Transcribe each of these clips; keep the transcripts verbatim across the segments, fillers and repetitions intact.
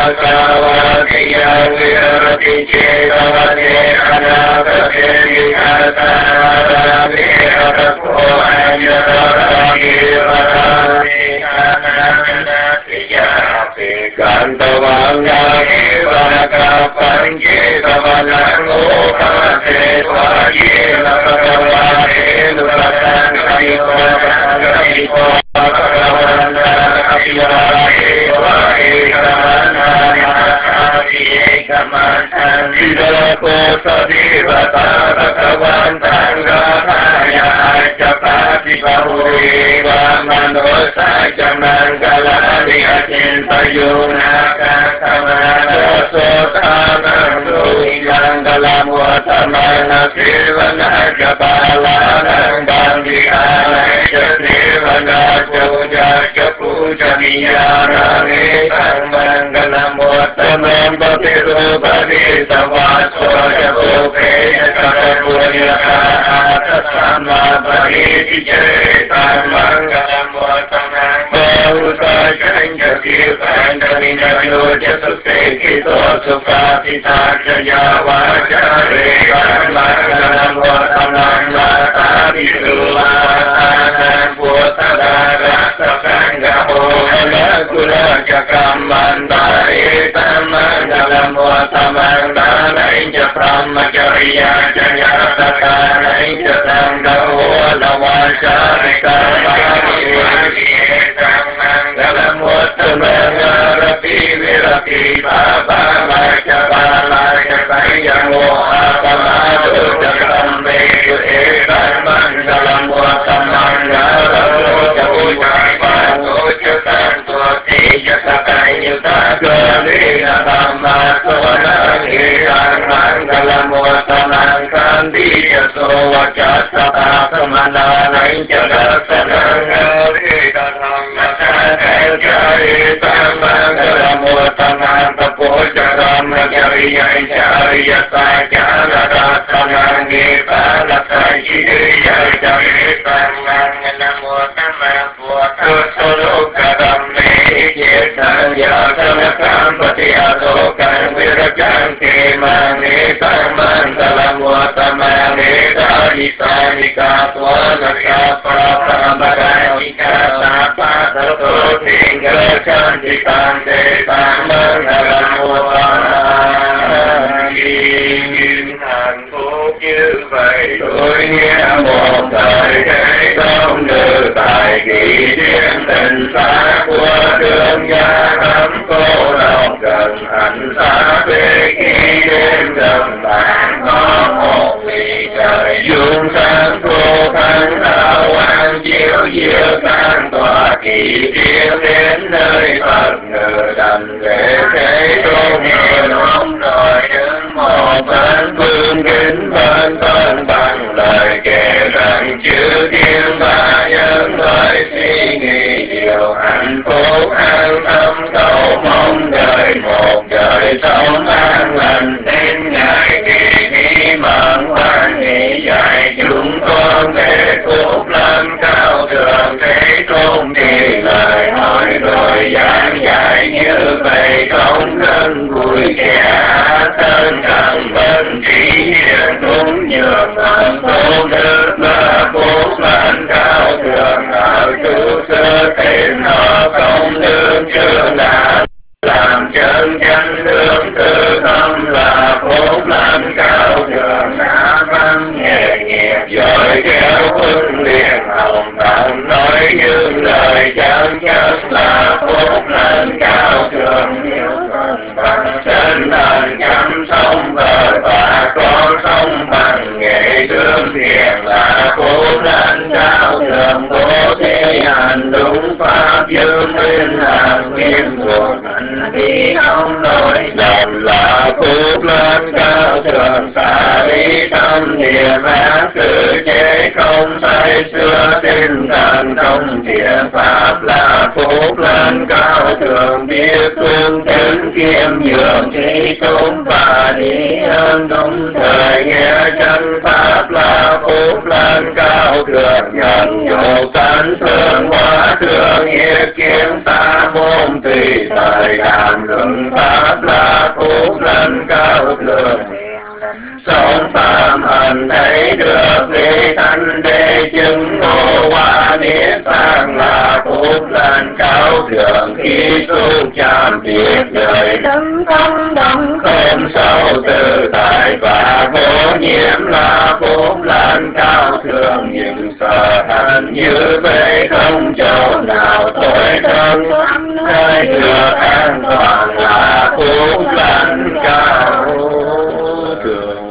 ca va ti ya vi ti che va te ana ca te vi ca sa ra vi ra ko anya ra ki ra vi ca na na ti ya ti can ta va ya ki va ca pan che ta va la ko pa te va ye la ca va te lu ca ta ca ni ko ca ni ko Jani sang mangala mota mamba piru bari savaso jago pe jakapunya kata sama bari tijai sang mangala mota mamba uta janja kirtan kami nayo jasute kito suka sita jaya wajare sang mangala mota mamba tadi ruatan puasa rasa sanggaho Kula jakamandari tamangala muatamandala inja brahmacharya jaya tatana inja sanggahola vasharika bhagavati tamangala muatamandala virati baba vacha bala jayamo apamadu jakambe tamangala muatamandala tâm tùy thời đàm luận pháp là phúc lành cao thượng. Sống phạm hạnh thấy được vị thanh đế chứng ngộ hoa niết bàn là phúc lành cao thượng. Khi xuống chạm tiết đời tâm thông đồng không sâu tự tại và vô nhiễm là phúc lành cao thượng. Nhưng sợ hạnh như vậy không chỗ nào tối thân nơi được an toàn là phúc lành cao thượng.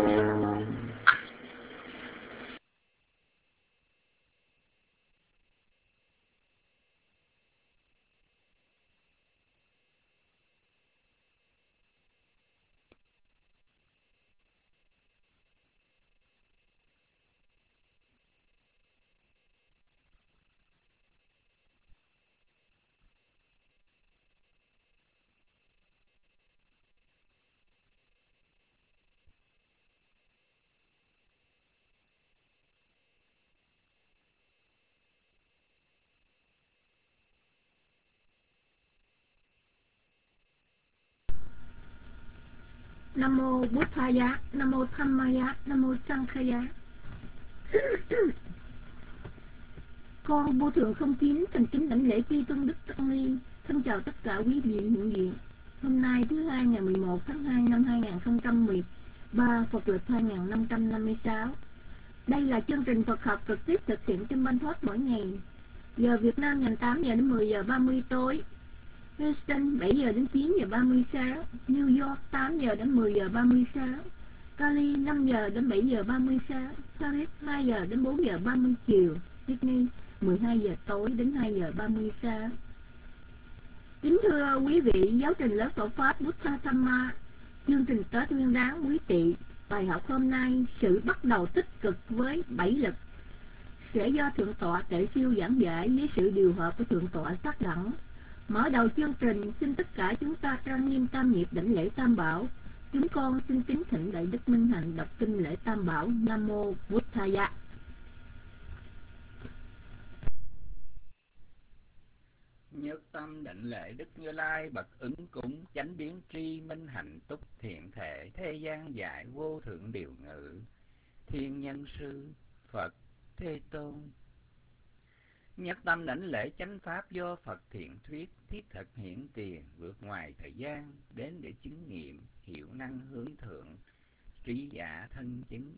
Nam mô Buddhaya, Nam mô Dhammaya, Nam mô Sankhaya. Con vô thượng không chín thành kính đảnh lễ Tri Tôn Đức Tăng Ni. Thân chào tất cả quý vị hiện diện. Hôm nay thứ hai ngày mười một tháng hai năm hai nghìn không trăm mười ba, Phật lịch hai nghìn năm trăm năm mươi sáu. Đây là chương trình Phật học trực tiếp thực hiện trên Ban Thoát mỗi ngày. Giờ Việt Nam dành tám giờ đến mười giờ ba mươi tối. Houston bảy giờ đến chín giờ ba mươi sáng, New York tám giờ đến mười giờ ba mươi sáng, Cali năm giờ đến bảy giờ ba mươi sáng, Paris hai giờ đến bốn giờ ba mươi chiều, Sydney mười hai giờ tối đến hai giờ ba mươi sáng. Kính thưa quý vị, giáo trình lớp Phật Pháp Buddha Dhamma, chương trình Tết Nguyên Đán Quý Tỵ. Bài học hôm nay, sự bắt đầu tích cực với bảy lực, sẽ do Thượng tọa Tệ Siêu giảng giải với sự điều hợp của Thượng tọa Sát Đẳng. Mở đầu chương trình, xin tất cả chúng ta trang nghiêm tam nhịp đảnh lễ Tam Bảo. Chúng con xin kính thỉnh Đại Đức Minh Hạnh đọc kinh lễ Tam Bảo. Nam mô Buddhaya. Nhất tâm đảnh lễ Đức Như Lai bậc ứng cúng chánh biến tri minh hạnh túc thiện thể thế gian dạy vô thượng điều ngự thiên nhân sư Phật Thế Tôn. Nhất tâm đảnh lễ chánh pháp do Phật thiện thuyết thiết thực hiển tiền vượt ngoài thời gian đến để chứng nghiệm hiệu năng hướng thượng trí giả thân chứng.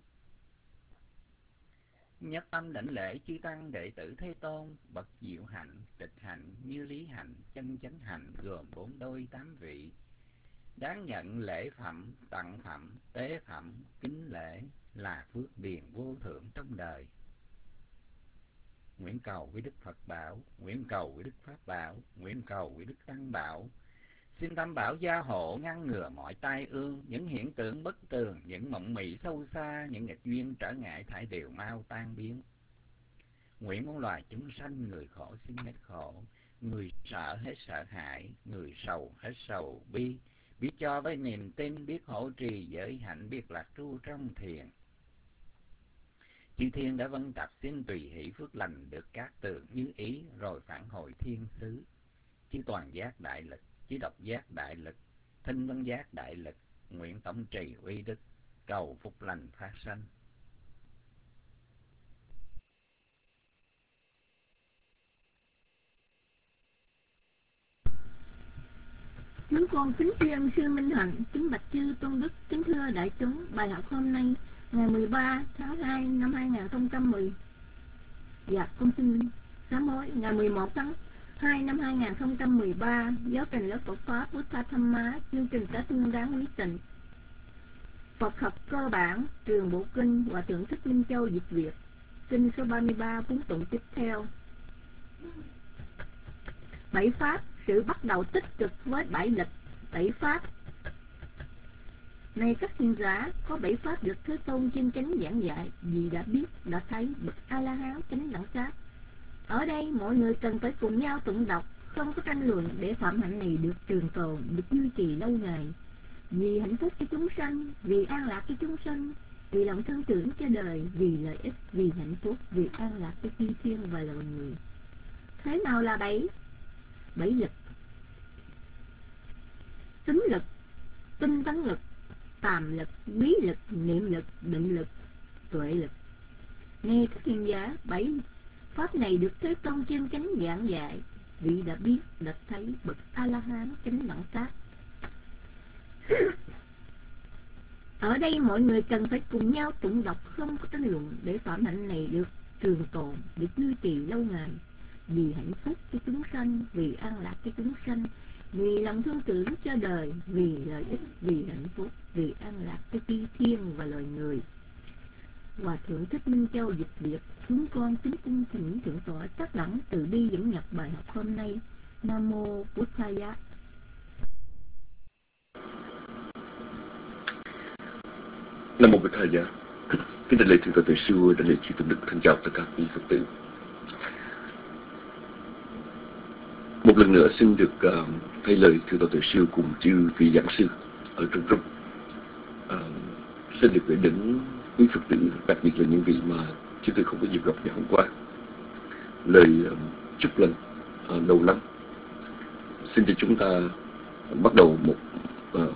Nhất tâm đảnh lễ chư tăng đệ tử Thế Tôn bậc diệu hạnh tịch hạnh như lý hạnh chân chánh hạnh gồm bốn đôi tám vị, đáng nhận lễ phẩm tặng phẩm tế phẩm kính lễ là phước điền vô thượng trong đời. Nguyện cầu với Đức Phật bảo, nguyện cầu với Đức Pháp bảo, nguyện cầu với Đức Tăng bảo. Xin Tam Bảo gia hộ ngăn ngừa mọi tai ương, những hiện tượng bất tường, những mộng mị sâu xa, những nghịch duyên trở ngại thải đều mau tan biến. Nguyện muôn loài chúng sanh, người khổ xin hết khổ, người sợ hết sợ hãi, người sầu hết sầu bi, biết cho với niềm tin, biết hộ trì giới hạnh, biết lạc tru trong thiền. Chư thiên đã vân tập xin tùy hỷ phước lành được các tường như ý rồi phản hồi thiên xứ. Chư toàn giác đại lực, chư độc giác đại lực, thinh vân giác đại lực, nguyện tổng trì uy đức, cầu phúc lành phát sanh. Chúng con kính tri ân sư Minh Hạnh, kính bạch chư Tôn Đức, kính thưa đại chúng. Bài học hôm nay ngày mười ba tháng hai năm hai nghìn không trăm mười. Dạ, con xin sám hối. Ngày mười một tháng hai năm hai nghìn không trăm mười ba, giáo trình lớp Phật Pháp Buddha Dhamma, chương trình Tết Nguyên Đán Quý Tịnh. Phật học cơ bản, trường Bộ Kinh, Hòa Thượng Thích Minh Châu dịch Việt. Kinh số ba mươi ba, cuốn tụng tiếp theo. Bảy pháp, sự bắt đầu tích cực với bảy lực. Bảy pháp này các hiền giả, có bảy pháp được Thế Tôn chân chánh giảng dạy, vì đã biết, đã thấy bậc A La Hán chánh đẳng giác. Ở đây mọi người cần phải cùng nhau tụng đọc, không có tranh luận, để phạm hạnh này được trường tồn, được duy trì lâu ngày. Vì hạnh phúc cho chúng sanh, vì an lạc cho chúng sanh, vì lòng thân tưởng cho đời, vì lợi ích, vì hạnh phúc, vì an lạc cho chư thiên và loài người. Thế nào là bảy? Bảy lực. tính lực, tinh tấn lực, tàm lực, quý lực, niệm lực, định lực, tuệ lực. Nghe các chuyên gia, bảy pháp này được Thế Tôn trên chánh giảng dạy, vị đã biết, đã thấy bậc A-la-hán chánh đẳng giác. Ở đây mọi người cần phải cùng nhau tụng đọc, không có tranh luận, để phạm hạnh này được trường tồn, được duy trì lâu ngày, vì hạnh phúc cho chúng sanh, vì an lạc cho chúng sanh, vì lòng thương tưởng cho đời, vì lợi ích, vì hạnh phúc, vì an lạc cho chư thiên và loài người. Hòa thượng Thích Minh Châu dịch biệt. Chúng con kính cung thỉnh thượng tọa tác đẳng từ bi dẫn nhập bài học hôm nay. Nam mô Bụt Thaya. Nam mô Bụt Thaya. Kính đại lễ thượng tọa Tuệ Sư, đại lễ chư tôn đức, thân chào tất cả quý Phật tử. Một lần nữa xin được uh, thay lời thượng tọa Tuệ Sư cùng chư vị giảng sư ở trong group uh, xin được gửi đến quý Phật tử, đặc biệt là những vị mà chúng tôi không có dịp gặp ngày hôm qua, lời uh, chúc lành uh, đầu năm. Xin cho chúng ta bắt đầu một uh,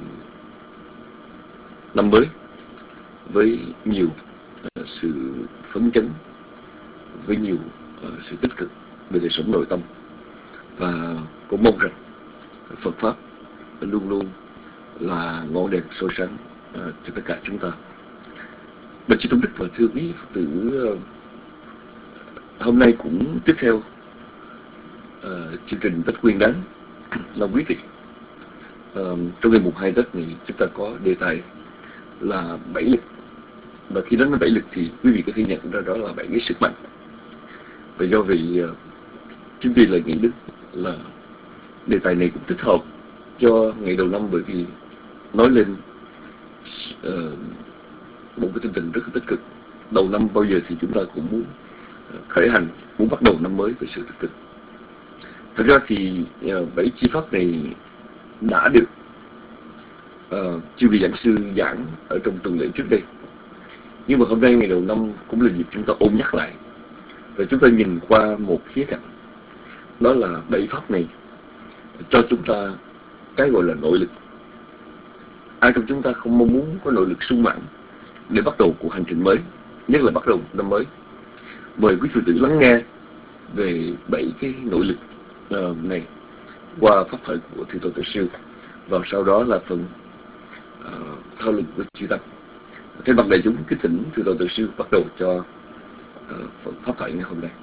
năm mới với nhiều uh, sự phấn chấn, với nhiều uh, sự tích cực về đời sống nội tâm, và cũng mong rằng Phật Pháp luôn luôn là ngọn đèn soi sáng uh, cho tất cả chúng ta. Bạch Chư Tôn Đức và thưa quý Phật tử, uh, hôm nay cũng tiếp theo uh, chương trình Tết Nguyên Đán năm Quý Tỵ. Uh, trong ngày mùng hai Tết này chúng ta có đề tài là bảy lực, và khi nói đến bảy lực thì quý vị có thể nhận ra đó là bảy cái sức mạnh. Và do vậy uh, chúng tôi lại nghĩ đến là đề tài này cũng thích hợp cho ngày đầu năm, bởi vì nói lên uh, một cái tinh thần rất là tích cực. Đầu năm bao giờ thì chúng ta cũng muốn khởi hành, muốn bắt đầu năm mới với sự tích cực. Thật ra thì uh, bảy chi pháp này đã được uh, chư vị giảng sư giảng ở trong tuần lễ trước đây, nhưng mà hôm nay ngày đầu năm cũng là dịp chúng ta ôn nhắc lại, và chúng ta nhìn qua một khía cạnh, đó là bảy pháp này cho chúng ta cái gọi là nội lực. Ai trong chúng ta không mong muốn có nội lực sung mãn để bắt đầu cuộc hành trình mới, nhất là bắt đầu năm mới? Mời quý Phật tử lắng nghe về bảy cái nội lực uh, này qua pháp thoại của Thượng tọa Tuệ Sư, và sau đó là phần uh, thảo luận với chư tăng. Thế bằng đại chúng kính thỉnh Thượng tọa Tuệ Sư bắt đầu cho uh, phần pháp thoại ngày hôm nay.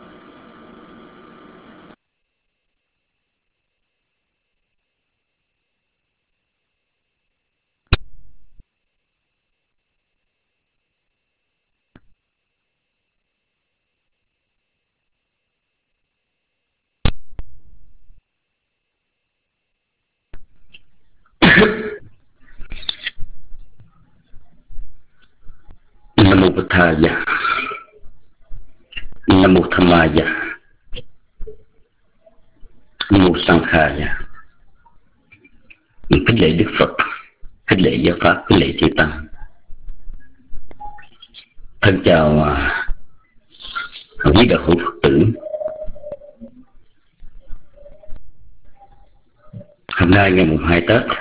Nam mô Bụt Thaya. Nam mô Dhammaya. Nam mô Sanghaya. Kính lễ Đức Phật, kính lễ giáo pháp, kính lễ chư tăng. Thân chào uh, quý đạo hữu Phật tử. Hôm nay ngày mùng hai Tết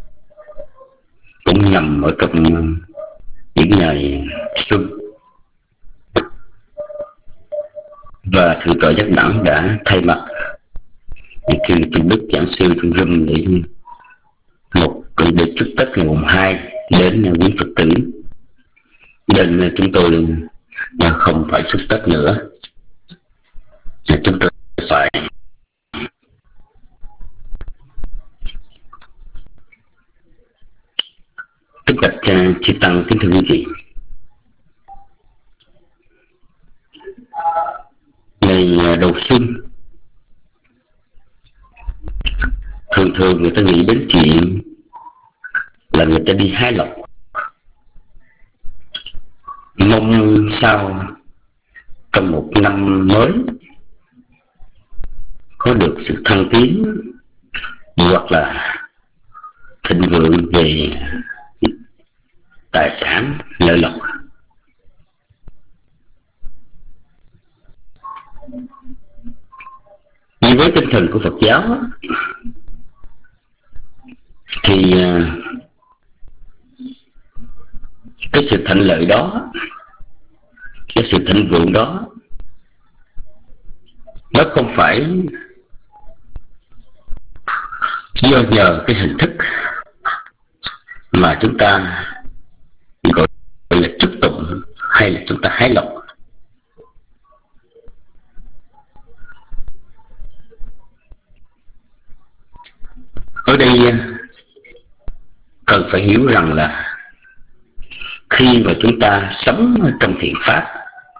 cũng nằm ở trong những ngày xuân, và Thượng tọa Giác Đẳng đã thay mặt những chư tôn đức giảng sư trong room để một để chúc Tết ngày mùng hai đến quý Phật tử, nên chúng tôi không phải chúc Tết nữa, chúng tôi phải kính bạch chư tăng. Kính thưa quý vị, ngày đầu xuân thường thường người ta nghĩ đến chuyện là người ta đi hái lộc, mong sao trong một năm mới có được sự thăng tiến hoặc là thịnh vượng về tài sản, lợi lộc. Nhưng với tinh thần của Phật giáo, thì cái sự thuận lợi đó, cái sự thịnh vượng đó, nó không phải do nhờ cái hình thức mà chúng ta gọi là chúc tụng hay là chúng ta hái lộc. Ở đây cần phải hiểu rằng là khi mà chúng ta sống trong thiện pháp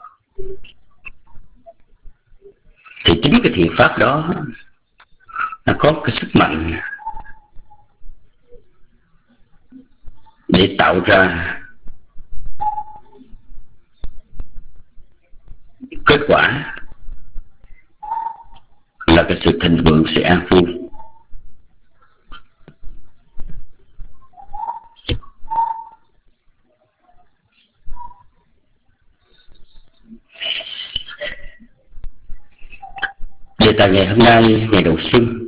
thì chính cái thiện pháp đó nó có cái sức mạnh để tạo ra kết quả là cái sự thịnh vượng, sự an vui. Đề tài ngày hôm nay, ngày đầu xuân,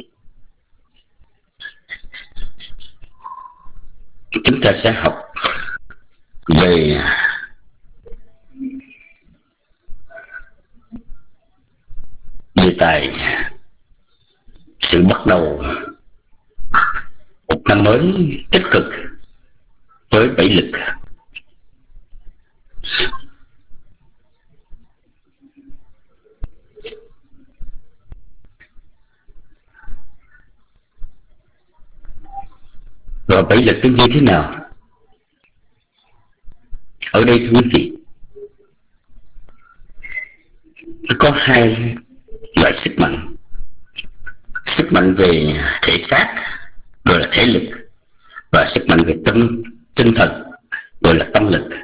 chúng ta sẽ học về đề tài sự bắt đầu một năm mới tích cực với bảy lực. Và bảy lực nó như thế nào? Ở đây thưa quý vị, nó có hai loại sức mạnh. Sức mạnh về thể xác gọi là thể lực, và sức mạnh về tâm tinh thần gọi là tâm lực.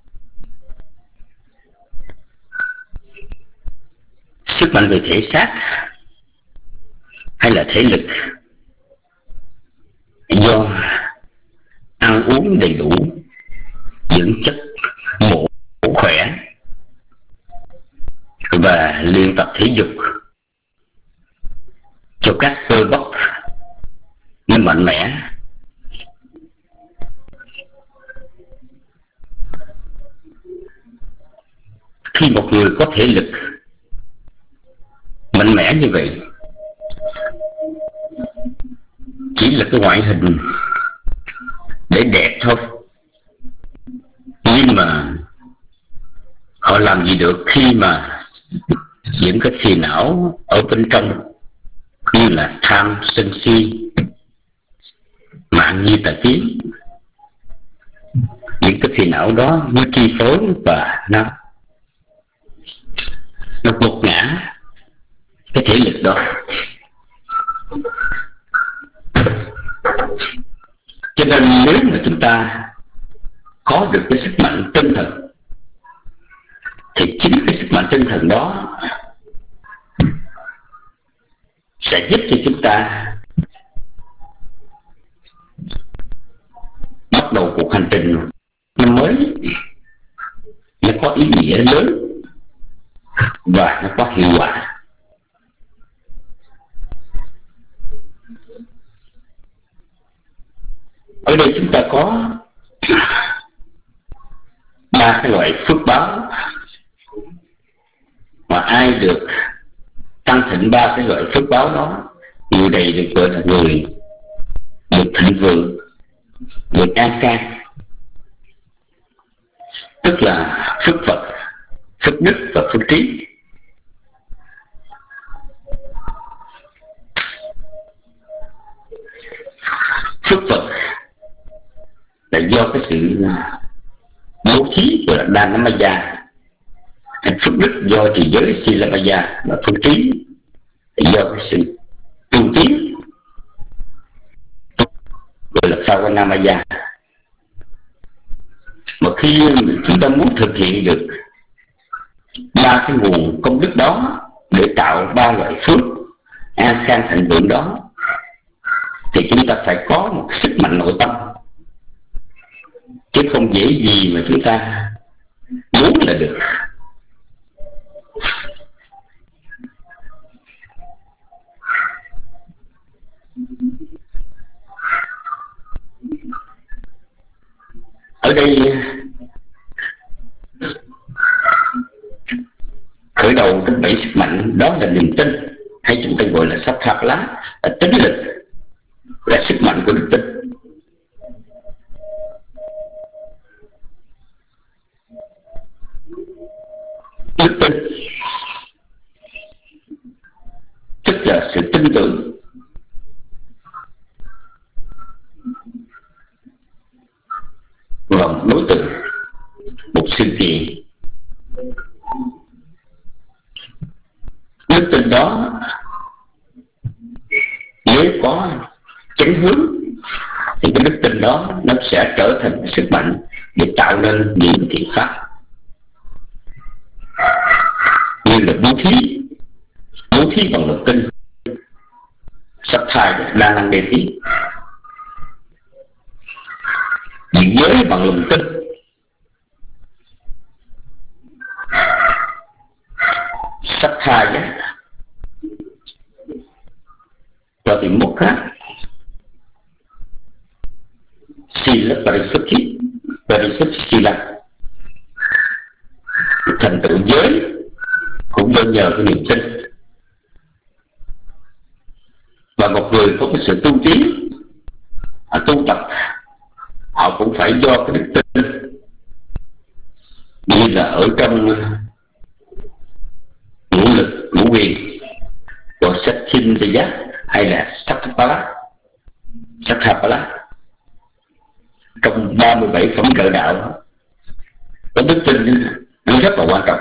Sức mạnh về thể xác hay là thể lực do ăn uống đầy đủ dưỡng chất, bổ khỏe và luyện tập thể dục cho các cơ bắp nó mạnh mẽ. Khi một người có thể lực mạnh mẽ như vậy, chỉ là cái ngoại hình để đẹp thôi, nhưng mà họ làm gì được khi mà những cái phiền não ở bên trong như là tham, sân si, mạn nhi, tà kiến, những cái phiền não đó nó chi phối và nó nó gục ngã cái thể lực đó. Cho nên nếu mà chúng ta có được cái sức mạnh tinh thần thì chính cái sức mạnh tinh thần đó sẽ giúp cho chúng ta bắt đầu cuộc hành trình năm mới nó có ý nghĩa lớn và nó có hiệu quả. Ở đây chúng ta có ba cái loại phước báo, mà ai được tăng thịnh ba cái loại phước báo đó, người này được gọi là người được thịnh vượng, được an khang, tức là phước Phật, phước đức và phước trí. Phước Phật là do cái sự bố thí của Dhanamaya, phước đức do trì giới Silamaya, và phước trí do cái sự tu tiến gọi là Savanamaya. Mà khi chúng ta muốn thực hiện được ba cái nguồn công đức đó để tạo ba loại phước an khang thịnh vượng đó, thì chúng ta phải có một sức mạnh nội tâm, chứ không dễ gì mà chúng ta muốn là được. đây khởi đầu trong bảy sức mạnh đó là niềm tin, hay chúng ta gọi là Sattva, là tính lực, là sức mạnh của đức tin. Đức tin tức là sự tin tưởng vào một đối tượng, một sự kiện. Đức tin đó nếu có chánh hướng thì cái đức tin đó nó sẽ trở thành sức mạnh để tạo nên những thiện pháp, như là bố thí, bố thí bằng lòng tin, Sattva đa năng đề thí, giữ giới bằng lòng tin, Sattva và tìm một khác Sila Parisuddhi, Parisuddhi Sila, thành tựu giới cũng do nhờ cái niềm tin. Và một người có cái sự tu tiến, tu tập, họ cũng phải do cái đức tin, như là ở trong ngũ lực, ngũ quyền của Satchindaya hay là Sattapala, Sattapala. Trong ba mươi bảy phẩm trợ đạo có đức tin nó rất là quan trọng.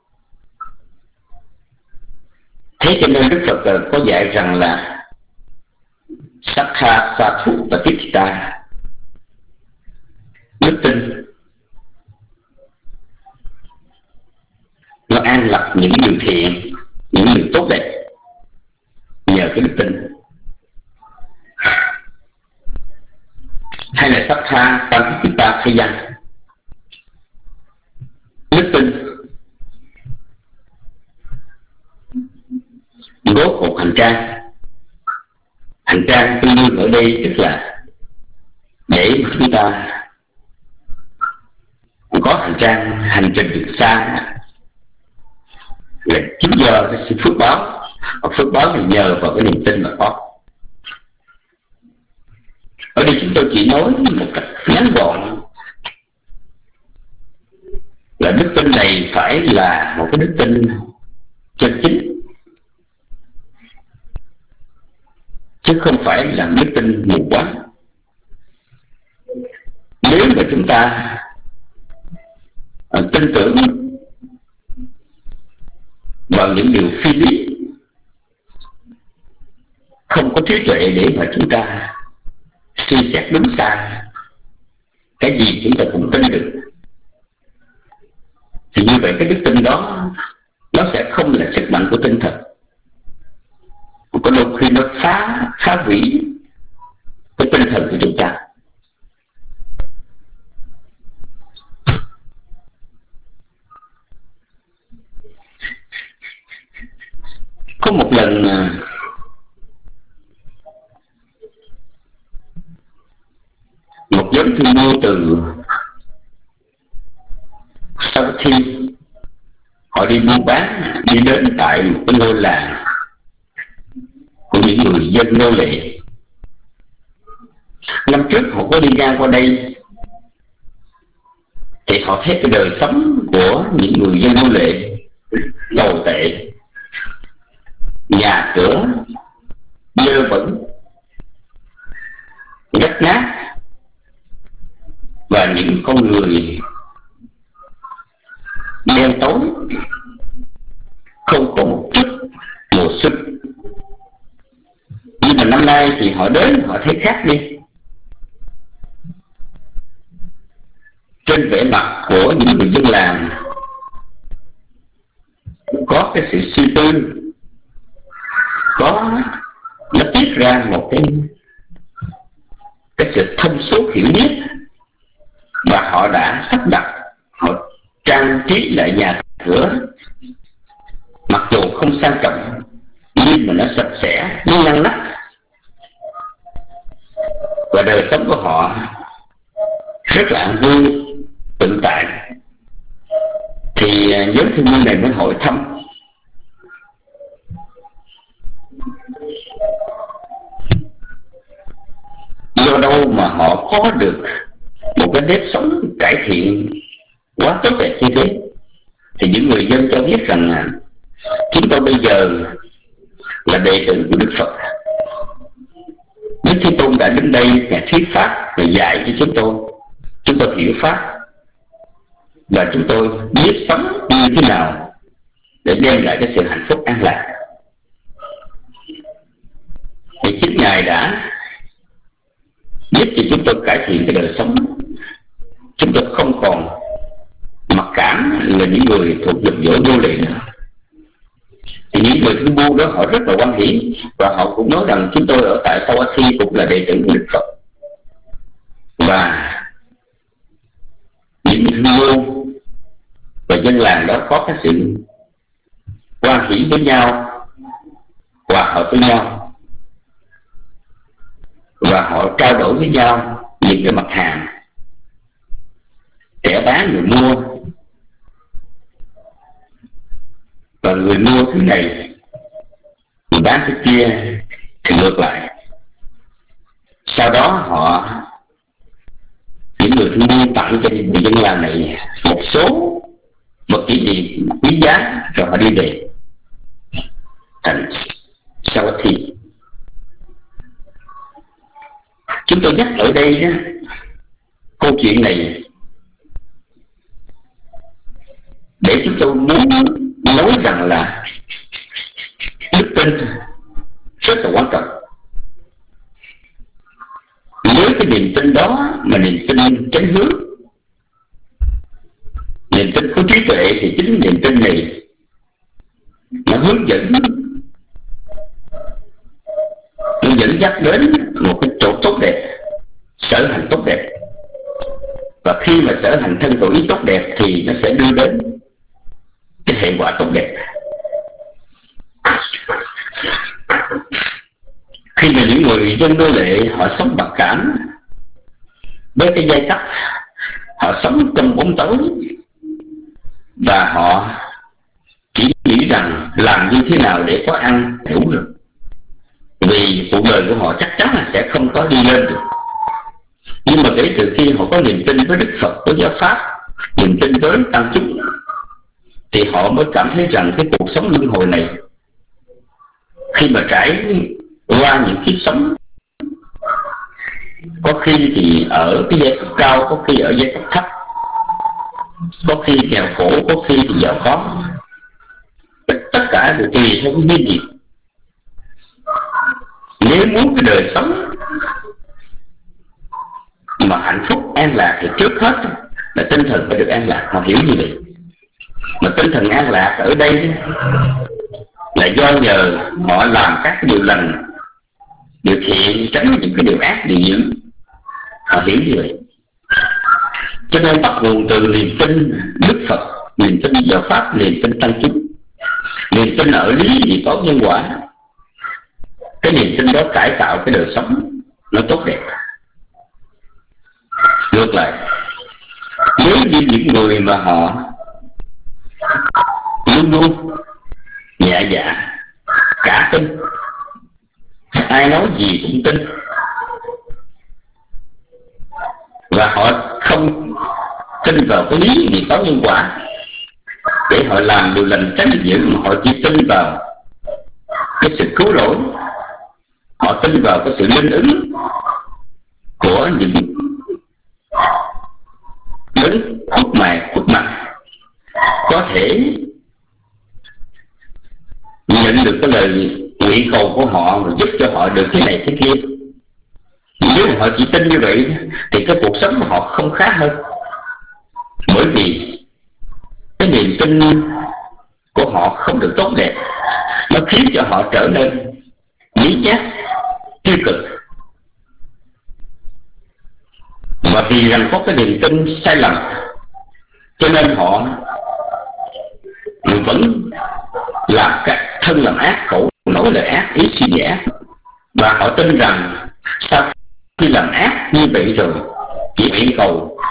Thế cho nên Đức Phật có dạy rằng là Sattha, Sathu và Tittita, đức tin nó an lập những điều thiện, những điều tốt đẹp nhờ cái đức tin. Hay là Sattha, Pantita, Khai Danh, đức tin góp một hành trang. Hành trang tương đương ở đây tức là để chúng ta có hành trang hành trình được xa, là chính do cái sự phước báo, và phước báo thì nhờ vào cái niềm tin mà có. Ở đây chúng tôi chỉ nói một cách ngắn gọn là đức tin này phải là một cái đức tin chân chính, chứ không phải là đức tin mù quáng. Nếu mà chúng ta tin tưởng vào những điều phi lý, không có trí tuệ để mà chúng ta suy xét đúng sai, cái gì chúng ta cũng tin được, thì như vậy cái đức tin đó nó sẽ không là sức mạnh của tinh thần. Có đôi khi nó phá phá hủy cái tinh thần của chúng ta. Có một lần một nhóm thương mua từ Savatthi, họ đi buôn bán, đi đến tại một cái ngôi làng của những người dân nô lệ. Năm trước họ có đi ngang qua đây thì họ thấy cái đời sống của những người dân nô lệ tồi tệ, nhà cửa dơ bẩn, rách nát, và những con người đen tối, không có một chút mùa xuân. Nhưng mà năm nay thì họ đến, họ thấy khác đi. Trên vẻ mặt của những người dân làng có cái sự suy tư, có nó tiết ra một cái cái sự thông suốt hiểu biết, và họ đã sắp đặt, họ trang trí lại nhà cửa, mặc dù không sang trọng nhưng mà nó sạch sẽ, nó ngăn nắp, và đời sống của họ rất là vui tự tại, thì nhóm thương nhân này mới hỏi thăm do đâu mà họ có được một cái nếp sống cải thiện quá tốt đẹp như thế. Thì những người dân cho biết rằng là chúng tôi bây giờ là đệ tử của Đức Phật. Đức Thế Tôn đã đến đây Ngài thuyết pháp và dạy cho chúng tôi, chúng tôi hiểu pháp và chúng tôi biết sống như thế nào để đem lại cái sự hạnh phúc an lạc. Thì chính Ngài đã giúp cho chúng tôi cải thiện cái đời sống. Chúng tôi không còn mặc cảm là những người thuộc dục dỗ vô lệ nữa. Thì những người thương bu đó họ rất là hoan hỷ, và họ cũng nói rằng chúng tôi ở tại Savatthi cũng là đệ tử của Đức Phật. Và những thương bu và dân làng đó có cái sự hoan hỷ với nhau, hòa hợp với nhau, và họ trao đổi với nhau những cái mặt hàng, kẻ bán người mua, và người mua thứ này người bán thứ kia thì ngược lại. Sau đó họ, những người thương buôn tặng cho những người dân làng này một số vật kỷ niệm quý giá, rồi họ đi về thành Savatthi. Chúng tôi nhắc ở đây đó, câu chuyện này để chúng tôi muốn nói rằng là đức tin rất là quan trọng. Nếu cái niềm tin đó mà niềm tin chánh hướng, niềm tin có trí tuệ, thì chính niềm tin này nó hướng dẫn, nó dẫn dắt đến một cái chỗ tốt đẹp, sở hành tốt đẹp. Và khi mà sở hành thân khẩu ý tốt đẹp thì nó sẽ đưa đến cái hệ quả tốt đẹp. Khi mà những người dân nô lệ họ sống mặc cảm với cái giai cấp, họ sống trong bóng tối, và họ chỉ nghĩ rằng làm như thế nào để có ăn đủ được, vì cuộc đời của họ chắc chắn là sẽ không có đi lên được. Nhưng mà kể từ khi họ có niềm tin với Đức Phật, với giáo pháp, niềm tin với tăng chúng, thì họ mới cảm thấy rằng cái cuộc sống luân hồi này, khi mà trải qua những kiếp sống, có khi thì ở cái giai cấp cao, có khi ở giai cấp thấp, có khi nghèo khổ, có khi thì giàu có, tất cả đều tùy theo cái duyên nghiệp. Nếu muốn cái đời sống mà hạnh phúc an lạc thì trước hết là tinh thần phải được an lạc. Họ hiểu như vậy. Mà tinh thần an lạc ở đây là do nhờ họ làm các điều lành, điều thiện, tránh những cái điều ác, điều dữ. Họ hiểu như vậy. Cho nên bắt nguồn từ niềm tin Đức Phật, niềm tin giáo pháp, niềm tin tăng chúng, niềm tin ở lý vì có nhân quả. Cái niềm tin đó cải tạo cái đời sống nó tốt đẹp. Ngược lại, nếu như những người mà họ luôn luôn nhẹ dạ, cả tin, ai nói gì cũng tin, và họ không tin vào cái lý vì có nhân quả để họ làm điều lành tránh điều dữ, mà họ chỉ tin vào cái sự cứu rỗi, họ tin vào cái sự linh ứng của những đấng khuất mày khuất mặt có thể nhận được cái lời nguyện cầu của họ và giúp cho họ được thế này thế kia. Nếu họ chỉ tin như vậy thì cái cuộc sống của họ không khác hơn, bởi vì cái niềm tin của họ không được tốt đẹp, nó khiến cho họ trở nên lý giác, tiêu cực. Và vì rằng có cái niềm tin sai lầm, cho nên họ vẫn làm các thân làm ác, khẩu nói lời ác, ý suy nghĩ ác. Và họ tin rằng sau khi làm ác như vậy rồi, chỉ nguyện cầu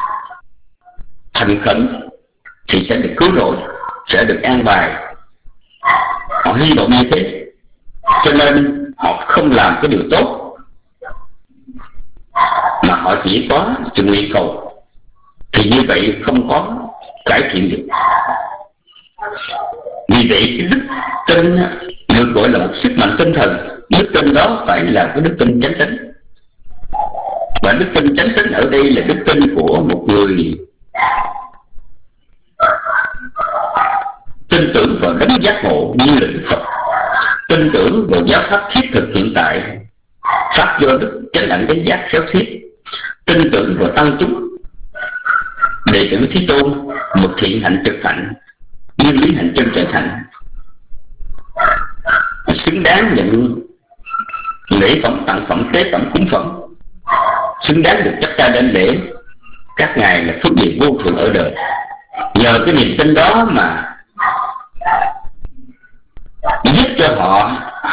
thành khẩn thì sẽ được cứu rỗi, sẽ được an bài. Họ hy vọng như thế, cho nên họ không làm cái điều tốt, mà họ chỉ có sự nguyện cầu, thì như vậy không có cải thiện được. Vì vậy cái đức tin được gọi là một sức mạnh tinh thần. Đức tin đó phải là cái đức tin chánh tín, và đức tin chánh tín ở đây là đức tin của một người tin tưởng vào đấng giác ngộ như là Đức Phật, tin tưởng vào giáo pháp thiết thực hiện tại, pháp do đức chánh đẳng chánh giác khéo thiết, tin tưởng vào tăng chúng đệ tử Thế Tôn, một thiện hạnh trực hạnh, nguyên lý hạnh chân chánh hạnh, xứng đáng nhận lễ phẩm, tặng phẩm, tế phẩm, cúng phẩm, xứng đáng được chắp tay đến lễ các ngài là phước điền vô thượng ở đời. Nhờ cái niềm tin đó mà giúp cho họ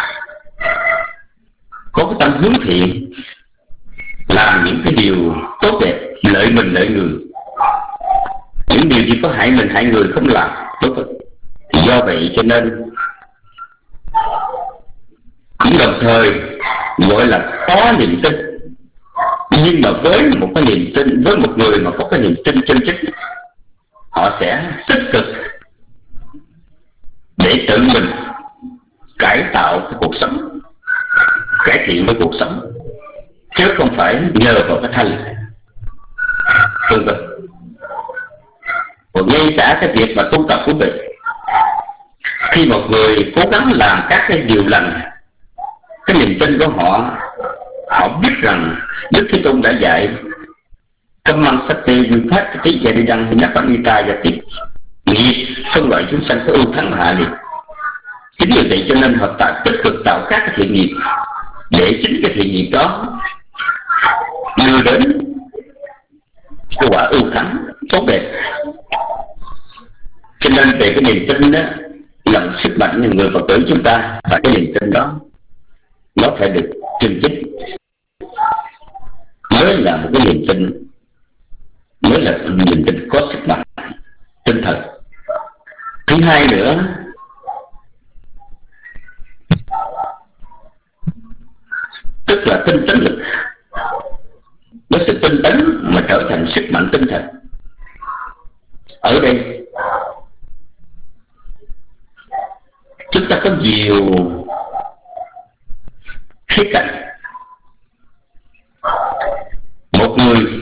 có cái tâm hướng thiện, làm những cái điều tốt đẹp, lợi mình lợi người. Những điều gì có hại mình hại người không làm. Thì do vậy cho nên cũng đồng thời gọi là có niềm tin. Nhưng mà với một cái niềm tin, với một người mà có cái niềm tin chân chính, họ sẽ tích cực để tự mình cải tạo cái cuộc sống, cải thiện cái cuộc sống, chứ không phải nhờ vào cái thầy vân vân. Còn ngay cả cái việc mà tu tập của mình, khi một người cố gắng làm các cái điều lành, cái niềm tin của họ, họ biết rằng Đức Thế Tôn đã dạy Câm Măng Sắc Tê Duyên Phát Tí Gia Đi Đăng Nhắc Bắn Ta Gia Tiết, nghiệp phân loại chúng sanh có ưu thắng hạ liệt. Chính vì vậy cho nên họ tạo, tích cực tạo các cái thiện nghiệp, để chính cái thiện nghiệp đó đưa đến cái quả ưu thắng tốt đẹp. Cho nên về cái niềm tin đó là một sức mạnh của người Phật tử chúng ta, và cái niềm tin đó nó phải được chân chính, mới là một cái niềm tin, mới là niềm tin có sức mạnh tinh thần. Thứ hai nữa, tức là tinh tấn lực. Với sự tinh tấn mà trở thành sức mạnh tinh thần. Ở đây chúng ta có nhiều khía cạnh. Một người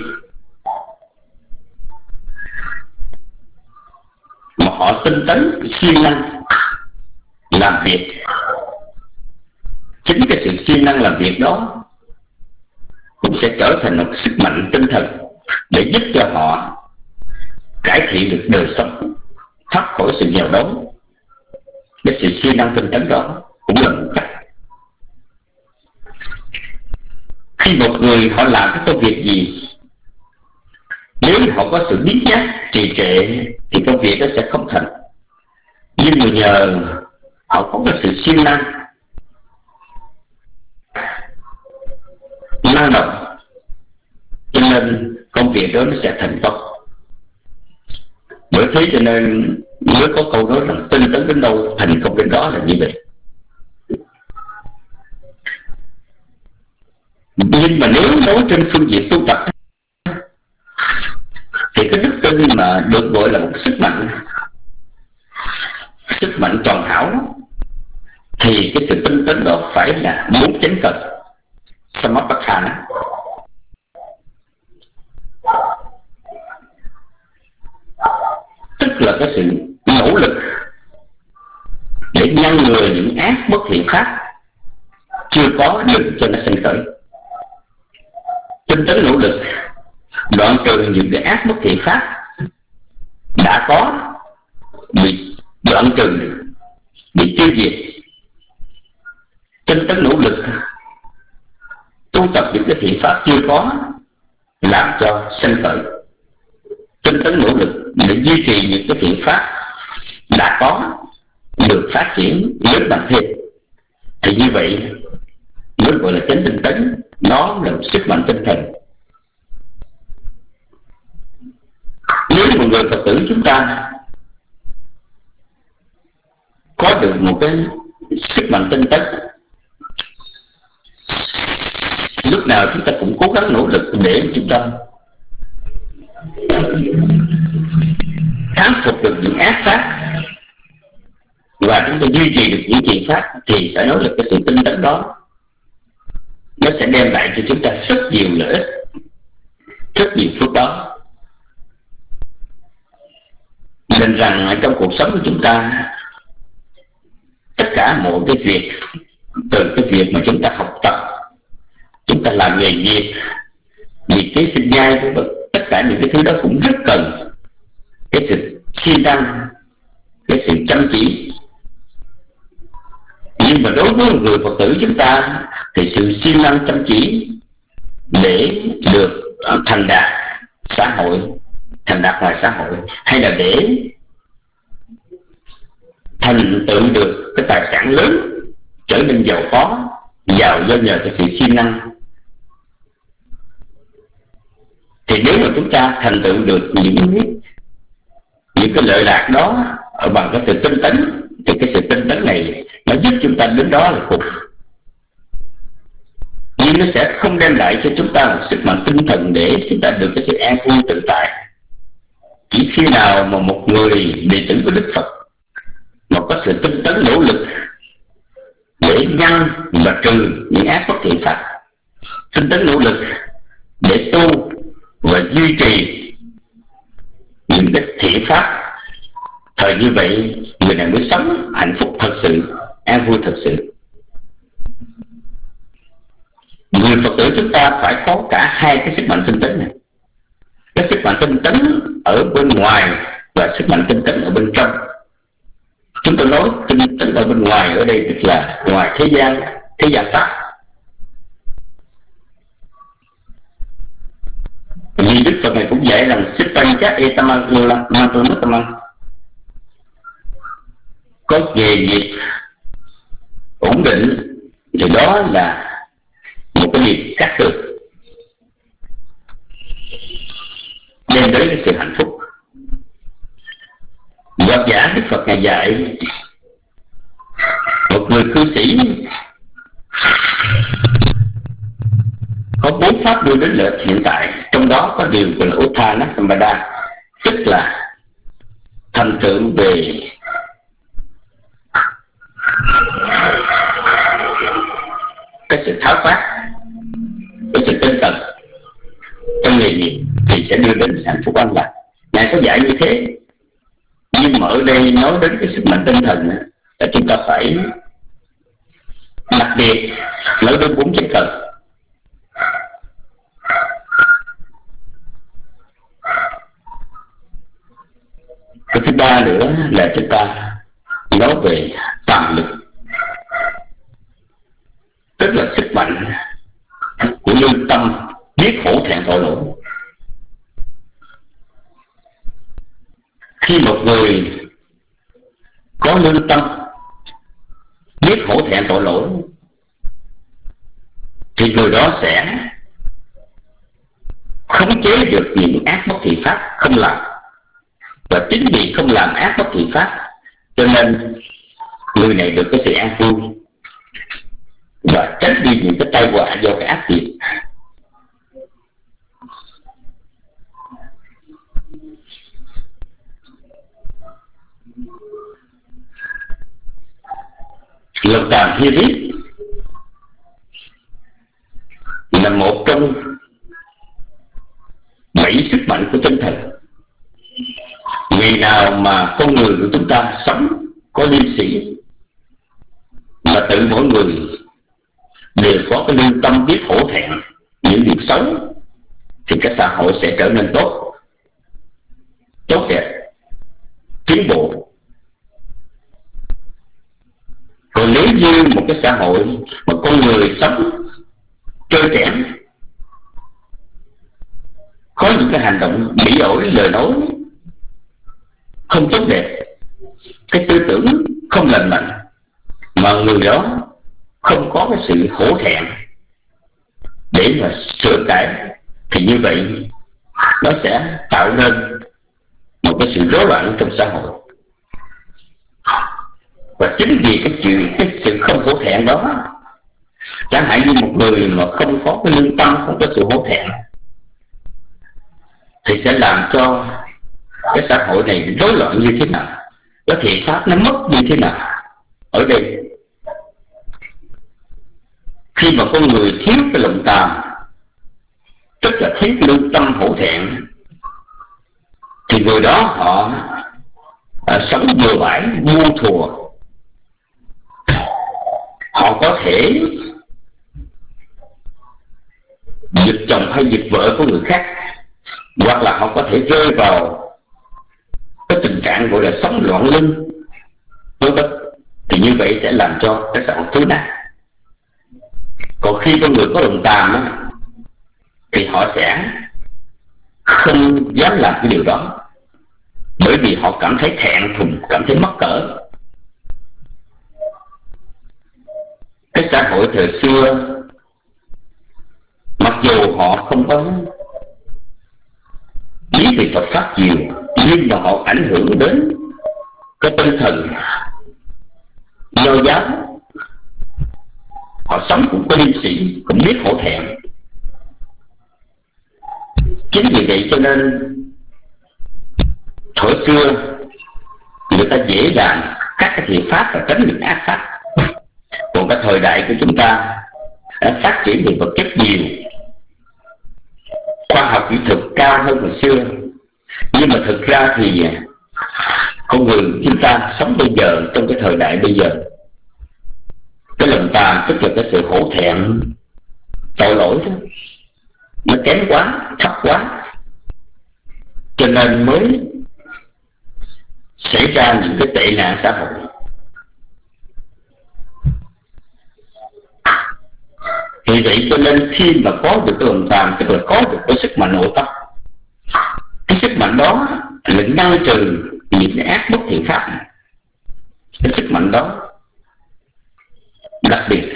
mà họ tinh tấn siêng năng làm việc, chính cái sự siêng năng làm việc đó cũng sẽ trở thành một sức mạnh tinh thần để giúp cho họ cải thiện được đời sống, thoát khỏi sự nghèo đói. Cái sự siêng năng tinh tấn đó cũng là một cách. Khi một người họ làm cái công việc gì, nếu họ có sự biến giác trì trệ thì công việc đó sẽ không thành. Nhưng mà nhờ họ có cái sự siêng năng, năng động, cho nên công việc đó nó sẽ thành công. Bởi thế cho nên mới có câu nói rằng tinh tấn đến đâu thành công đến đó, là như vậy. Nhưng mà nếu nói trên phương diện tu tập thì cái đức tin mà được gọi là một sức mạnh, sức mạnh toàn hảo, thì cái sự tinh tấn đó phải là bốn chánh cần Samapatthana. Tức là cái sự nỗ lực để ngăn ngừa những ác bất thiện pháp chưa có đừng cho nó sinh khởi. Tinh tấn nỗ lực đoạn trừ những cái ác bất thiện pháp đã có, bị đoạn trừ, bị tiêu diệt. Tinh tấn nỗ lực tu tập những cái thiện pháp chưa có, làm cho sinh khởi. Tinh tấn nỗ lực để duy trì những cái thiện pháp đã có, được phát triển lớn mạnh thêm. Thì như vậy mới gọi là chánh tinh tấn. Nó là một sức mạnh tinh thần. Nếu một người Phật tử chúng ta có được một cái sức mạnh tinh tấn, lúc nào chúng ta cũng cố gắng nỗ lực để chúng ta khắc phục được những ác pháp và chúng ta duy trì được những thiện pháp, thì phải nói là cái sự tinh tấn đó nó sẽ đem lại cho chúng ta rất nhiều lợi ích, rất nhiều phước báo. Nên rằng trong cuộc sống của chúng ta, tất cả mọi cái việc, từ cái việc mà chúng ta học tập, chúng ta làm nghề nghiệp, việc kế sinh nhai, tất cả những cái thứ đó cũng rất cần cái sự siêng năng, cái sự chăm chỉ. Nhưng mà đối với người Phật tử chúng ta thì sự siêng năng chăm chỉ để được thành đạt xã hội, thành đạt ngoài xã hội, hay là để thành tựu được cái tài sản lớn, trở nên giàu có, giàu do nhờ cái sự siêng năng, thì nếu mà chúng ta thành tựu được những những cái lợi lạc đó ở bằng cái sự tinh tấn, thì cái sự tinh tấn này nó giúp chúng ta đến đó là cùng, nhưng nó sẽ không đem lại cho chúng ta một sức mạnh tinh thần để chúng ta được cái sự an vui tự tại. Chỉ khi nào mà một người đệ tử của Đức Phật mà có sự tinh tấn nỗ lực để ngăn và trừ những ác bất thiện pháp, tinh tấn nỗ lực để tu và duy trì những cái thiện pháp, thời như vậy người này mới sống hạnh phúc thật sự, an vui thật sự. Người Phật tử chúng ta phải có cả hai cái sức mạnh tinh tấn này, cái sức mạnh tinh tấn ở bên ngoài và sức mạnh tinh tấn ở bên trong. Chúng tôi nói tinh tấn ở bên ngoài ở đây tức là ngoài thế gian, thế gian pháp. Vì Đức Phật này cũng dạy rằng Sittang chát etamang mantunatamang, có nghề nghiệp ổn định thì đó là một cái điều cắt được, đem đến cái sự hạnh phúc. Đoạt giả Đức Phật ngài dạy một người cư sĩ có bốn pháp đưa đến lợi ích hiện tại, trong đó có điều gọi là Uttana Sampada, tức là thành tựu về cái sự tháo phát, cái sự tinh tấn trong nghề nghiệp thì sẽ đưa đến hạnh phúc an lạc. Ngài có dạy như thế, nhưng mà ở đây nói đến cái sức mạnh tinh thần là chúng ta phải đặc biệt nói đến bốn chân cần. Cái thứ ba nữa là chúng ta nói về tàm lực, tức là sức mạnh của lương tâm biết hổ thẹn tội lỗi. Khi một người có lương tâm biết hổ thẹn tội lỗi thì người đó sẽ khống chế được những ác bất thiện pháp không làm. Và chính vì không làm ác bất thiện pháp cho nên người này được cái sự an vui và tránh đi những cái tai họa do cái ác nghiệp. Lòng tàm hi riết là một trong bảy sức mạnh của tinh thần. Ngày nào mà con người của chúng ta sống có liêm sĩ, mà tự mỗi người đều có cái lương tâm biết hổ thẹn những việc xấu, thì cái xã hội sẽ trở nên tốt, tốt đẹp, tiến bộ. Còn nếu như một cái xã hội mà con người sống trơ trẽn, có những cái hành động bỉ ổi, lời nói không tốt đẹp, cái tư tưởng không lành mạnh, mà người đó không có cái sự hổ thẹn để mà sửa cải, thì như vậy nó sẽ tạo nên một cái sự rối loạn trong xã hội. Và chính vì cái chuyện cái sự không hổ thẹn đó, chẳng hạn như một người mà không có cái lương tâm, không có sự hổ thẹn, thì sẽ làm cho cái xã hội này rối loạn như thế nào, cái thiện pháp nó mất như thế nào. Ở đây, khi mà con người thiếu cái lòng tàm, tức là thiếu lương tâm hổ thẹn, thì người đó họ à, sống bừa bãi, ngu thùa. Họ có thể giật chồng hay giật vợ của người khác, hoặc là họ có thể rơi vào cái tình trạng gọi là sống loạn lưng, vân vân. Thì như vậy sẽ làm cho cái xã hội thối nát. Còn khi con người có lòng tàm á, thì họ sẽ không dám làm cái điều đó, bởi vì họ cảm thấy thẹn thùng, cảm thấy mắc cỡ. Cái xã hội thời xưa, mặc dù họ không có biết về Phật pháp nhiều, nhưng mà họ ảnh hưởng đến cái tinh thần nho giáo. Họ sống cũng có liêm sĩ, cũng biết hổ thẹn. Chính vì vậy cho nên thời xưa người ta dễ làm các cái thiện pháp và tránh những ác pháp. Còn cái thời đại của chúng ta đã phát triển về vật chất nhiều, khoa học kỹ thuật cao hơn hồi xưa, nhưng mà thực ra thì con người chúng ta sống bây giờ, trong cái thời đại bây giờ, cái lòng tàm tức là cái sự hổ thẹn, tội lỗi đó, nó kém quá, thấp quá, cho nên mới xảy ra những cái tệ nạn xã hội. Vì vậy cho nên khi mà có được cái lòng tàm, tức là có được cái sức mạnh nội tâm, cái sức mạnh đó là ngăn trừ những cái ác bất thiện pháp. Cái sức mạnh đó đặc biệt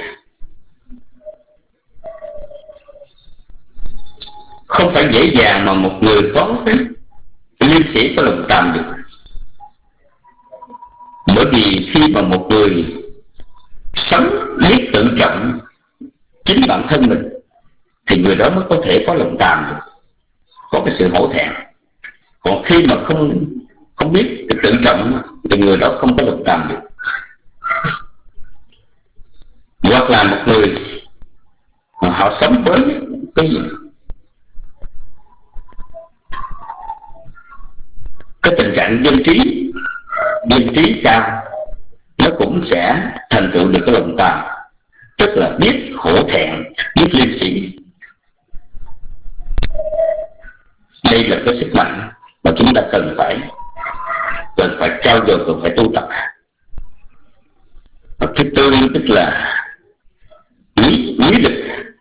không phải dễ dàng mà một người có cái liêm sĩ có lòng tàm được. Bởi vì khi mà một người sống biết tự trọng chính bản thân mình, thì người đó mới có thể có lòng tàm được, có cái sự hổ thẹn. Còn khi mà không không biết tự trọng thì người đó không có lòng tàm được. Hoặc là một người họ sống với cái gì, cái tình trạng dân trí dân trí cao, nó cũng sẽ thành tựu được cái lòng tàm, tức là biết hổ thẹn, biết liêm sĩ. Đây là cái sức mạnh mà chúng ta cần phải cần phải trao dồi, cần phải tu tập. Và thứ tư tức là quý quý lực.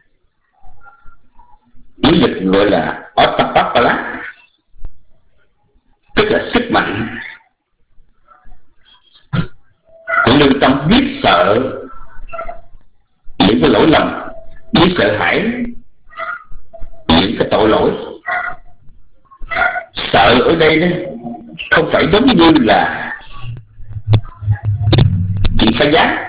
Quý lực gọi là Ottapapala, tức là sức mạnh của lương tâm, biết sợ những cái lỗi lầm, biết sợ hãi những cái tội lỗi. Sợ ở đây đó không phải giống như là chuyện phá giá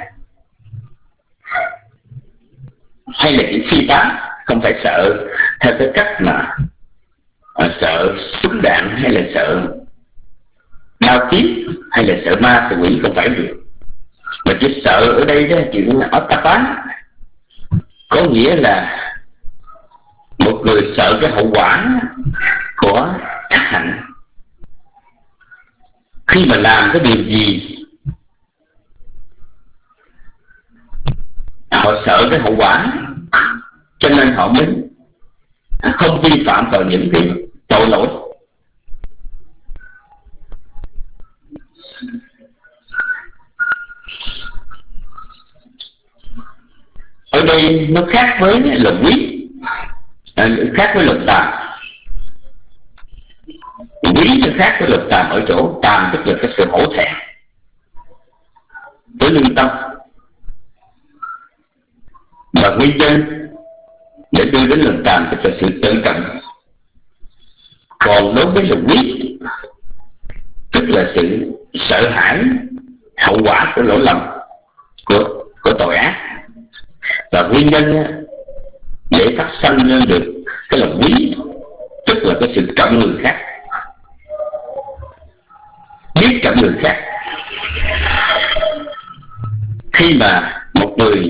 hay là chuyện phi tán, không phải sợ theo cái cách mà à, sợ súng đạn hay là sợ đao kiếm hay là sợ ma sợ quỷ, không phải được. Mà chỉ sợ ở đây đó chuyện Ottapá có nghĩa là một người sợ cái hậu quả của ác hạnh. Khi mà làm cái điều gì họ sợ cái hậu quả, cho nên họ mới không vi phạm vào những cái tội lỗi. Ở đây nó khác với lòng quý, khác với lòng tàm. Quý nó khác với lòng tàm ở chỗ tàm tức là cái sự hổ thẹn với lương tâm, và nguyên nhân để đưa đến lòng tàm tức là sự tự trọng. Còn đối với lòng quý là sự sợ hãi hậu quả của lỗi lầm, của, của tội ác. Và nguyên nhân để phát sanh lên được cái lòng quý, tức là cái sự trọng người khác, biết trọng người khác. Khi mà một người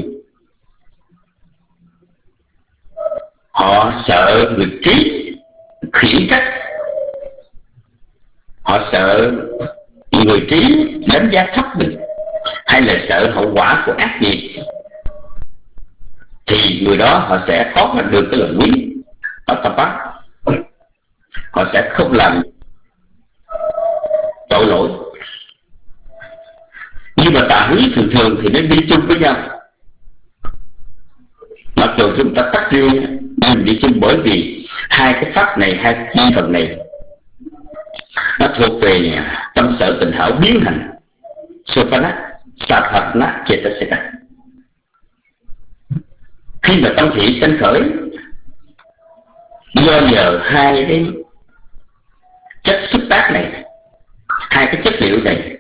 họ sợ người trí khiển trách, họ sợ người trí đánh giá thấp mình, hay là sợ hậu quả của ác nghiệp, thì người đó họ sẽ có được cái lòng quý ở tập pháp. Họ sẽ không làm tội lỗi. Nhưng mà tà quý thường thường thì nó đi chung với nhau. Mặc dù chúng ta tách riêng nhưng đi chung, bởi vì hai cái pháp này, hai chi phần này nó thuộc về tâm sở tình hảo biến hành, Sopana, Sapana, Cetasika. Khi mà tâm thị sanh khởi do nhờ hai cái chất xúc tác này, hai cái chất liệu này,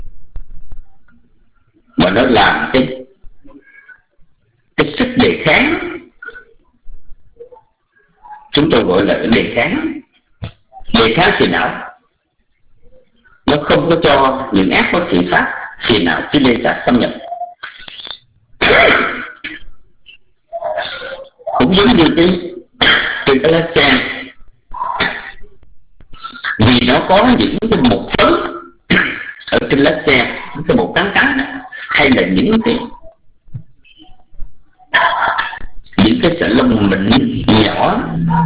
mà nó làm cái cái sức đề kháng, chúng tôi gọi là cái đề kháng đề kháng phiền não. Nó không có cho những ác bất thiện pháp, phiền não, cái lê sát xâm nhập. Cũng giống như cái từ cái lá sen, vì nó có những cái một phấn ở trên lá sen, cái một cắn cắn, hay là những cái những cái sợi lông mịn nhỏ,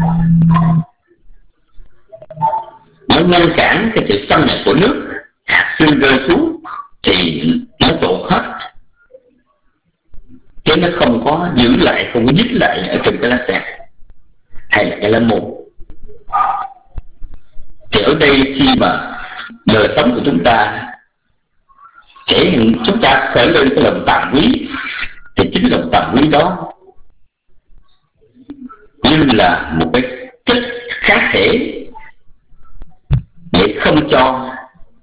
nó ngăn cản cái sự xâm nhập của nước, hạt sương rơi xuống thì nó tụt hết, chứ nó không có giữ lại, không có dính lại ở trên cái lá sen hay là cái lá mù. Thì ở đây khi mà đời sống của chúng ta thể hiện, chúng ta khởi lên cái lòng tàm quý, thì chính lòng tàm quý đó như là một cái chất kháng thể để không cho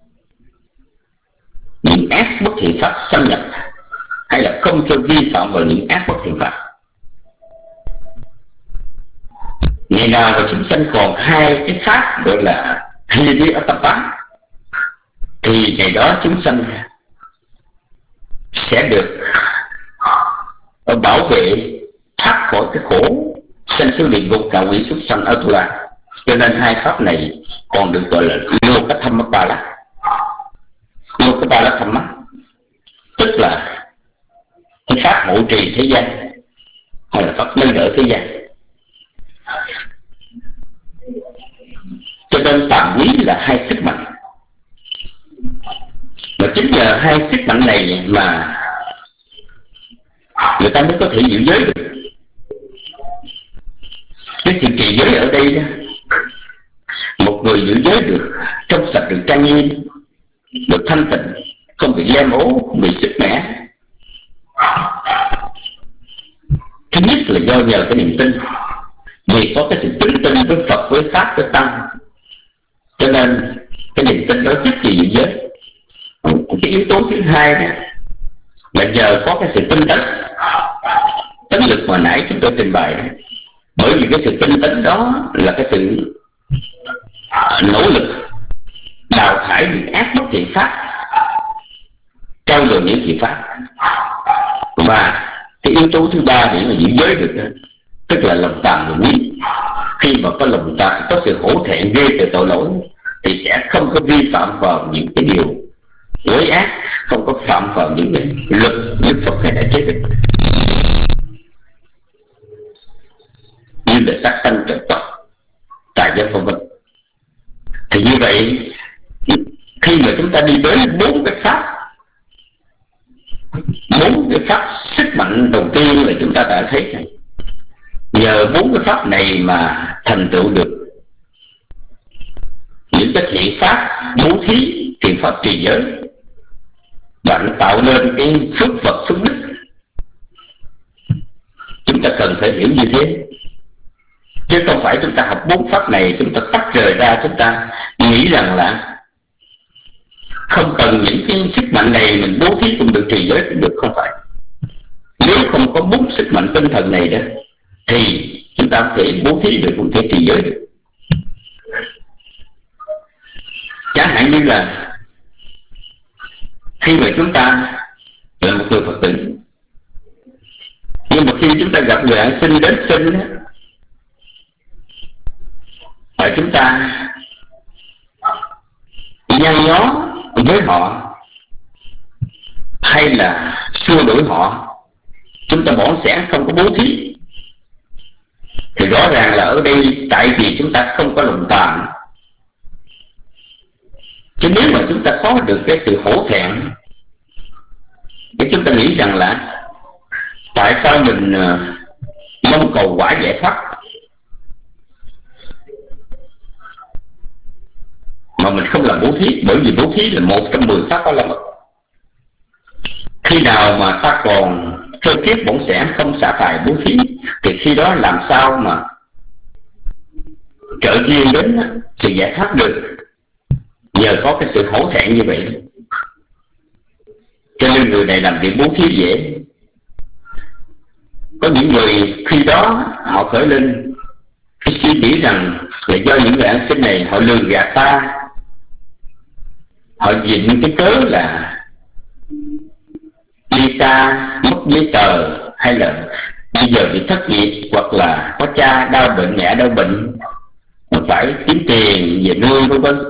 những ác bất thiện pháp xâm nhập, hay là không cho vi phạm vào những ác bất thiện pháp. Ngày nào mà chúng sanh còn hai cái pháp gọi là Hidiyatapa, thì ngày đó chúng sanh sẽ được bảo vệ thoát khỏi cái khổ sanh xuống địa ngục, ngạ quỷ, súc sanh, ở tu la. Cho nên hai pháp này còn được gọi là Lokathamapala. Lokapala Thamma tức là cái pháp hộ trì thế gian, hay là pháp nâng đỡ thế gian. Cho nên tàm quý là hai sức mạnh, mà chính nhờ hai sức mạnh này mà người ta mới có thể giữ giới được. Cái sự trì giới ở đây đó, một người giữ giới được trong sạch, được trang nghiêm, được thanh tịnh, không bị lem ố, không bị sức mẻ. Thứ nhất là do nhờ cái niềm tin, vì có cái sự tín tin với Phật, với Pháp, với Tăng, cho nên cái niềm tin đó giúp gì giữ giới. Cái yếu tố thứ hai đó là nhờ có cái sự tinh tấn, tấn lực mà nãy chúng tôi trình bày. Bởi vì cái sự tinh tấn đó là cái sự nỗ lực đào thải những ác bất thiện pháp, trao dồi những thiện pháp. Và cái yếu tố thứ ba để mà giữ giới được đó, tức là lòng tàm quý. Khi mà có lòng tàm, có sự hổ thẹn ghê từ tội lỗi, thì sẽ không có vi phạm vào những cái điều quấy ác, không có phạm vào những cái luật Đức Phật hay đã chế định, như là sát sanh, trộm cắp, tà dâm, vân vân. Thì như vậy, khi mà chúng ta đi tới bốn cái pháp, bốn cái pháp sức mạnh đầu tiên là chúng ta đã thấy này, nhờ bốn cái pháp này mà thành tựu được những cái thiện pháp bố thí, thiện pháp trì giới, và nó tạo nên cái phước Phật, phước đức. Chúng ta cần phải hiểu như thế, chứ không phải chúng ta học bốn pháp này chúng ta tách rời ra, chúng ta nghĩ rằng là không cần những cái sức mạnh này mình bố thí cũng được, trì giới cũng được, không phải. Nếu không có bốn sức mạnh tinh thần này đó thì chúng ta có thể bố thí được, cũng thể trì giới được. Chẳng hạn như là khi mà chúng ta là một người Phật tử, nhưng mà khi chúng ta gặp người ăn xin đến xin đó, và chúng ta nhăn nhó với họ hay là xua đuổi họ, chúng ta bỏ xẻ không có bố thí, thì rõ ràng là ở đây tại vì chúng ta không có lòng tàm. Chứ nếu mà chúng ta có được cái sự hổ thẹn, để chúng ta nghĩ rằng là tại sao mình mong cầu quả giải thoát mà mình không làm bố thí, bởi vì bố thí là một trong mười pháp có la mật. Khi nào mà ta còn sơ kiết bỏng sẻn không xả tài bố thí, thì khi đó làm sao mà trợ duyên đến sự giải thoát được, nhờ có cái sự hổ thẹn như vậy. Cho nên người này làm việc bố thí dễ. Có những người khi đó họ khởi lên cái suy nghĩ rằng là do những người ăn xin này họ lừa gạt ta, họ dựng cái cớ là đi xa mất giấy tờ, hay là bây giờ bị thất nghiệp, hoặc là có cha đau bệnh, mẹ đau bệnh mà phải kiếm tiền về nuôi, vân vân.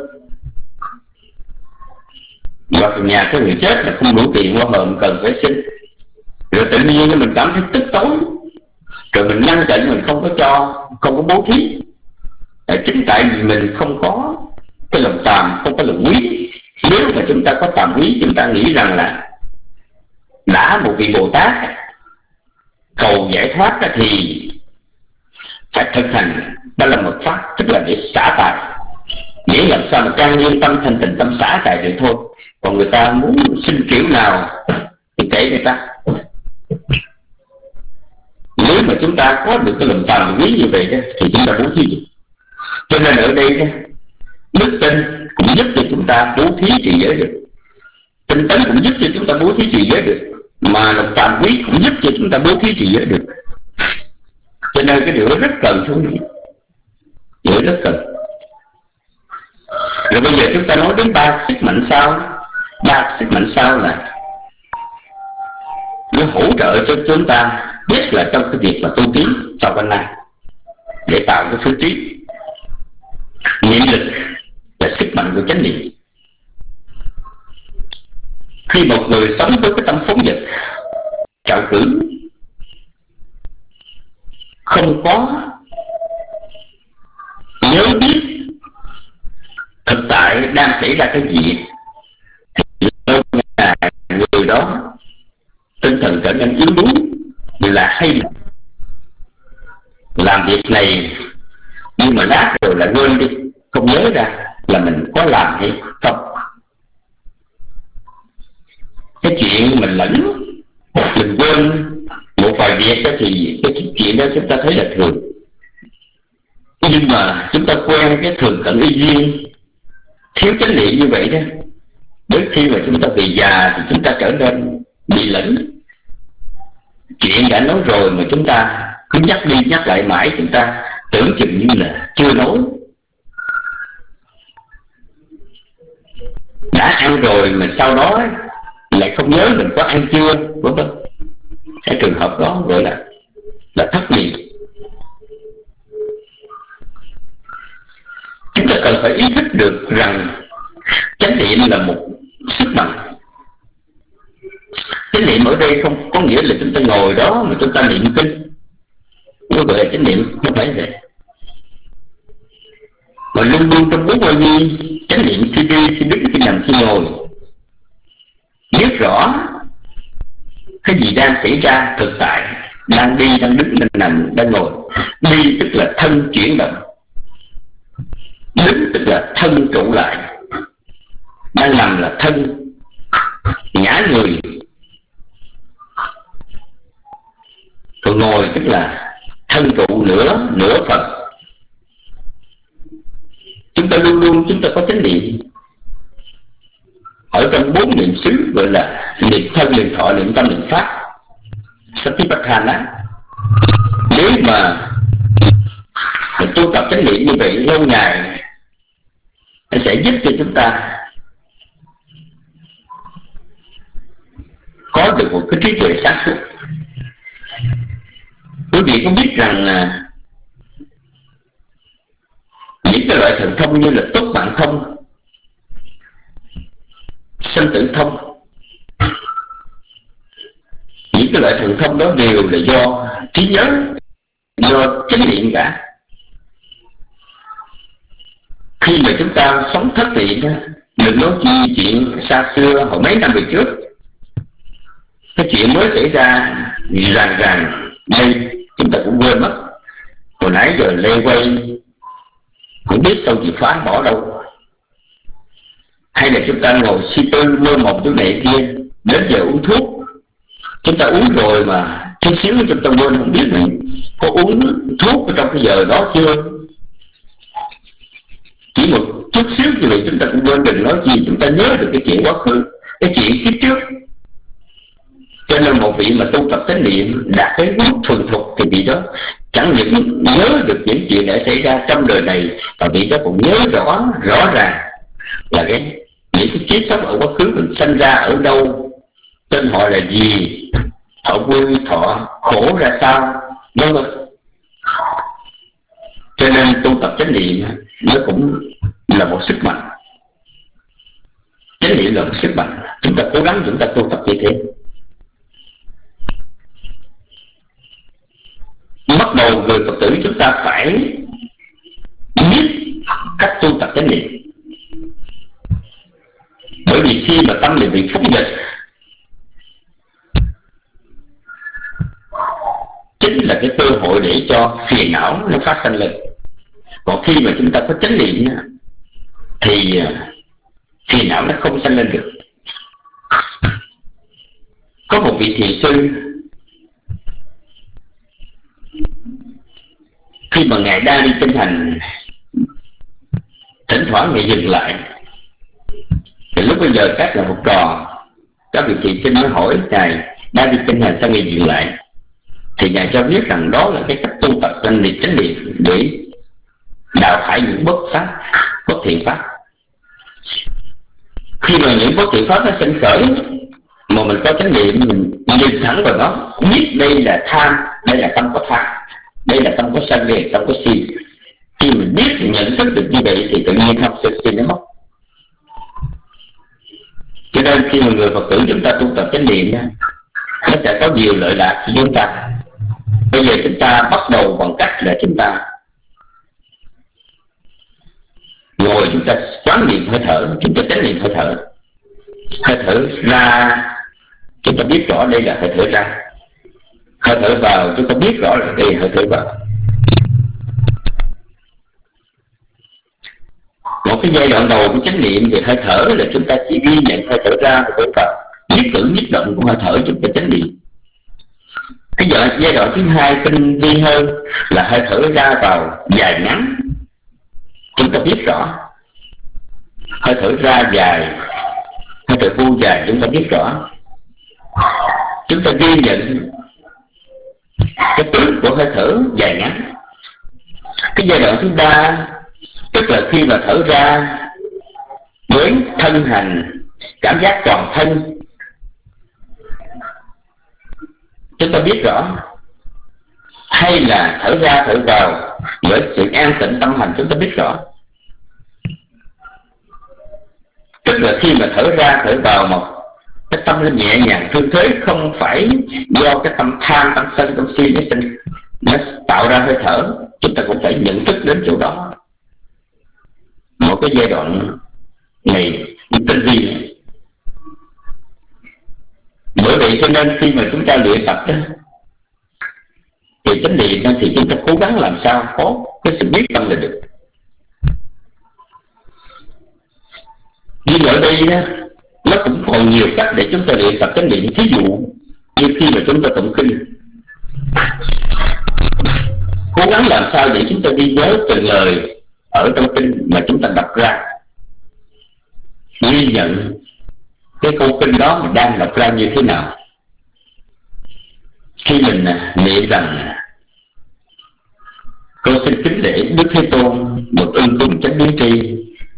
Hoặc nhà có người chết là không đủ tiền qua hòm cần phải xin, rồi tự nhiên mình cảm thấy tức tối, rồi mình ngăn chặn, mình không có cho, không có bố thí. Chính tại vì mình không có cái lòng tàm, không có lòng quý. Nếu mà chúng ta có tàm quý, chúng ta nghĩ rằng là đã một vị Bồ Tát cầu giải thoát thì phải thực hành ba la mật pháp, tức là để xả tài, để làm sao mà trang nghiêm tâm, thanh tịnh tâm, xả tài được thôi. Còn người ta muốn xin kiểu nào thì kể người ta. Nếu mà chúng ta có được cái lòng tàm quý như vậy đó thì chúng ta bố thí được. Cho nên ở đây đó, đức tin cũng giúp cho chúng ta bố thí trì giới được, tinh tấn cũng giúp cho chúng ta bố thí trì giới được, mà lòng tàm quý cũng giúp cho chúng ta bố thí trì giới được. Cho nên cái điều đó rất cần thôi, điều rất cần. Rồi bây giờ chúng ta nói đến ba sức mạnh sau. Ba sức mạnh sau là nó hỗ trợ cho chúng ta, nhất là trong cái việc mà tu tiến sau văn nay, để tạo cái phước trí. Niệm lực là sức mạnh của chánh niệm. Khi một người sống với cái tâm phóng dật, trạo cử, không có nhớ biết thực tại đang xảy ra cái gì, thì người đó tinh thần trở nên yếu đuối, là hay làm việc này nhưng mà lát rồi lại quên đi, không nhớ ra là mình có làm hay không. Cái chuyện mình lẫn, mình quên một vài việc đó thì cái chuyện đó chúng ta thấy là thường. Nhưng mà chúng ta quen cái thường cận y duyên, thiếu chánh niệm như vậy đó, đến khi mà chúng ta về già thì chúng ta trở nên bị lẫn. Chuyện đã nói rồi mà chúng ta cứ nhắc đi nhắc lại mãi, chúng ta tưởng chừng như là chưa nói. Đã ăn rồi mà sau đó lại không nhớ mình có ăn chưa, vân vân. Cái trường hợp đó gọi là là thất niệm. Chúng ta cần phải ý thức được rằng chánh niệm là một sức mạnh. Chánh niệm ở đây không có nghĩa là chúng ta ngồi đó mà chúng ta niệm kinh, nó gọi là chánh niệm, không phải vậy. Mà luôn luôn trong bốn quan nhi, chánh niệm khi đi, khi đứng, khi nằm, khi ngồi, biết rõ cái gì đang xảy ra thực tại, đang đi, đang đứng, đang nằm, đang ngồi. Đi tức là thân chuyển động, đứng tức là thân trụ lại, đang nằm là thân ngã người, còn ngồi tức là thân trụ nửa nửa phần. Chúng ta luôn luôn chúng ta có chánh niệm. ở trong bốn niệm xứ gọi là niệm thân, niệm thọ, niệm tâm, niệm pháp, Satipatthana. Nếu mà mình tu tập chánh niệm như vậy lâu ngày, nó sẽ giúp cho chúng ta có được một cái trí tuệ sáng suốt. Quý vị có biết rằng những cái loại thần thông như là túc mạng thông, sinh tử thông, những cái loại thần thông đó đều là do trí nhớ, do chánh niệm cả. Khi mà chúng ta sống thất niệm, đừng nói chi chuyện xa xưa hồi mấy năm về trước, cái chuyện mới xảy ra ràng ràng đây chúng ta cũng quên mất. Hồi nãy giờ lê quay không biết sao chị phá bỏ đâu, hay là chúng ta ngồi suy tư mơ mộng chỗ này kia, đến giờ uống thuốc chúng ta uống rồi mà chút xíu chúng ta quên không biết mình có uống thuốc ở trong cái giờ đó chưa. Chỉ một chút xíu như vậy chúng ta cũng quên, đừng nói gì chúng ta nhớ được cái chuyện quá khứ, cái chuyện kiếp trước. Cho nên một vị mà tu tập chánh niệm đạt cái mức thuần thục thì vị đó chẳng những nhớ được những chuyện đã xảy ra trong đời này, và vị đó cũng nhớ rõ rõ ràng là cái những cái kiếp sống ở quá khứ mình sinh ra ở đâu, tên họ là gì, thọ vui thọ khổ ra sao, vân vân. Cho nên tu tập chánh niệm nó cũng là một sức mạnh. Chánh niệm là một sức mạnh, chúng ta cố gắng chúng ta tu tập như thế. Bắt đầu người Phật tử chúng ta phải biết cách tu tập chánh niệm. Bởi vì khi mà tâm mình bị phóng dật, chính là cái cơ hội để cho phiền não nó phát sinh lên. Còn khi mà chúng ta có chánh niệm thì phiền não nó không sinh lên được. Có một vị thiền sư, khi mà ngài đang đi kinh hành, thỉnh thoảng ngài dừng lại. Thì lúc bây giờ các là học trò, các vị thiền sinh mới hỏi ngài đang đi kinh hành sao ngài dừng lại. Thì ngài cho biết rằng đó là cái cách tu tập chánh niệm chánh niệm để đào thải những bất pháp, bất thiện pháp. Khi mà những bất thiện pháp nó sinh khởi mà mình có chánh niệm, mình nhìn thẳng vào nó, biết đây là tham, đây là tâm có tham, đây là tâm có sân, đây là tâm có si. Khi mình biết thì nhận thức được như vậy thì tự nhiên tham sân si nó mất. Cho nên khi mà người Phật tử chúng ta tu tập chánh niệm, nó sẽ có nhiều lợi lạc cho chúng ta. Bây giờ chúng ta bắt đầu bằng cách là chúng ta ngồi, chúng ta quán niệm hơi thở, chúng ta chánh niệm hơi thở. Hơi thở ra chúng ta biết rõ đây là hơi thở ra, hơi thở vào chúng ta biết rõ là đây là hơi thở vào. Một cái giai đoạn đầu của chánh niệm về hơi thở là chúng ta chỉ ghi nhận hơi thở ra và hơi vào, nhất cử nhất động của hơi thở chúng ta chánh niệm. Cái giai đoạn thứ hai tinh vi hơn là hơi thở ra vào dài ngắn, chúng ta biết rõ. Hơi thở ra dài, hơi thở vô dài chúng ta biết rõ. Chúng ta ghi nhận cái tướng của hơi thở dài ngắn. Cái giai đoạn thứ ba tức là khi mà thở ra với thân hành, cảm giác toàn thân, chúng ta biết rõ. Hay là thở ra thở vào với sự an tịnh tâm hành, chúng ta biết rõ. Tức là khi mà thở ra thở vào mà cái tâm nó nhẹ nhàng thư thế, không phải do cái tâm tham, tâm sân, tâm si nó sinh, nó tạo ra hơi thở. Chúng ta cũng phải nhận thức đến chỗ đó. Một cái giai đoạn này tinh vi này. Bởi vậy cho nên khi mà chúng ta luyện tập đó, thì chánh niệm thì chúng ta cố gắng làm sao có cái sự biết tâm là được. Nhưng ở đây đó, nó cũng còn nhiều cách để chúng ta luyện tập chánh niệm. Thí dụ như khi mà chúng ta tụng kinh, cố gắng làm sao để chúng ta ghi nhớ từng lời ở trong kinh mà chúng ta đọc ra, ghi nhận cái câu kinh đó mình đang đọc ra như thế nào. Khi mình niệm rằng con xin kính lễ Đức Thế Tôn, một ưng cung chánh biến tri,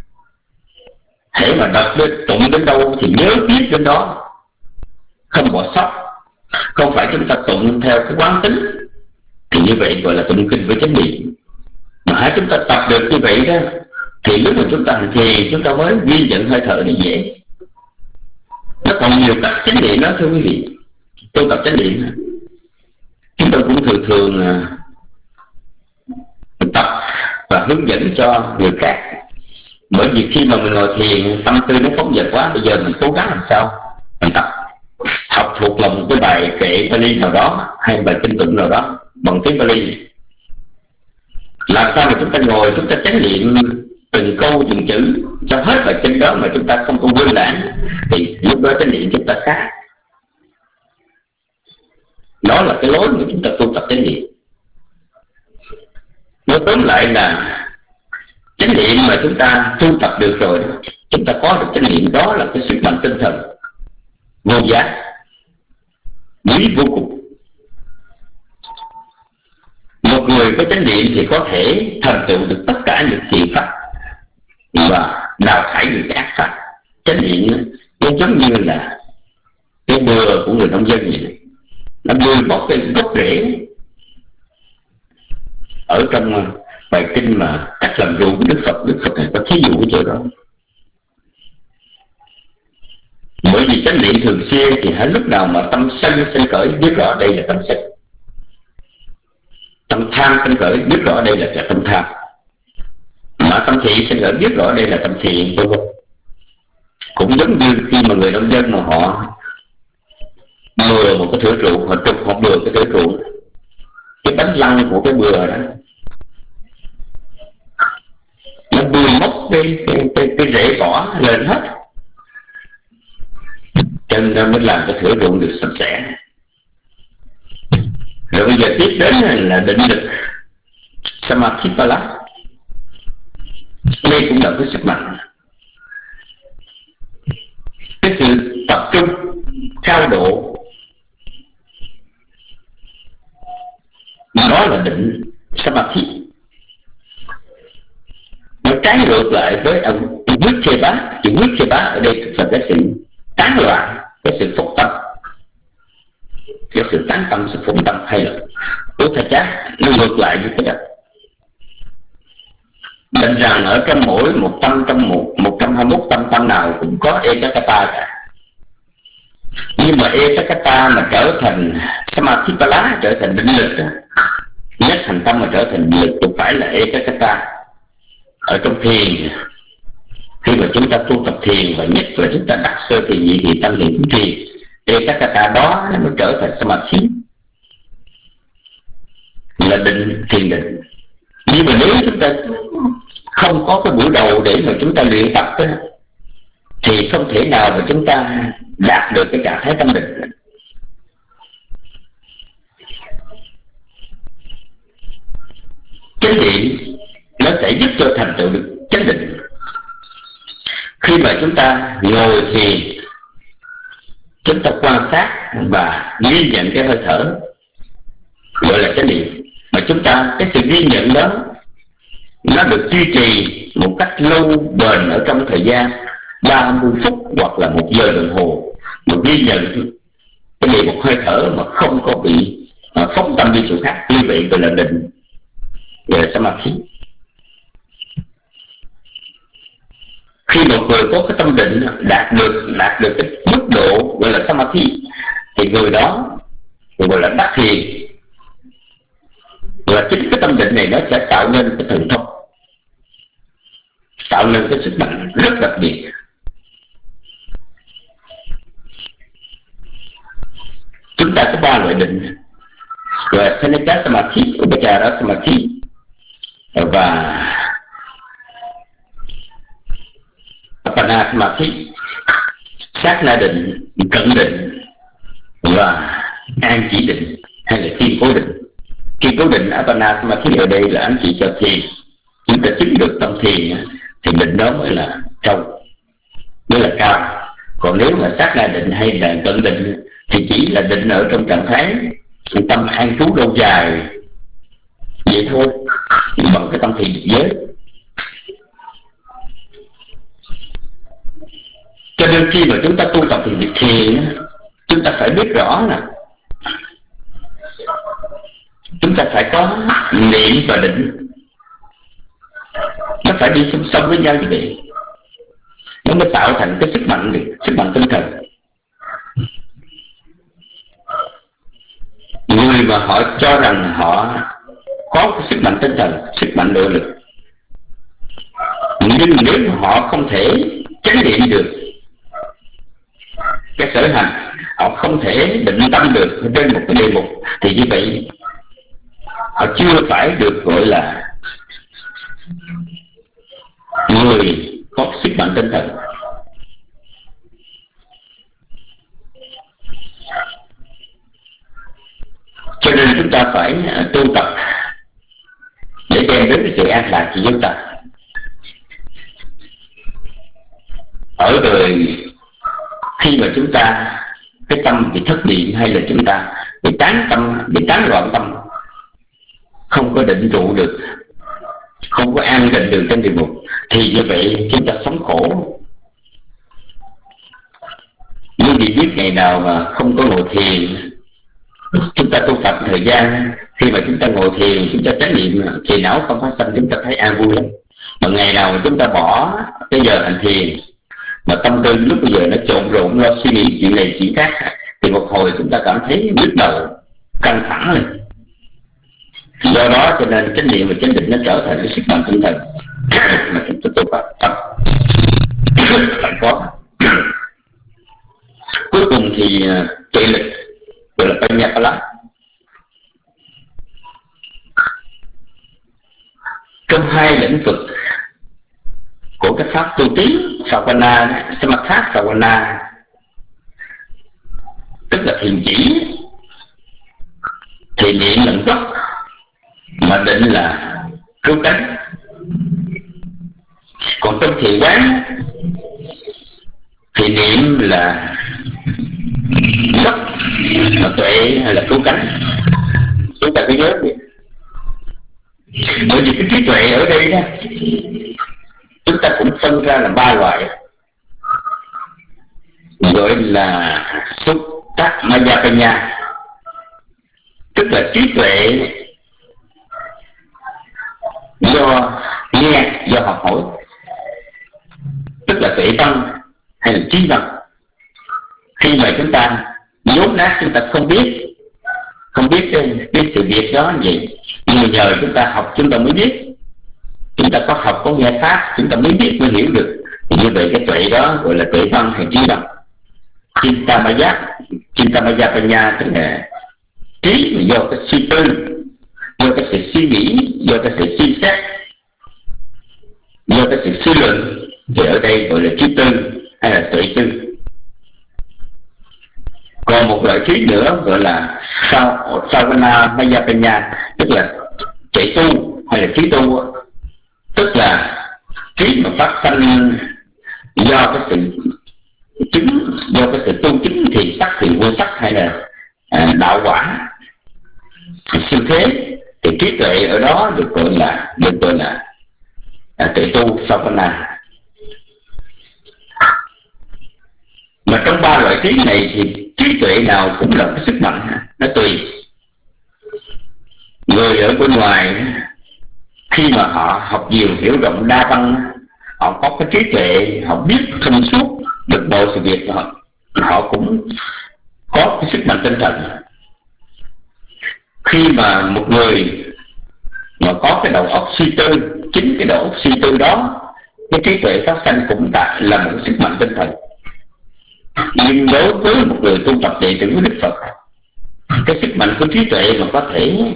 hễ mà đọc đến tụng đến đâu thì nhớ tiếp đến đó, không bỏ sót. Không phải chúng ta tụng theo cái quán tính, thì như vậy gọi là tụng kinh với chánh niệm. Mà hãy chúng ta tập được như vậy đó, thì lúc mà chúng ta hành thiền chúng ta mới ghi nhận hơi thở này dễ. Nó còn nhiều cách chánh niệm đó thưa quý vị. Tu tập chánh niệm chúng tôi cũng thường thường tập và hướng dẫn cho người khác. Bởi vì khi mà mình ngồi thiền tâm tư nó phóng dật quá, bây giờ mình cố gắng làm sao mình tập học thuộc lòng cái bài kệ Pali nào đó hay bài kinh tụng nào đó bằng tiếng Pali. Làm sao mà chúng ta ngồi chúng ta chánh niệm từng câu từng chữ cho hết bài kinh đó mà chúng ta không có quên lãng, thì lúc đó chánh niệm chúng ta khác. Đó là cái lối mà chúng ta tu tập chánh niệm. Nói tóm lại là chánh niệm mà chúng ta tu tập được rồi, chúng ta có được chánh niệm, đó là cái sức mạnh tinh thần vô giá, quý vô cùng. Một người có chánh niệm thì có thể thành tựu được tất cả những thiện pháp và đào thải những cái ác pháp. Chánh niệm nó giống như là cái bừa của người nông dân vậy, nó bươi bóc cái gốc rễ. Ở trong bài kinh mà cách làm ruộng của Đức Phật, Đức Phật này có thí dụ cái chỗ đó. Bởi vì chánh niệm thường xuyên thì hãy lúc nào mà tâm sân sân khởi biết rõ đây là tâm sân, tâm tham sân khởi biết rõ đây là tâm tham, mà tâm thiện sân khởi biết rõ đây là tâm thiện, vân vân. Cũng giống như khi mà người nông dân mà họ bừa một cái thửa ruộng, họ trục họ bừa cái thửa ruộng, cái bánh lăng của cái bừa đó nó bươi mốc cái, cái, cái, cái rễ cỏ lên hết, cho nên mới làm cái thửa ruộng được sạch sẽ. Rồi bây giờ tiếp đến là định lực Samadhi-pala. Đây cũng là cái sức mạnh, cái sự tập trung cao độ, đó là định Samadhi. Nó trái ngược lại với ông quyết chê bá. Chữ quyết chê bá ở đây là cái sự tán loạn, cái sự phục tâm, cái sự tán tâm, sự phục tâm, hay là của thật chắc nó ngược lại với cái đó. Định rằng ở trong mỗi một tâm, trong một một trăm hai mươi mốt tâm tâm nào cũng có Ekakata cả. Nhưng mà Ekakata mà trở thành Samadhi-pala, trở thành định lực đó, nhất thành tâm mà trở thành định lực cũng phải là Ekakata. Ở trong thiền, khi mà chúng ta tu tập thiền và nhất là chúng ta đắc sơ thiền nhị thiền tam thiền tứ thiền, Ekakata đó nó mới trở thành Samadhi, là định, thiền định. Nhưng mà nếu chúng ta không có cái buổi đầu để mà chúng ta luyện tập đó, thì không thể nào mà chúng ta đạt được cái trạng thái tâm định. Chánh niệm nó sẽ giúp cho thành tựu được chánh định. Khi mà chúng ta ngồi thiền, chúng ta quan sát và ghi nhận cái hơi thở, gọi là chánh niệm. Mà chúng ta, cái sự ghi nhận đó nó được duy trì một cách lâu bền ở trong thời gian ba mươi phút hoặc là một giờ đồng hồ, mà ghi nhận cái gì một hơi thở mà không có bị uh, phóng tâm đi chỗ khác, như vậy gọi là định, gọi là Samadhi. Khi một người có cái tâm định đạt được đạt được cái mức độ gọi là Samadhi, thì người đó gọi là đắc thiền. Và chính cái tâm định này nó sẽ tạo nên cái thần thông, tạo nên cái sức mạnh rất đặc biệt. Chúng ta có ba loại định, gọi là Khanika Samadhi, Upachara Samadhi và Apana Samadhi, sát na định, cận định và an chỉ định hay là kiên cố định. Kiên cố định Apana Samadhi ở đây là ám chỉ cho thiền. Chúng ta chứng được tâm thiền thì định đó mới là trong, mới là cao. Còn nếu mà sát na định hay là cận định thì chỉ là định ở trong trạng thái tâm an trú lâu dài vậy thôi, bằng cái tâm thiền giới. Cho nên khi mà chúng ta tu tập thiền thiền, chúng ta phải biết rõ là chúng ta phải có niệm và định, nó phải đi song song với nhau như vậy, nó mới tạo thành cái sức mạnh được, sức mạnh tinh thần. Người mà họ cho rằng họ có cái sức mạnh tinh thần, sức mạnh nội lực, nhưng nếu họ không thể chánh niệm được cái sở hành, họ không thể định tâm được trên một cái đề mục, thì như vậy họ chưa phải được gọi là người có sức mạnh tinh thần. Cho nên chúng ta phải tu tập để đem đến cái sự an lạc cho chúng ta. Ở đời khi mà chúng ta cái tâm bị thất niệm, hay là chúng ta bị tán tâm, bị tán loạn tâm, không có định trụ được, không có an định được trên địa mục, thì như vậy chúng ta sống khổ. Nhưng vì biết ngày nào mà không có ngồi thiền, chúng ta tu tập thời gian, khi mà chúng ta ngồi thiền, chúng ta chánh niệm, thì não không phát sanh, chúng ta thấy an vui lắm. Mà ngày nào mà chúng ta bỏ cái giờ hành thiền, mà tâm tư lúc bây giờ nó trộn rộn, lo suy nghĩ chuyện này chuyện khác, thì một hồi chúng ta cảm thấy nhức đầu, căng thẳng lên. Do đó cho nên chánh niệm và chánh định nó trở thành cái sức mạnh tinh thần mà chúng ta tu tập phải có. Cuối cùng thì tuệ lực gọi là Panyapala. Trong hai lĩnh vực của cái pháp tu tiến Savana, Samatha Savana, tức là thiền chỉ, thì niệm là gốc, mà định là cứu cánh. Còn trong thiền quán thì niệm là gốc, mà tuệ hay là cứu cánh. Chúng ta cứ nhớ đi. Bởi vì cái trí tuệ ở đây đó, chúng ta cũng phân ra làm ba loại, gọi là Sutta Mayapanya, tức là trí tuệ do nghe, do học hỏi, tức là tuệ văn hay là trí văn. Khi mà chúng ta dốt nát, chúng ta không biết không biết cái, cái sự việc đó như vậy, nhưng mà nhờ chúng ta học chúng ta mới biết. Chúng ta có học, có nghe pháp, chúng ta mới biết, mới hiểu được. Thì như vậy cái tuệ đó gọi là tuệ văn hay trí văn. Chintamaya, Chintamayapanya tức là trí mà do cái suy tư, do cái sự suy nghĩ, do cái sự suy xét, do cái sự suy luận, thì ở đây gọi là trí tư hay là tuệ tư. Còn một loại trí nữa gọi là Savana Mayapanya, tức là tuệ tu hay là trí tu, tức là trí mà phát sanh do cái sự chứng, do cái sự tu chứng thiền sắc, thiền vô sắc, hay là à, đạo quả siêu thế. Thì trí tuệ ở đó được gọi là được gọi là à, tuệ tu Savana. Mà trong ba loại trí này thì trí tuệ nào cũng là cái sức mạnh, nó tùy. Người ở bên ngoài khi mà họ học nhiều, hiểu rộng, đa văn, họ có cái trí tuệ, họ biết thông suốt được mọi sự việc, họ, họ cũng có cái sức mạnh tinh thần. Khi mà một người mà có cái đầu óc suy tư, chính cái đầu óc suy tư đó, cái trí tuệ phát sanh cũng tại là một sức mạnh tinh thần. Nhưng đối với một người tu tập đệ tử của Đức Phật, cái sức mạnh của trí tuệ mà có thể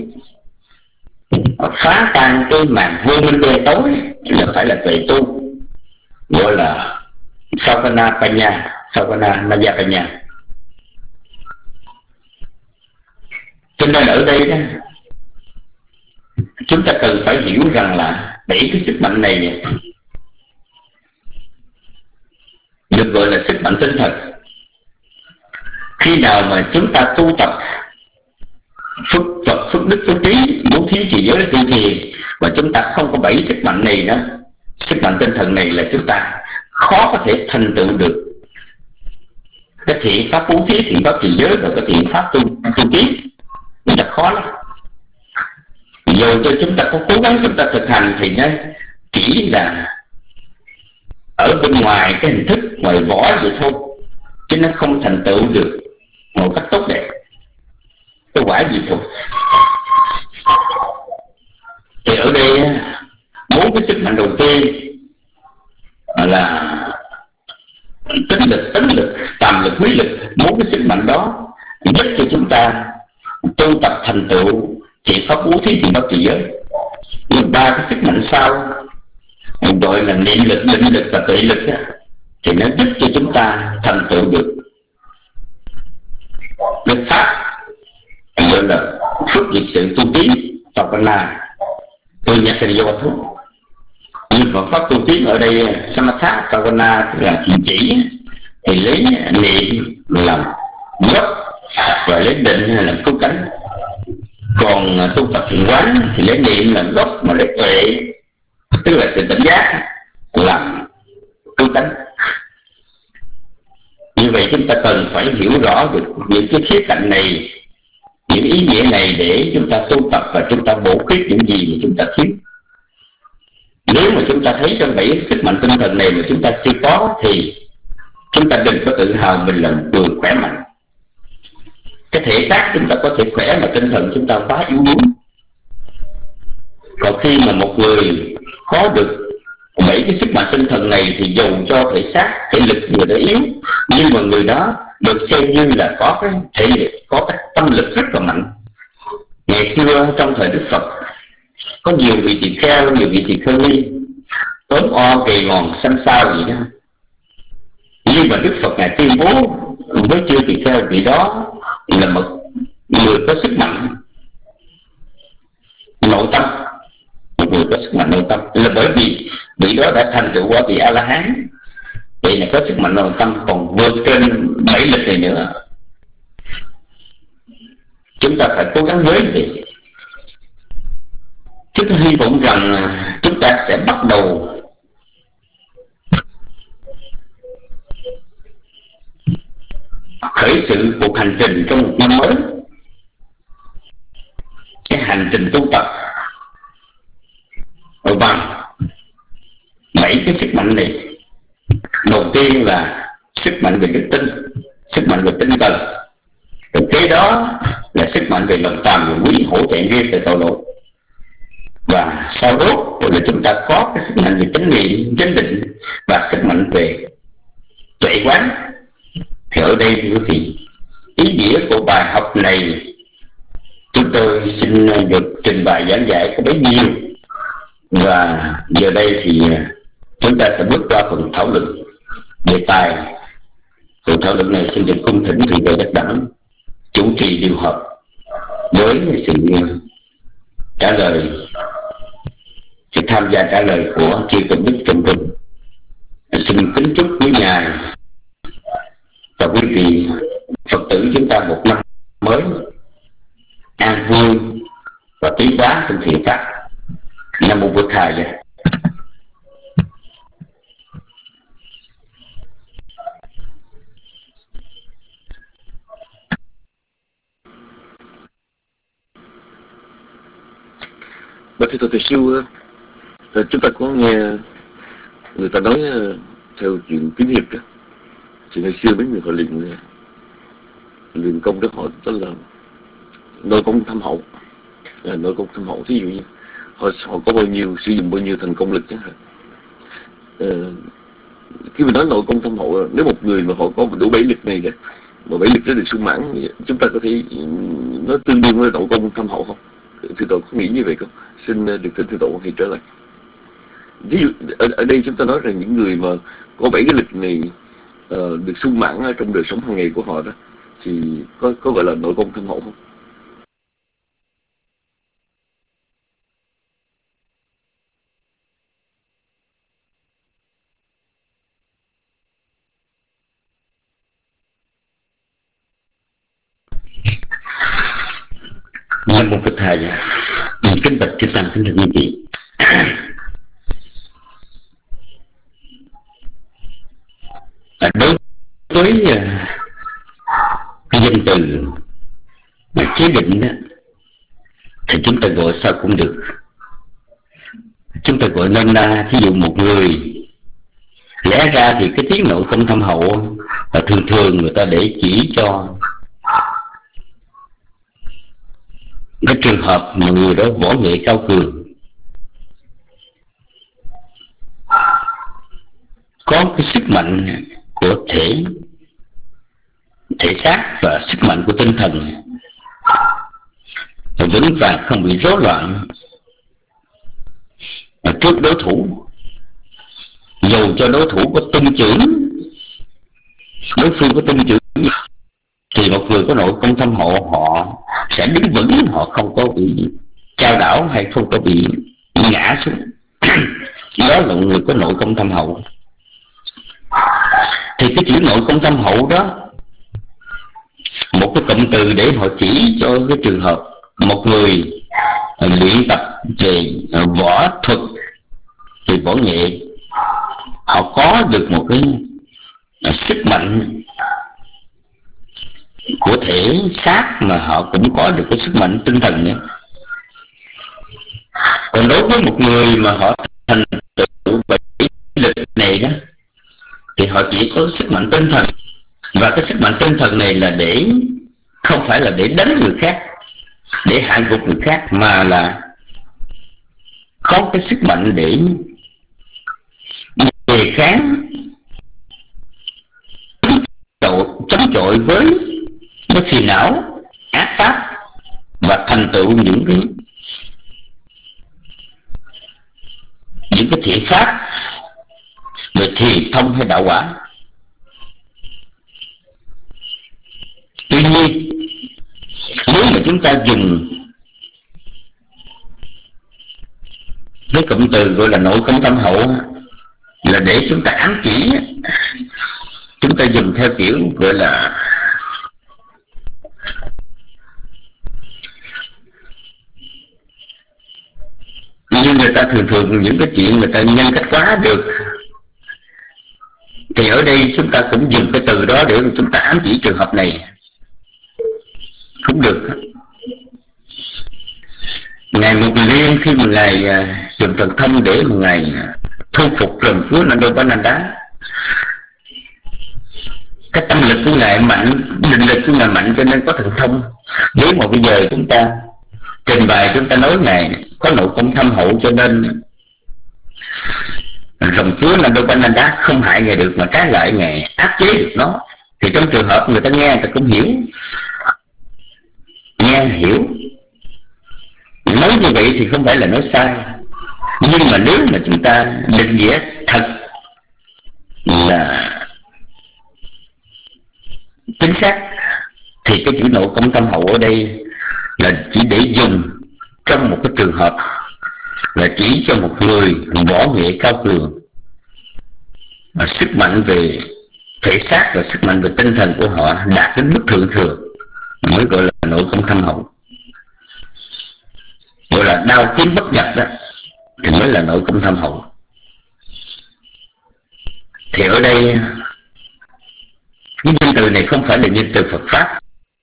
phá tan cái màn vô minh đen tối là phải là tuệ tu, gọi là Savana Panya, Savana Mayapanya. Cho nên ở đây đó, chúng ta cần phải hiểu rằng là bảy cái sức mạnh này được gọi là sức mạnh tinh thần. Khi nào mà chúng ta tu tập phước Phật, phước đức, phước trí, bố thí, trì giới, tu thiền, và chúng ta không có bảy sức mạnh này đó, sức mạnh tinh thần này, là chúng ta khó có thể thành tựu được cái thiện pháp bố thí, thiện pháp trì giới và cái thiện pháp tu tu trí. Nó là khó lắm. Dù cho chúng ta có cố gắng chúng ta thực hành thì nó chỉ là ở bên ngoài cái hình thức, ngoài vỏ vậy thôi, chứ nó không thành tựu được một cách tốt đẹp cái quả gì thôi. Thì ở đây bốn cái sức mạnh đầu tiên là tính lực, tấn lực, tàm lực, quý lực. Bốn cái sức mạnh đó giúp cho chúng ta tu tập thành tựu thiện pháp bố thí, thiện pháp trì giới. Nhưng ba cái sức mạnh sau gọi là niệm lực, định lực và tuệ lực đó, thì nó giúp cho chúng ta thành tựu được cái pháp gọi là phước diệt sự tu tiến Pavana, tôi nhắc là do thuốc. Nhưng Phật pháp tu tiến ở đây Samatha Pavana tức là thiền chỉ, thì lấy niệm làm gốc và lấy định làm cứu cánh. Còn tu tập thiền quán thì lấy niệm làm gốc mà lấy tuệ tức là sự tỉnh giác làm cứu cánh. Như vậy chúng ta cần phải hiểu rõ được những cái khía cạnh này, những ý nghĩa này, để chúng ta tu tập và chúng ta bổ khuyết những gì mà chúng ta thiếu. Nếu mà chúng ta thấy trong bảy sức mạnh tinh thần này mà chúng ta chưa có thì chúng ta đừng có tự hào mình là một người khỏe mạnh. Cái thể xác chúng ta có thể khỏe mà tinh thần chúng ta quá yếu đuối. Còn khi mà một người có được bảy cái sức mạnh tinh thần này thì dù cho thể xác, thể lực người đó yếu, nhưng mà người đó được xem như là có cái thể lực, có cái tâm lực rất là mạnh. Ngày xưa trong thời Đức Phật có nhiều vị tỳ kheo, nhiều vị tỳ kheo ni tốm o gầy ngòn xanh xao vậy đó, nhưng mà Đức Phật ngài tuyên bố với chư tỳ kheo vị đó là một người có sức mạnh nội tâm. Một người có sức mạnh nội tâm là bởi vì vị đó đã thành tựu qua vị A La Hán, vậy là có sức mạnh nội tâm còn vượt trên bảy lực này nữa. Chúng ta phải cố gắng nhớ vậy. Chúng ta hy vọng rằng chúng ta sẽ bắt đầu khởi sự cuộc hành trình trong một năm mới, cái hành trình tu tập bằng bảy cái sức mạnh này. Đầu tiên là sức mạnh về đức tin, sức mạnh về tinh thần. Rồi kế đó là sức mạnh về lòng tàm và quý, hỗ trợ riêng về tội lỗi. Và sau đó là chúng ta có cái sức mạnh về chánh niệm, chánh định và sức mạnh về tuệ quán. Thì ở đây quý vị, ý nghĩa của bài học này chúng tôi xin được trình bày giảng giải có bấy nhiêu. Và giờ đây thì chúng ta sẽ bước qua phần thảo luận đề tài. Phần thảo luận này xin được cung thỉnh thượng tọa Giác Đẳng chủ trì điều hợp với sự trả lời, sự tham gia trả lời của chư tôn đức trong rừng. Xin kính chúc quý ngài và quý vị Phật tử chúng ta một năm mới an vui và tiến hóa trong thiện pháp. Nam mô Bụt Thầy. Bạch thầy thầy siêu, chúng ta có nghe người ta nói theo chuyện kiếm hiệp đó, thì ngày xưa mấy người họ luyện luyện công đó, họ đó là nội công thâm hậu, là nội công thâm hậu. Thí dụ như họ họ có bao nhiêu, sử dụng bao nhiêu thành công lực chẳng hạn. Ờ, khi mình nói nội công thâm hậu, nếu một người mà họ có đủ bảy lực này đó, mà bảy lực đó được sung mãn, chúng ta có thể nó tương đương với nội công thâm hậu không? Thưa tổ có nghĩ như vậy không? Xin được thỉnh thưa tổ hãy trở lại. Ví dụ ở, ở đây chúng ta nói rằng những người mà có bảy cái lực này uh, được sung mãn ở trong đời sống hàng ngày của họ đó, thì có có gọi là nội công thâm hậu không? Nam mô Phật Thầy. Kính bạch chư tăng, kính thưa quý vị. Đối với cái danh từ mà chế định đó, thì chúng ta gọi sao cũng được. Chúng ta gọi nôm na, thí dụ một người, lẽ ra thì cái tiếng nội công thâm hậu và thường thường người ta để chỉ cho cái trường hợp mà người đó võ nghệ cao cường, có cái sức mạnh của thể thể xác và sức mạnh của tinh thần vững vàng, không bị rối loạn trước đối thủ. Dù cho đối thủ có tung chưởng, đối phương có tung chưởng, thì một người có nội công thâm hậu họ sẽ đứng vững, họ không có bị chao đảo hay không có bị ngã xuống. Đó là người có nội công thâm hậu. Thì cái chữ nội công thâm hậu đó, một cái cụm từ để họ chỉ cho cái trường hợp một người luyện tập về võ thuật, về võ nghệ, họ có được một cái sức mạnh của thể xác mà họ cũng có được cái sức mạnh tinh thần nữa. Còn đối với một người mà họ thành tựu bảy lực này đó, thì họ chỉ có sức mạnh tinh thần, và cái sức mạnh tinh thần này là để không phải là để đánh người khác, để hạ gục người khác, mà là có cái sức mạnh để đề kháng, chống chọi với cái phiền não, ác pháp, và thành tựu những cái những cái thiện pháp về thiền thông hay đạo quả. Tuy nhiên, nếu mà chúng ta dùng cái cụm từ gọi là nội công thâm hậu là để chúng ta ám chỉ, chúng ta dùng theo kiểu gọi là như người ta thường thường những cái chuyện người ta nhân cách quá được, thì ở đây chúng ta cũng dùng cái từ đó để chúng ta ám chỉ trường hợp này cũng được. Ngài Mục Liên khi mà Ngài dùng thần thông để mà Ngài thu phục rừng cứu Nando Bananda, cái tâm lực của Ngài mạnh, định lực của Ngài mạnh, cho nên có thần thông. Nếu mà bây giờ chúng ta trình bày, chúng ta nói Ngài có nội công thâm hậu cho nên rồng chúa Nando Bananda không hại Ngài được, mà trái lại Ngài áp chế được nó, thì trong trường hợp người ta nghe, người ta cũng hiểu, nghe hiểu. Nói như vậy thì không phải là nói sai, nhưng mà nếu mà chúng ta định nghĩa thật là chính xác, thì cái chữ nội công thâm hậu ở đây là chỉ để dùng trong một cái trường hợp là chỉ cho một người võ nghệ cao cường, và sức mạnh về thể xác và sức mạnh về tinh thần của họ đạt đến mức thượng thừa mới gọi là nội công thâm hậu. Gọi là đao kiếm bất nhập đó thì mới là nội công thâm hậu. Thì ở đây cái danh từ này không phải là danh từ Phật Pháp,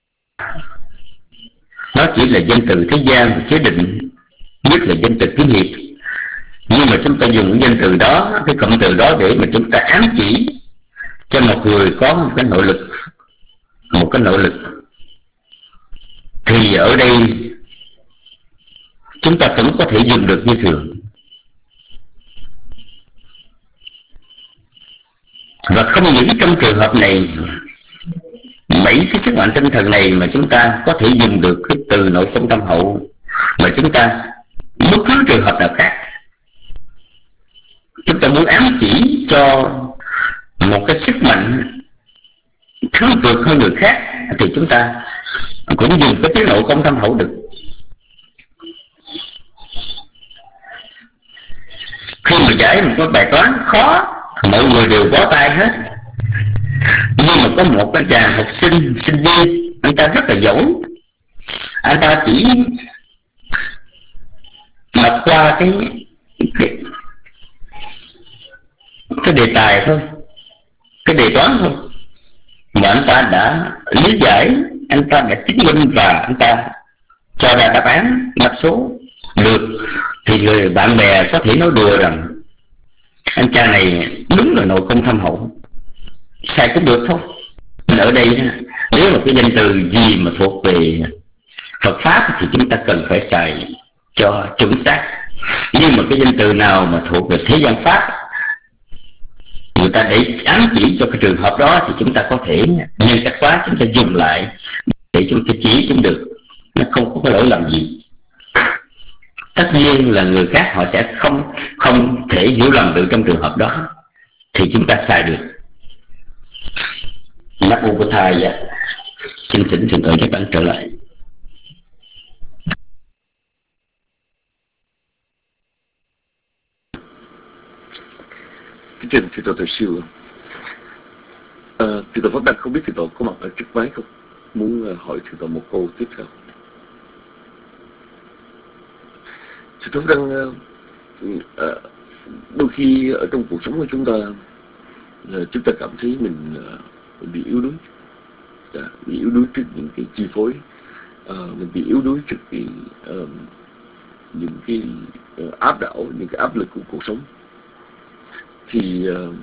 nó chỉ là danh từ thế gian chế định, nhất là danh từ kiếm hiệp. Nhưng mà chúng ta dùng cái danh từ đó, cái cụm từ đó để mà chúng ta ám chỉ cho một người có một cái nội lực, một cái nội lực, thì ở đây chúng ta vẫn có thể dùng được như thường. Và không những trong trường hợp này, mấy cái sức mạnh tinh thần này mà chúng ta có thể dùng được cái từ nội công thâm hậu, mà chúng ta bất cứ trường hợp nào khác, chúng ta muốn ám chỉ cho một cái sức mạnh thắng vượt hơn người khác, thì chúng ta cũng dùng cái tiếng nội công thâm hậu được. Khi mà giải một cái bài toán khó, mọi người đều bó tay hết, nhưng mà có một cái chàng học sinh sinh viên, anh ta rất là giỏi, anh ta chỉ đọc qua cái cái, cái đề tài thôi, cái đề toán thôi, mà anh ta đã lý giải, anh ta đã chứng minh và anh ta cho ra đáp án đáp số được. Thì người bạn bè có thể nói đùa rằng anh cha này đúng là nội công thâm hậu, sai cũng được thôi. Ở đây nếu mà cái danh từ gì mà thuộc về Phật pháp thì chúng ta cần phải xài cho chuẩn xác, nhưng mà cái danh từ nào mà thuộc về thế gian pháp, người ta để ám chỉ cho cái trường hợp đó, thì chúng ta có thể nhân cách hóa, chúng ta dùng lại để chúng ta chỉ cũng được, nó không có cái lỗi lầm gì. Tất nhiên là người khác họ sẽ không không thể hiểu lầm được trong trường hợp đó, thì chúng ta xài được. Nắp u của thai vậy. Xin thỉnh thượng ở các bạn trở lại. Kính trình thầy tổ thầy siêu. À, thầy tổ Pháp Đăng không biết thầy tổ có mặt ở trước máy không? Muốn hỏi thầy tổ một câu tiếp theo. Thầy tổ Pháp Đăng, à, đôi khi ở trong cuộc sống của chúng ta, chúng ta cảm thấy mình bị yếu đuối, à, bị yếu đuối trước những cái chi phối, à, mình bị yếu đuối trước cái, uh, những cái uh, áp đảo, những cái áp lực của cuộc sống. Thì uh,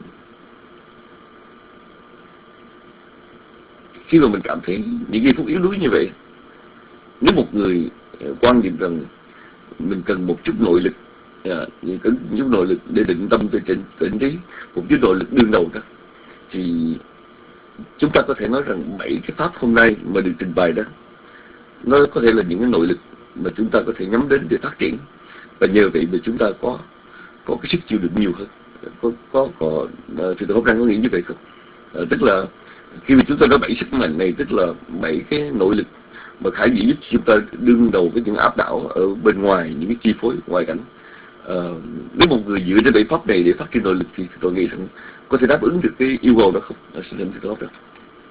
khi mà mình cảm thấy những giây phút yếu đuối như vậy, nếu một người uh, quan niệm rằng mình cần một chút nội lực, uh, cần một chút nội lực để định tâm tới tỉnh tỉnh trí, một chút nội lực đương đầu đó, thì chúng ta có thể nói rằng bảy cái pháp hôm nay mà được trình bày đó, nó có thể là những cái nội lực mà chúng ta có thể nhắm đến để phát triển, và nhờ vậy mà chúng ta có có cái sức chịu đựng nhiều hơn. Có có có thì tôi không đang có nghĩ như vậy không? À, tức là khi mà chúng ta nói bảy sức mạnh này, tức là bảy cái nội lực mà khả dĩ giúp chúng ta đương đầu với những áp đảo ở bên ngoài, những cái chi phối ngoài cảnh. À, nếu một người dựa trên bảy pháp này để phát triển nội lực thì tôi nghĩ rằng có thể đáp ứng được cái yêu cầu đó không? À, xin thưa thầy Pháp.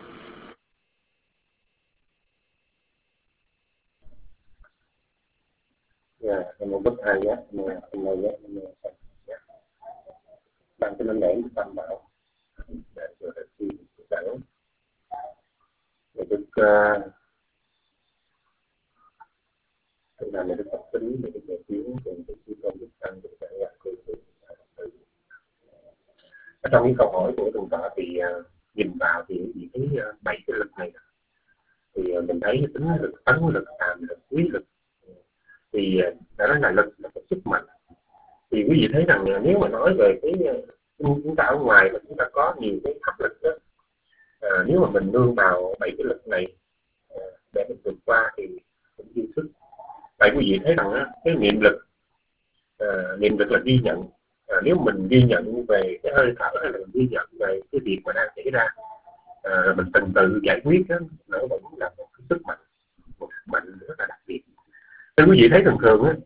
Dạ, em muốn bất hai giác, em muốn giác, em muốn giác. Bạn cho nên để tâm bảo để cho được khi đẳng để được tức là để được tập tính, để được giải quyết, để được khi công việc tăng, để được gặp cơ hội. Trong những câu hỏi của Thượng tọa thì uh, nhìn vào thì chỉ thấy uh, bảy cái lực này thì uh, mình thấy tính lực, tấn lực, hàm lực, quý lực, thì uh, đó là lực, là cái sức mạnh. Thì quý vị thấy rằng uh, nếu mà nói về cái uh, chúng ta ở ngoài mà chúng ta có nhiều cái áp lực đó, uh, nếu mà mình nương vào bảy cái lực này uh, để mình vượt qua thì cũng dư sức. Tại quý vị thấy rằng uh, cái niệm lực, uh, niệm lực là ghi nhận. À, nếu mình ghi nhận về cái hơi thở hay là mình ghi nhận về cái việc mà đang xảy ra, à, mình từng tự giải quyết đó, nó vẫn là một cái sức mạnh, một sức mạnh rất là đặc biệt. Nên quý vị thấy thường thường á,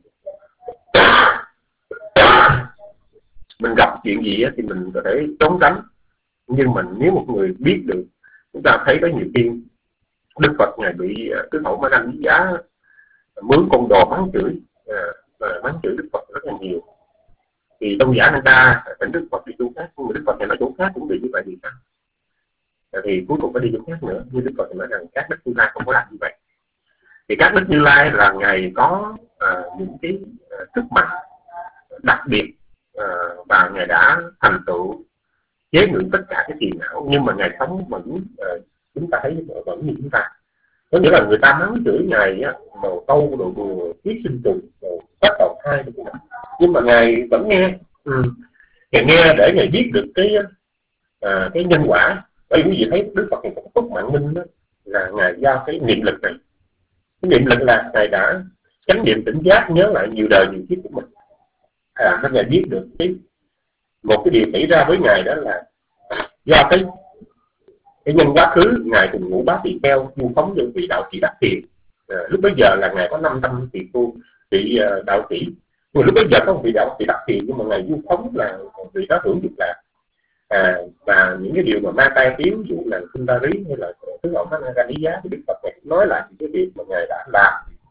mình gặp chuyện gì á, thì mình có thể trốn tránh, nhưng mình nếu một người biết được, chúng ta thấy có nhiều khi Đức Phật ngài bị cái hậu Ma Đanh giá mướn con đồ mắng chửi, à, mắng chửi Đức Phật rất là nhiều. Thì tôn giả người ta tỉnh Đức Phật đi chỗ khác, nhưng mà Đức Phật này nói chỗ khác cũng bị như vậy thì sao? Thì cuối cùng phải đi chỗ khác nữa. Nhưng Đức Phật nói rằng các đức Như Lai không có làm như vậy. Thì các đức Như Lai là ngài có uh, những cái uh, sức mạnh đặc biệt, uh, và ngài đã thành tựu chế ngự tất cả cái phiền não, nhưng mà ngài sống vẫn uh, chúng ta thấy vẫn như chúng ta. Có nghĩa là người ta mắng chửi ngài á, đồ câu, đồ đùa, ký sinh trùng, đồ bắt đầu thai, nhưng mà ngài vẫn nghe, ừ. Ngài nghe để ngài biết được cái à, cái nhân quả. Bởi vì quý vị thấy Đức Phật này có phúc mạng minh đó, là ngài giao cái niệm lực này. Cái niệm lực là ngài đã chánh niệm tỉnh giác, nhớ lại nhiều đời nhiều kiếp của mình, à, nên ngài biết được cái một cái điều xảy ra với ngài, đó là do cái cái nhân quá khứ ngài cùng ngũ bá tỳ kheo vu khống những vị đạo sĩ đắc thiền. À, lúc bấy giờ là ngài có năm trăm tỳ phu vị uh, đạo sĩ, nhưng lúc bấy giờ có một vị đạo sĩ đắc thiền, nhưng mà ngài vu khống là vị đó hưởng dục lạc. À, và những cái điều mà ma tai tiếng, ví dụ là Sundari hay là thứ hậu Ma Đanh giá, thì Đức Phật này nói lại những cái việc mà ngài đã làm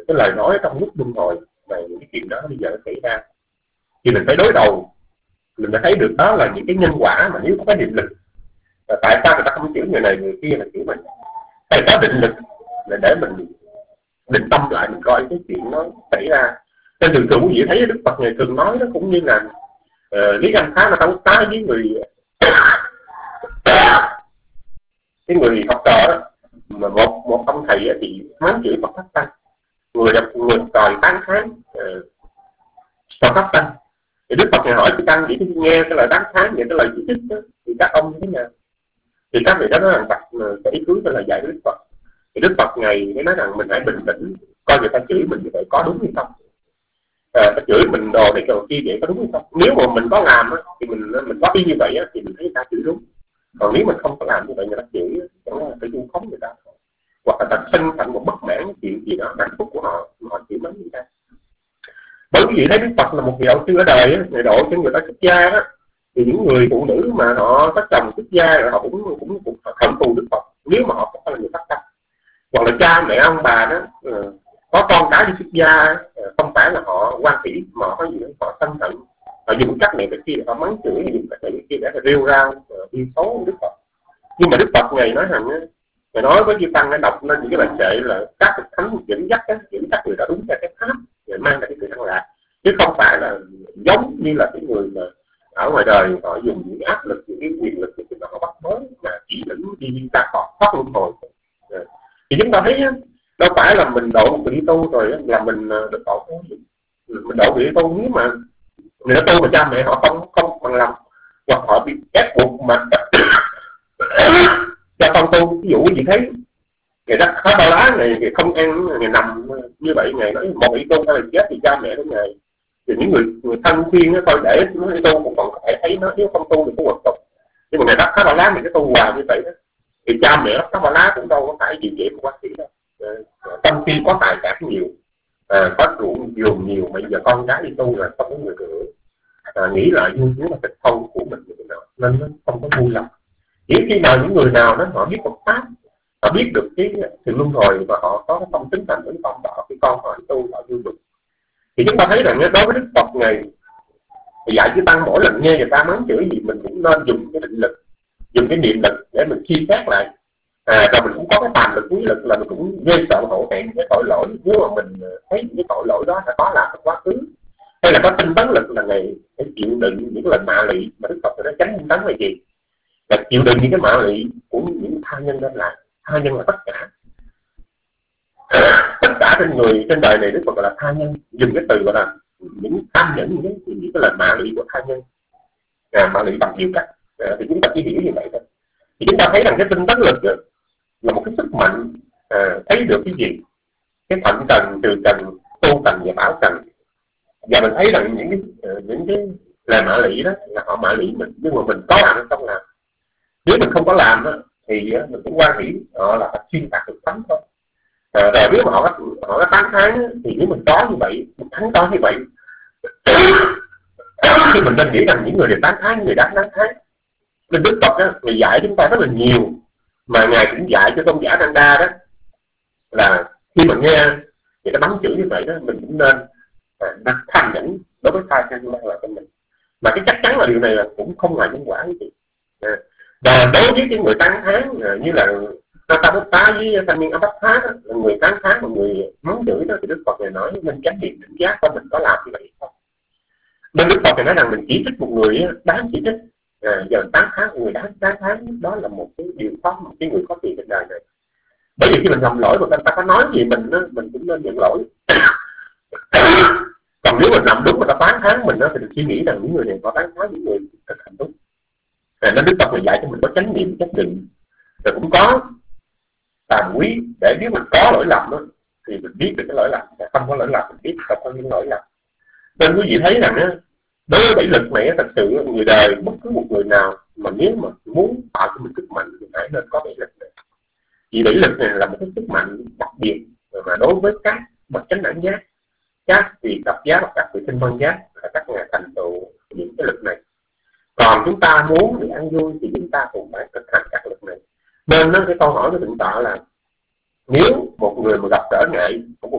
cái lời nói trong lúc luân hồi về những cái chuyện đó bây giờ nó xảy ra, thì mình phải đối đầu, mình phải thấy được đó là những cái nhân quả mà nếu có cái định lực. Và tại sao người ta không chửi người này người kia là chửi mình? Tại có định lực là để mình định tâm lại, mình coi cái chuyện nó xảy ra. Nên thường thường quý vị thấy Đức Phật ngày thường nói nó cũng như là uh, Lý Anh Thái là tán tá với người cái người học trò đó, mà một một ông thầy thì mắng chửi Phật Pháp Tăng, người đọc người còi tán thán uh, Phật Pháp Tăng. Thì Đức Phật ngày hỏi cái Tăng chỉ nghe cái lời tán thán, những cái lời chỉ trích đó, thì các ông như thế nào? Thì các vị đó nói rằng Phật cái ý cứu là dạy Đức Phật. Thì Đức Phật ngày mới nói rằng mình hãy bình tĩnh, coi người ta chửi mình như vậy có đúng hay không. À, ta chửi mình đồ này đồ kia vậy có đúng hay không. Nếu mà mình có làm á, thì mình mình có đi như vậy á, thì mình thấy người ta chửi đúng. Còn nếu mình không có làm như vậy người ta chửi, chẳng là phải vu khống người ta, hoặc là ta sinh thành một bất mãn chuyện gì đó hạnh phúc của họ, họ chửi mắng người ta. Bởi vì thấy Đức Phật là một vị đạo sư ở đời á, ngày độ cho người ta xuất gia đó, thì những người phụ nữ mà họ có chồng xuất gia rồi họ cũng cũng cũng hận thù Đức Phật nếu mà họ không phải là người phát tâm. Hoặc là cha mẹ ông bà đó uh, có con cái đi xuất gia, uh, không phải là họ quan hỷ mà họ có gì đó, họ sân hận, họ dùng cách này cái kia, họ mắng chửi, dùng cách này cái kia để rêu rao uh, đi xấu Đức Phật. Nhưng mà Đức Phật ngày nói rằng uh, ngày nói với chư tăng, nó đọc lên những cái bài kệ là các bậc thánh dẫn dắt uh, dẫn dắt người đã đúng theo cái pháp, rồi mang lại cái sự an lạc, chứ không phải là giống như là cái người mà ở ngoài đời họ dùng những áp lực, những cái quyền lực để họ bắt bớ mà chỉ định đi ra khỏi thoát luân hồi. Thì chúng ta thấy đâu phải là mình độ một người đi tu rồi là mình được độ, mình độ người đi tu nếu mà người ta tu mà cha mẹ họ không không bằng lòng, hoặc họ bị ép buộc mà cho con tu. Ví dụ gì thấy ngày đất khá bao lá này, ngày không ăn, ngày nằm như vậy, ngày nói một đi tu hay là chết thì cha mẹ của ngày. Thì những người, người thân khuyên nó thôi để nó đi tu cũng còn có thể thấy nó, nếu không tu thì cũng hoạt động. Nhưng mà ngày đất khá bao lá mình cái tu hoài như vậy đó, thì cha mẹ đất khá bao lá cũng đâu có phải gì dễ quá sĩ đâu. Trong khi có tài sản nhiều, à, có ruộng vườn nhiều, mà giờ con gái đi tu là không có người nữa, à, nghĩ lại vui nếu là tịch thông của mình như thế nào, nên nó không có vui lòng. Chỉ khi nào những người nào đó họ biết Phật pháp, họ biết được cái sự luân hồi và họ có cái tâm tính thành với con họ, cái con họ đi tu họ vui được, thì chúng ta thấy rằng đối với Đức Phật ngày dạy chư tăng mỗi lần nghe người ta mắng chửi gì mình cũng nên dùng cái định lực, dùng cái niệm lực để mình suy xét lại. À, rồi mình cũng có cái tàm lực quý lực là mình cũng ghê sợ hổ thẹn cái tội lỗi nếu mà mình thấy những cái tội lỗi đó đã có làm trong quá khứ, hay là có tinh tấn lực là ngày phải chịu đựng những lần mạ lị mà Đức Phật đã tránh tinh tấn là gì, là chịu đựng những cái mạ lị của những tha nhân nên lại. Tha nhân là tất cả, tất cả trên người trên đời này Đức Phật gọi là tha nhân, dùng cái từ gọi là những tham nhẫn, những cái, những cái lời mạ lị của tha nhân, à, mạ lị bằng nhiều cách, à, thì chúng ta chỉ hiểu như vậy thôi. Thì chúng ta thấy rằng cái tinh tấn lực là một cái sức mạnh, à, thấy được cái gì, cái thận trần, từ trần, tu trần và bảo trần. Và mình thấy rằng những cái những cái lời mạ lị đó là họ mạ lị mình, nhưng mà mình có làm hay không làm. Nếu mình không có làm đó, thì mình cũng quan hỷ họ là xuyên tạc thực thánh thôi. À, rồi nếu mà họ họ có tán thán thì nếu mình có như vậy, mình thắng có như vậy, thì mình nên nghĩ rằng những người đều tán thán, người đã tán thán. Nên Đức Phật á, Ngài dạy chúng ta rất là nhiều, mà Ngài cũng dạy cho tôn giả Nanda đó là khi mà nghe người ta mắng chửi như vậy đó, mình cũng nên đặt tham nhẫn đối với thai nhân mang lại cho mình. Mà cái chắc chắn là điều này là cũng không ngoài nhân quả như vậy. À, và đối với cái người tán thán như là ta bút tá với thanh niên Bách Thá đó, là người tán thán và người mắng chửi đó, thì Đức Phật Ngài nói mình chánh niệm tỉnh giác coi mình có làm như vậy không. Nên Đức Phật Ngài nói rằng mình chỉ trích một người đáng chỉ trích, à, giờ tán thán người đáng tán thán đó là một cái điều khó, một cái người có tiền trên đời này. Bởi vì khi mình làm lỗi mà ta có nói gì mình đó, mình cũng nên nhận lỗi. Còn nếu mình làm đúng mà ta tán thán mình đó, thì mình suy nghĩ rằng những người này có tán thán những người thật hạnh phúc. À, nên Đức Phật Ngài dạy cho mình có chánh niệm chấp định, rồi cũng có tàm quý, để nếu mình có lỗi lầm đó, thì mình biết được cái lỗi lầm, không có lỗi lầm mình biết không có những lỗi lầm. Nên quý vị thấy rằng á, đối với bảy lực này thật sự người đời bất cứ một người nào mà nếu mà muốn tạo cho mình sức mạnh thì phải nên có bảy lực này. Vì bảy lực này là một cái sức mạnh đặc biệt mà đối với các bậc chánh đẳng giác, các vị tập giác và các vị tinh văn giác là các nhà thành tựu những cái lực này. Còn chúng ta muốn để ăn vui thì chúng ta cũng phải thực hành các lực này. Nên nó cái câu hỏi của thượng tọa là nếu một người mà gặp trở ngại của cuộc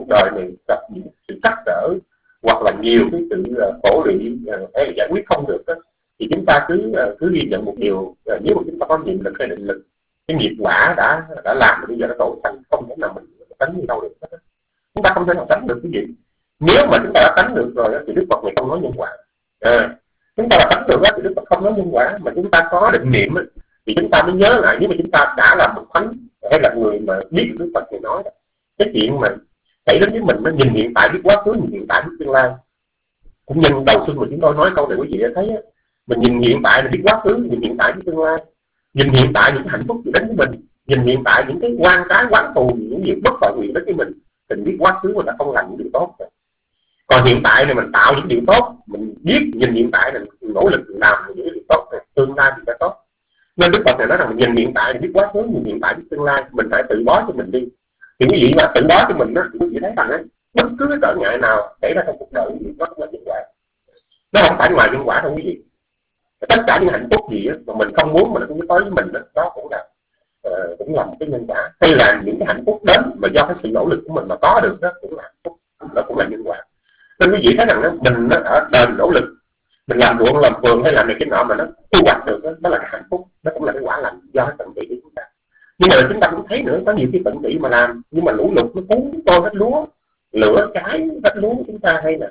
đời này gặp những sự trắc trở hoặc là nhiều cái sự khổ lụy hay là giải quyết không được đó, thì chúng ta cứ cứ ghi nhận một điều, nếu mà chúng ta có niệm lực hay định lực, cái nghiệp quả đã đã làm bây giờ nó đổ thành, không thể nào mình tránh đi đâu được hết. Chúng ta không thể nào tránh được cái gì. Nếu mà chúng ta đã tránh được rồi thì Đức Phật này không nói nhân quả. À, chúng ta đã tránh được thì Đức Phật không nói nhân quả, mà chúng ta có định niệm thì chúng ta mới nhớ lại. Nếu mà chúng ta đã là một thánh hay là người mà biết Đức Phật thì nói đó, cái chuyện mà xảy đến với mình nó nhìn hiện tại biết quá khứ, nhìn hiện tại biết tương lai. Cũng nhân đầu xuân mà chúng tôi nói câu này quý vị đã thấy á, mình nhìn hiện tại là biết quá khứ, nhìn hiện tại biết tương lai, nhìn hiện tại những cái hạnh phúc gì đến với mình, nhìn hiện tại những cái quan trái quán thù, những việc bất tội nguyện đến với mình, mình biết quá khứ mình đã không làm những điều tốt rồi. Còn hiện tại này mình tạo những điều tốt, mình biết nhìn hiện tại là mình nỗ lực làm những điều tốt rồi, tương lai thì sẽ tốt. Nên Đức Phật này nói rằng mình nhìn hiện tại thì biết quá khứ, nhìn hiện tại biết tương lai, mình phải tự bó cho mình đi. Thì quý vị mà tự bó cho mình đó, thì quý vị thấy rằng ấy, bất cứ cái trở ngại nào xảy ra trong cuộc đời thì nó cũng là nhân quả. Nó không phải ngoài nhân quả đâu quý vị. Tất cả những hạnh phúc gì đó, mà mình không muốn mà nó cũng tới với mình đó, đó cũng là uh, cũng là một cái nhân quả. Hay là những cái hạnh phúc đến mà do cái sự nỗ lực của mình mà có được đó cũng là hạnh phúc, đó cũng là nhân quả. Nên quý vị thấy rằng đó, mình nó ở đời nỗ lực, mình làm ruộng làm vườn hay làm này cái nọ mà nó thu hoạch được đó, đó là cái hạnh phúc, nó cũng là cái quả lành do cái tận tụy của chúng ta. Nhưng mà chúng ta cũng thấy nữa, có nhiều cái tận tụy mà làm nhưng mà lũ lụt nó cuốn tôi hết lúa, lửa cháy hết lúa của chúng ta, hay là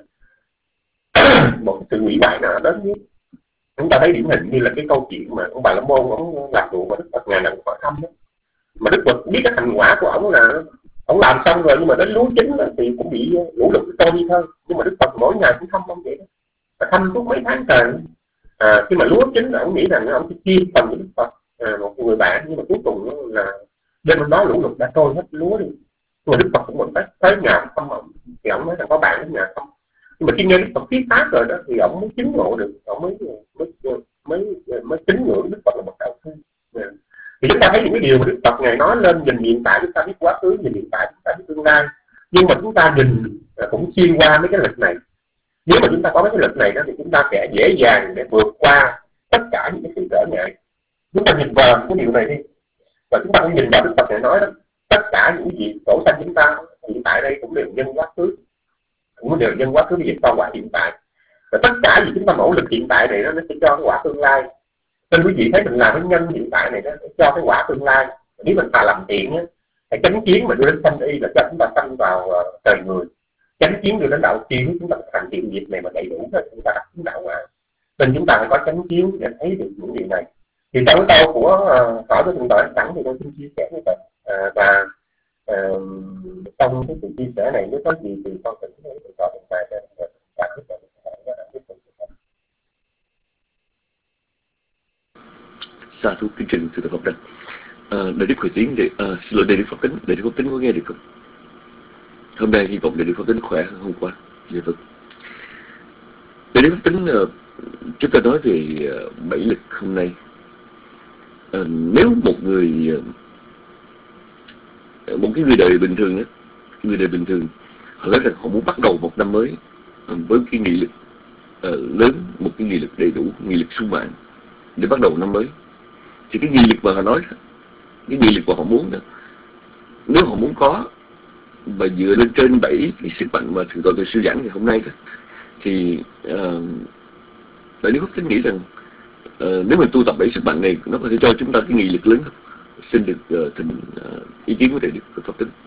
một sự hủy bại nào đến với chúng ta thấy điển hình như là cái câu chuyện mà ông Bà La Môn ông làm ruộng mà Đức Phật ngày nào cũng hỏi thăm đó. Mà Đức Phật biết cái thành quả của ông là ông làm xong rồi, nhưng mà đến lúa chín thì cũng bị lũ lụt trôi đi thôi. Nhưng mà Đức Phật mỗi ngày cũng thăm ông vậy đó, và thăm suốt mấy tháng trời. À, khi mà lúa chín là ông nghĩ rằng ông sẽ chia phần với Đức Phật, à, một người bạn, nhưng mà cuối cùng là đêm hôm đó lũ lụt đã trôi hết lúa đi. Nhưng mà Đức Phật cũng vẫn tới, tới nhà thăm ông, thì ông nói rằng có bạn đến nhà không. Nhưng mà khi nghe Đức Phật thuyết pháp rồi đó thì ông mới chứng ngộ được, ông mới mới mới mới tín ngưỡng Đức Phật là một đạo sư. Yeah. Thì chúng ta thấy những cái điều mà Đức Phật ngày nói lên, nhìn hiện tại chúng ta biết quá khứ, nhìn hiện tại chúng ta biết tương lai. Nhưng mà chúng ta nhìn cũng xuyên qua mấy cái lực này. Nếu mà chúng ta có mấy cái lực này đó thì chúng ta sẽ dễ dàng để vượt qua tất cả những cái sự trở ngại. Chúng ta nhìn vào cái điều này đi, và chúng ta cũng nhìn vào Đức Phật này nói đó, tất cả những cái gì tổ sanh chúng ta hiện tại đây cũng đều nhân quá khứ, cũng đều nhân quá khứ để cho quả hiện tại. Và tất cả gì chúng ta nỗ lực hiện tại này đó, nó sẽ cho cái quả tương lai. Nên quý vị thấy mình làm cái nhân hiện tại này đó, để cho cái quả tương lai. Nếu mình ta làm thiện á, hãy chánh kiến mà đưa đến sanh y là cho chúng ta sanh vào uh, trời người. Chánh kiến đưa đến đạo kiến, chúng ta thành thiện nghiệp này mà đầy đủ rồi chúng ta đắc đến đạo ngoại. Nên chúng ta phải có chánh kiến để thấy được những điều này. Thì trong cái câu của uh, hỏi của thượng tọa sẵn thì tôi xin chia sẻ với bạn. Uh, và uh, trong cái sự chia sẻ này nếu có gì thì con sẽ nói thượng tọa thượng tọa cho thượng tọa thượng tọa Sa thú kính trình thượng tọa Pháp Đăng. À, Đại Đức Huệ Tiến, để, à, xin lỗi Đại Đức Pháp Tính, Đại Đức Pháp Tính có nghe được không? Hôm nay hy vọng Đại Đức Pháp Tính khỏe hơn hôm qua. Dạ vâng. Đại Đức Pháp Tính, uh, chúng ta nói về uh, bảy lực hôm nay. Uh, nếu một người uh, một cái người đời bình thường đó, người đời bình thường họ nói rằng họ muốn bắt đầu một năm mới uh, với cái nghị lực uh, lớn, một cái nghị lực đầy đủ, nghị lực sung mãn để bắt đầu năm mới, thì cái nghị lực mà họ nói, cái nghị lực mà họ muốn đó, nếu họ muốn có và dựa lên trên bảy cái sức mạnh mà thượng tọa từ sư giảng ngày hôm nay đó, thì uh, Đại Đức Pháp Tính nghĩ rằng uh, nếu mình tu tập bảy sức mạnh này, nó có thể cho chúng ta cái nghị lực lớn hơn. Xin được uh, thỉnh uh, ý kiến của Đại Đức Pháp Tính.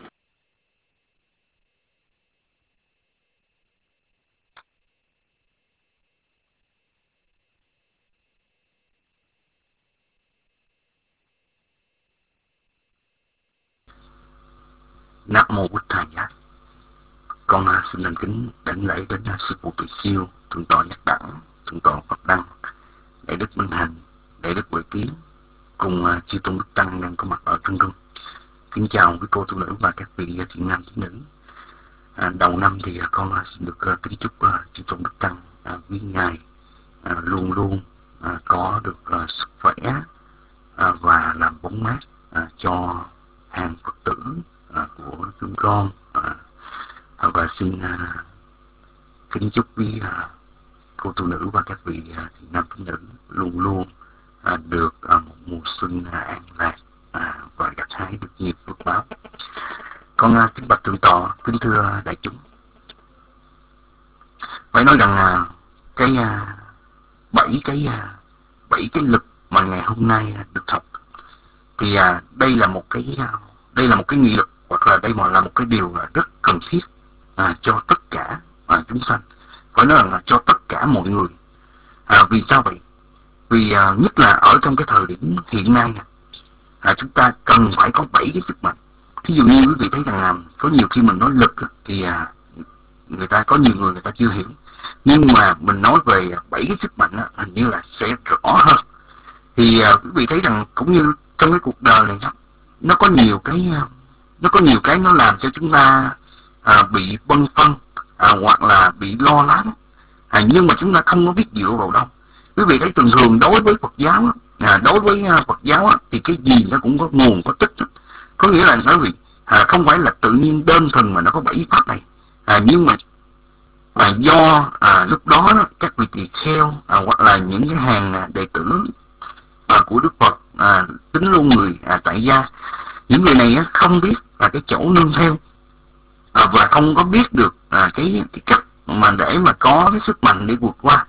Nam mô Bụt Thầy Giá. Con uh, xin thành kính đảnh lễ đến uh, sư phụ Từ Siêu, thượng tọa Nhất Đẳng, thượng tọa Pháp Đăng, Đại Đức Minh Hành, Đại Đức Huệ Tiến cùng uh, chư tôn đức tăng đang có mặt ở trong room. Kính chào quý cô tu nữ và các vị uh, thiện nam thiện nữ. À, đầu năm thì uh, con uh, xin được uh, kính chúc uh, chư tôn đức tăng uh, quý ngài uh, luôn luôn uh, có được uh, sức khỏe uh, và làm bóng mát uh, cho hàng Phật tử À, của chúng con, à, và xin à, kính chúc quý à, cô tu nữ và các vị à, thiện nam thiện nữ luôn luôn à, được à, một mùa xuân à, an lạc à, và gặt hái được nhiều phước báo. Con uh, kính bạch thượng tọa, kính thưa đại chúng. Phải nói rằng uh, cái uh, bảy cái uh, bảy cái lực mà ngày hôm nay uh, được học thì uh, đây là một cái uh, đây là một cái nghị lực, hoặc là đây mà là một cái điều uh, rất cần thiết uh, cho tất cả uh, chúng sanh. Phải nói rằng là cho tất cả mọi người. À, vì sao vậy? Vì à, nhất là ở trong cái thời điểm hiện nay nè, à, chúng ta cần phải có bảy cái sức mạnh. Thí dụ như quý vị thấy rằng là có nhiều khi mình nói lực thì à, người ta có nhiều người người ta chưa hiểu, nhưng mà mình nói về bảy cái sức mạnh á, hình như là sẽ rõ hơn. Thì à, quý vị thấy rằng cũng như trong cái cuộc đời này đó, nó có nhiều cái nó có nhiều cái nó làm cho chúng ta à, bị bâng phân à, hoặc là bị lo lắng. À, nhưng mà chúng ta không có biết dựa vào đâu. Quý vị thấy thường thường đối với Phật giáo á, à, đối với uh, Phật giáo á, thì cái gì nó cũng có nguồn có tích. Có nghĩa là nói vì à, không phải là tự nhiên đơn thuần mà nó có bảy pháp này, à, nhưng mà à, do à, lúc đó, đó các vị tỳ kheo à, hoặc là những cái hàng à, đệ tử à, của Đức Phật, à, tính luôn người à, tại gia, những người này á, không biết là cái chỗ nương theo à, và không có biết được à, cái, cái cách mà để mà có cái sức mạnh để vượt qua.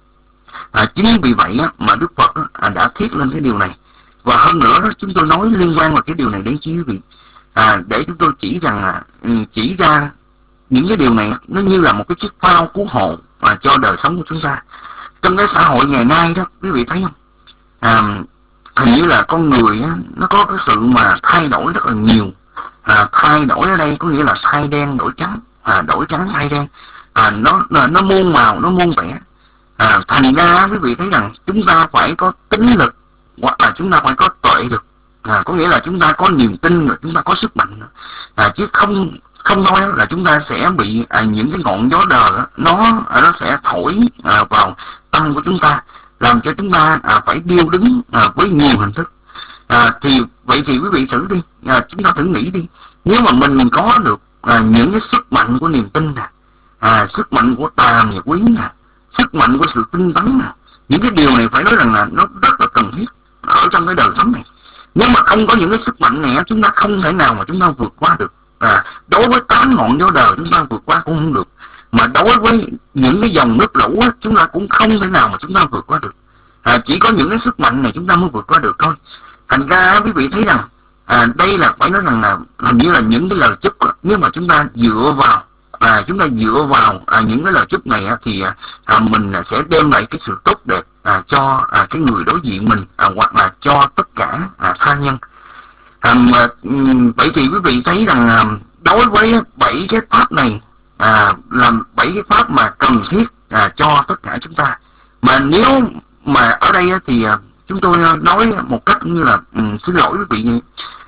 À, chính vì vậy á, mà Đức Phật á, đã thiết lên cái điều này. Và hơn nữa đó, chúng tôi nói liên quan vào cái điều này đến quý vị, à, để chúng tôi chỉ rằng là chỉ ra những cái điều này nó như là một cái chiếc phao cứu hộ à, cho đời sống của chúng ta. Trong cái xã hội ngày nay đó, quý vị thấy không? À, hình như là con người á, nó có cái sự mà thay đổi rất là nhiều. À, thay đổi ở đây có nghĩa là thay đen đổi trắng, à, đổi trắng thay đen. À, nó nó muôn màu, nó muôn vẻ. À, thành ra quý vị thấy rằng chúng ta phải có tính lực, hoặc là chúng ta phải có tuệ lực. À, có nghĩa là chúng ta có niềm tin rồi chúng ta có sức mạnh. À, chứ không không thôi là chúng ta sẽ bị à, những cái ngọn gió đời đó, nó nó sẽ thổi à, vào tâm của chúng ta, làm cho chúng ta à, phải điêu đứng à, với nhiều hình thức. À, thì vậy thì quý vị thử đi, à, chúng ta thử nghĩ đi, nếu mà mình có được à, những cái sức mạnh của niềm tin nè, à, sức mạnh của tàm và quý nè, sức mạnh của sự tinh tấn nè, những cái điều này phải nói rằng là nó rất là cần thiết ở trong cái đời sống này. Nếu mà không có những cái sức mạnh này, chúng ta không thể nào mà chúng ta vượt qua được. À, đối với tám ngọn gió đời chúng ta vượt qua cũng không được, mà đối với những cái dòng nước lũ á, chúng ta cũng không thể nào mà chúng ta vượt qua được. À, chỉ có những cái sức mạnh này chúng ta mới vượt qua được thôi. Thành ra quý vị thấy rằng à, đây là phải nói rằng là hình như là những cái lời chúc, nếu mà chúng ta dựa vào à, chúng ta dựa vào à, những cái lời chúc này á, thì à, mình sẽ đem lại cái sự tốt đẹp à, cho à, cái người đối diện mình, à, hoặc là cho tất cả à, tha nhân. À, mà, vậy thì quý vị thấy rằng à, đối với bảy cái pháp này à, là bảy cái pháp mà cần thiết à, cho tất cả chúng ta. Mà nếu mà ở đây á, thì à, chúng tôi nói một cách như là um, xin lỗi quý vị,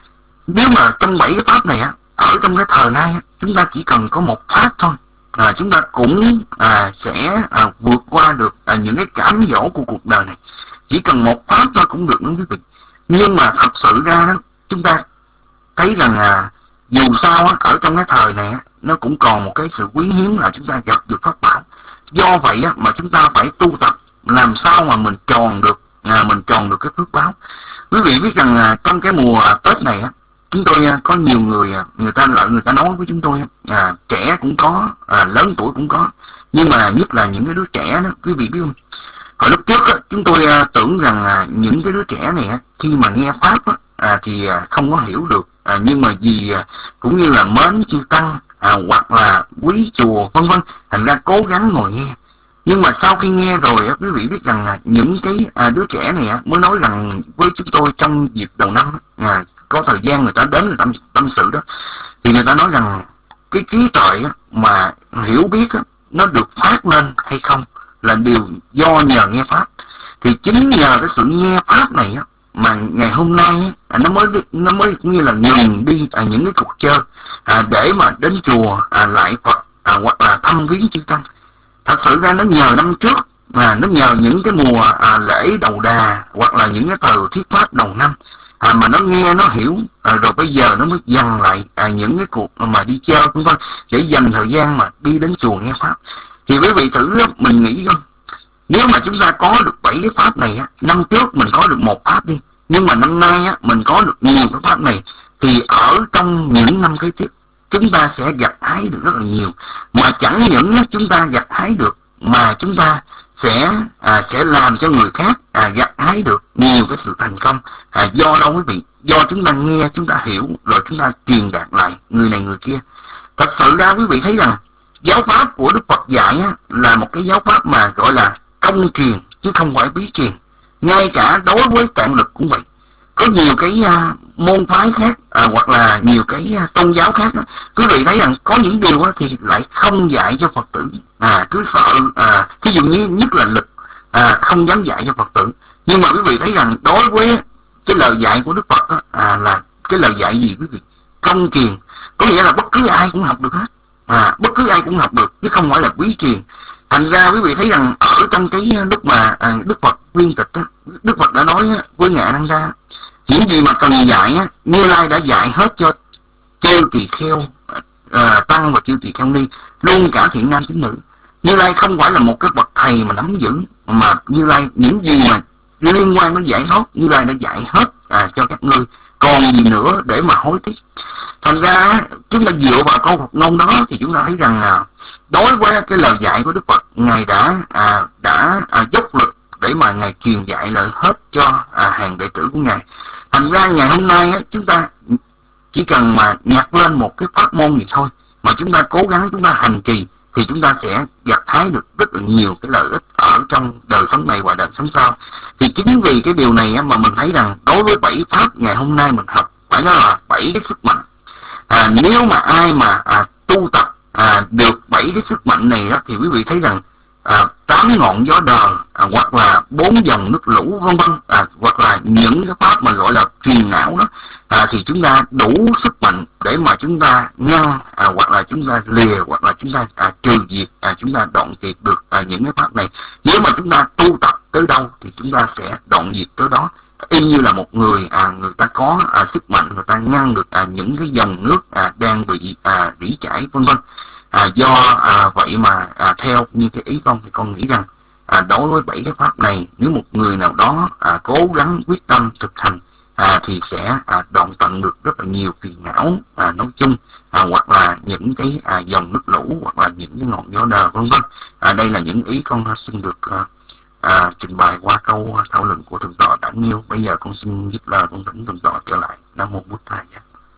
nếu mà trong bảy cái pháp này á, ở trong cái thời nay á, chúng ta chỉ cần có một pháp thôi, à, chúng ta cũng à, sẽ à, vượt qua được à, những cái cám dỗ của cuộc đời này. Chỉ cần một pháp thôi cũng được đó quý vị. Nhưng mà thật sự ra đó, chúng ta thấy rằng à, dù sao á, ở trong cái thời này á, nó cũng còn một cái sự quý hiếm là chúng ta gặp được pháp bảo. Do vậy á, mà chúng ta phải tu tập làm sao mà mình tròn được à, mình tròn được cái phước báo. Quý vị biết rằng à, trong cái mùa à, Tết này á, chúng tôi à, có nhiều người à, người ta lợi người ta nói với chúng tôi à, trẻ cũng có, à, lớn tuổi cũng có, nhưng mà nhất là những cái đứa trẻ đó, quý vị biết không? Hồi lúc trước á, chúng tôi à, tưởng rằng à, những cái đứa trẻ này á, khi mà nghe pháp á, à, thì à, không có hiểu được, à, nhưng mà vì à, cũng như là mến chư tăng à, hoặc là quý chùa vân vân, thành ra cố gắng ngồi nghe. Nhưng mà sau khi nghe rồi á, quý vị biết rằng là những cái à, đứa trẻ này á, mới nói rằng với chúng tôi trong dịp đầu năm à, có thời gian người ta đến người ta tâm sự đó, thì người ta nói rằng cái trí tuệ á, mà hiểu biết á, nó được phát lên hay không là điều do nhờ nghe pháp. Thì chính nhờ cái sự nghe pháp này á, mà ngày hôm nay á, nó mới nó mới cũng như là ngừng đi à, những cái cuộc chơi à, để mà đến chùa à, lại Phật à, hoặc là thăm viếng chư tăng. Thật sự ra nó nhờ năm trước, à, nó nhờ những cái mùa à, lễ đầu đà hoặc là những cái thời thuyết pháp đầu năm à, mà nó nghe nó hiểu à, rồi bây giờ nó mới dằn lại à, những cái cuộc mà đi chơi vân vân để dành thời gian mà đi đến chùa nghe pháp. Thì quý vị thử mình nghĩ không, nếu mà chúng ta có được bảy cái pháp này á, năm trước mình có được một pháp đi, nhưng mà năm nay á, mình có được nhiều cái pháp này, thì ở trong những năm kế tiếp chúng ta sẽ gặt hái được rất là nhiều. Mà chẳng những chúng ta gặt hái được, mà chúng ta sẽ à, sẽ làm cho người khác à, gặt hái được nhiều cái sự thành công. À, do đâu quý vị? Do chúng ta nghe, chúng ta hiểu, rồi chúng ta truyền đạt lại người này người kia. Thật sự ra quý vị thấy rằng giáo pháp của Đức Phật dạy á, là một cái giáo pháp mà gọi là công truyền chứ không phải bí truyền. Ngay cả đối với tạng lực cũng vậy. Có nhiều cái uh, môn phái khác à, hoặc là nhiều cái uh, tôn giáo khác đó, quý vị thấy rằng có những điều đó thì lại không dạy cho Phật tử, à, cứ sợ à, ví dụ như nhất là lực à, không dám dạy cho Phật tử. Nhưng mà quý vị thấy rằng đối với cái lời dạy của Đức Phật đó, à, là cái lời dạy gì quý vị? Công truyền, có nghĩa là bất cứ ai cũng học được hết, à, bất cứ ai cũng học được chứ không phải là bí truyền. Thành ra quý vị thấy rằng ở trong cái lúc mà à, Đức Phật viên tịch đó, Đức Phật đã nói với Ngài A Nan Đa, những gì mà cần dạy á, Như Lai đã dạy hết cho chư tỳ kheo à, tăng và chư tỳ kheo ni, luôn cả thiện nam tín nữ. Như Lai không phải là một cái bậc thầy mà nắm giữ, mà Như Lai những gì mà liên quan đến giải thoát, Như Lai đã dạy hết à, cho các ngươi, còn gì nữa để mà hối tiếc. Thành ra chúng ta dựa vào câu Phật ngôn đó thì chúng ta thấy rằng là đối với cái lời dạy của Đức Phật, Ngài đã à, đã à, dốc lực để mà Ngài truyền dạy lại hết cho à, hàng đệ tử của Ngài. Thành ra ngày hôm nay á, chúng ta chỉ cần mà nhặt lên một cái pháp môn gì thôi, mà chúng ta cố gắng chúng ta hành trì, thì chúng ta sẽ gặt hái được rất là nhiều cái lợi ích ở trong đời sống này và đời sống sau. Thì chính vì cái điều này á, mà mình thấy rằng đối với bảy pháp ngày hôm nay mình học, phải nói là bảy cái sức mạnh. À, nếu mà ai mà à, tu tập à, được bảy cái sức mạnh này đó, thì quý vị thấy rằng à, tám ngọn gió đời à, hoặc là bốn dòng nước lũ vân vân à, hoặc là những cái pháp mà gọi là truyền não đó, à, thì chúng ta đủ sức mạnh để mà chúng ta ngăn à, hoặc là chúng ta lìa hoặc là chúng ta à, trừ diệt à, chúng ta đoạn diệt được à, những cái pháp này. Nếu mà chúng ta tu tập tới đâu thì chúng ta sẽ đoạn diệt tới đó. Y như là một người à, người ta có à, sức mạnh, người ta ngăn được à, những cái dòng nước à, đang bị à, rỉ chảy vân vân. À, do à, vậy mà à, theo như cái ý con thì con nghĩ rằng à, đối với bảy cái pháp này, nếu một người nào đó à, cố gắng quyết tâm thực hành à, thì sẽ à, đoạn tận được rất là nhiều phiền não à, nói chung à, hoặc là những cái à, dòng nước lũ hoặc là những cái ngọn gió đời vân vân. À, đây là những ý con xin được à, à, trình bày qua câu thảo luận của thượng tọa đã nêu. Bây giờ con xin giúp lời con thỉnh thượng tọa trở lại. Nam mô Bụt Thầy.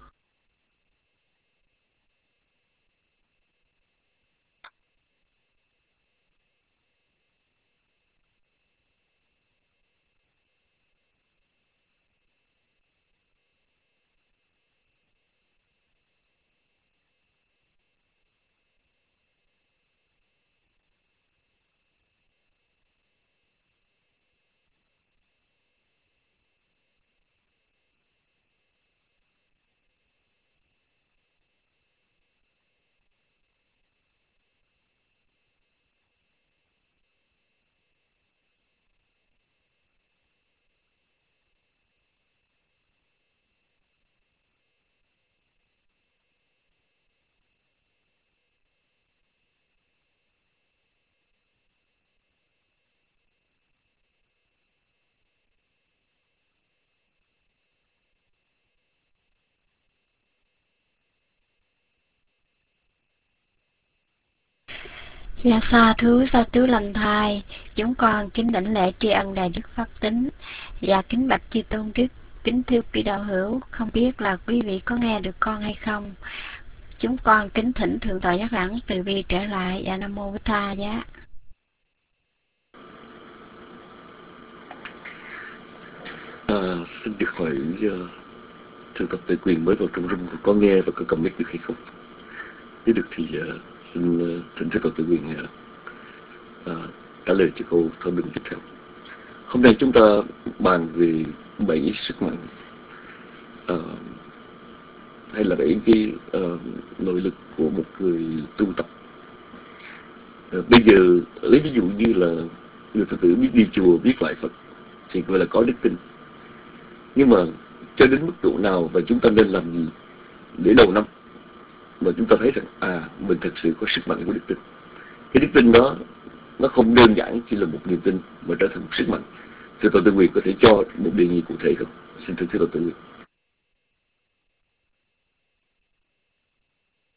Dạ sa thú sa tứ lành thai, chúng con kính đảnh lễ tri ân đại đức Pháp Tính và kính bạch chư tôn đức. Kính thưa quý đạo hữu, không biết là quý vị có nghe được con hay không. Chúng con kính thỉnh thượng tọa Giác Đẳng từ bi trở lại. Và Nam mô Bụt Tha giá. À, xin được hỏi uh, thượng tọa Tuệ Quyền mới vào trong room có nghe và có comment được hay không? Nếu được thì uh, xin uh, thỉnh thượng tọa Tuệ Quyền uh, uh, trả lời cho câu thảo luận tiếp theo. Hôm nay chúng ta bàn về bảy sức mạnh uh, hay là bảy cái uh, nội lực của một người tu tập. Uh, bây giờ lấy ví dụ như là người Phật tử biết đi chùa, biết lại Phật thì gọi là có đức tin. Nhưng mà cho đến mức độ nào và chúng ta nên làm gì để đầu năm mà chúng ta thấy rằng à mình thực sự có sức mạnh của đức tin. Cái đức tin đó nó không đơn giản chỉ là một niềm tin mà trở thành một sức mạnh. Thưa Tổ Tư Quyền có thể cho một đề nghị cụ thể không? Xin thưa Thưa Tổ Tư Quyền.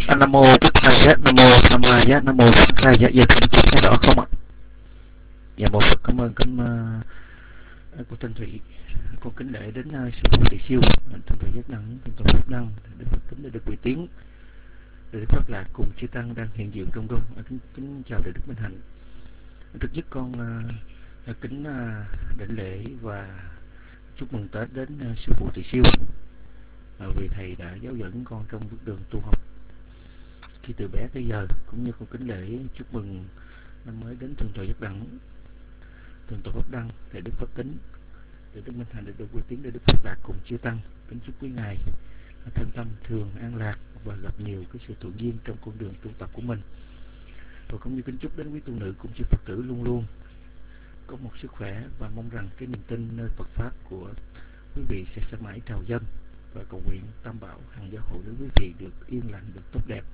À, Nam mô Bích Thầy á, Nam mô Tham Ma á, Nam mô Bích Thầy á, giờ thầy nghe rõ không ạ? Dạ một Phật cảm ơn cảm uh, cô Thanh Thủy, con kính lễ đến uh, sư phụ Tỳ Siêu, Thanh Thủy Giác Đăng, Thanh Thủy Giác Đăng, Đức Phật kính được quỳ tiếng, Đức Phật là cùng chư tăng đang hiện diện trong rung, kính, kính chào Đức Minh Hạnh. Trước nhất con uh, kính uh, đảnh lễ và chúc mừng Tết đến uh, sư phụ Tỳ Siêu, uh, vì thầy đã giáo dẫn con trong bước đường tu học khi từ bé tới giờ, cũng như con kính lễ chúc mừng năm mới đến Thượng tọa Giác Đăng, Thượng tọa Pháp Đăng, để Đức Phật kính, để Đức Minh Hạnh, để được quy tiếng, để Đức Phật đạt cùng chư tăng, kính chúc quý ngài thân tâm thường an lạc và gặp nhiều cái sự thuận duyên trong con đường tu tập của mình. Và cũng như kính chúc đến quý tu nữ cũng chư Phật tử luôn luôn có một sức khỏe, và mong rằng cái niềm tin nơi Phật pháp của quý vị sẽ sẽ mãi trào dâng, và cầu nguyện Tam Bảo hằng gia hộ đến quý vị được yên lành, được tốt đẹp.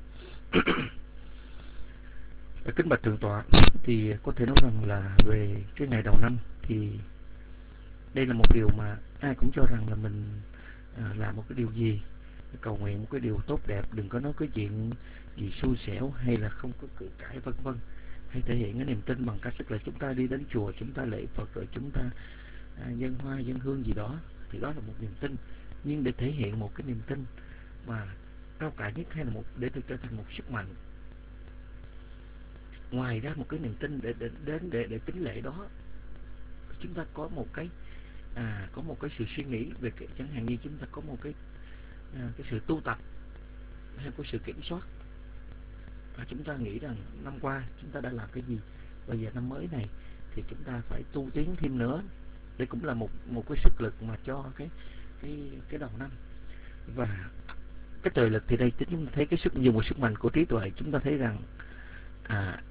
Kính bạch Thượng tọa, thì có thể nói rằng là về cái ngày đầu năm thì đây là một điều mà ai cũng cho rằng là mình à, làm một cái điều gì, cầu nguyện một cái điều tốt đẹp, đừng có nói cái chuyện gì xui xẻo hay là không có cự cãi vân vân, hay thể hiện cái niềm tin bằng cách tức là chúng ta đi đến chùa, chúng ta lễ Phật, rồi chúng ta à, dâng hoa dâng hương gì đó, thì đó là một niềm tin. Nhưng để thể hiện một cái niềm tin mà cao cả nhất, hay là một để được trở thành một sức mạnh ngoài ra một cái niềm tin để đến để, để, để kính lễ đó, chúng ta có một cái à, có một cái sự suy nghĩ về cái, chẳng hạn như chúng ta có một cái à, cái sự tu tập hay có sự kiểm soát, và chúng ta nghĩ rằng năm qua chúng ta đã làm cái gì, bây giờ năm mới này thì chúng ta phải tu tiến thêm nữa. Đây cũng là một một cái sức lực mà cho cái cái cái đầu năm. Và cái trời lực thì đây chúng ta thấy cái sức dùng một sức mạnh của trí tuệ, chúng ta thấy rằng à,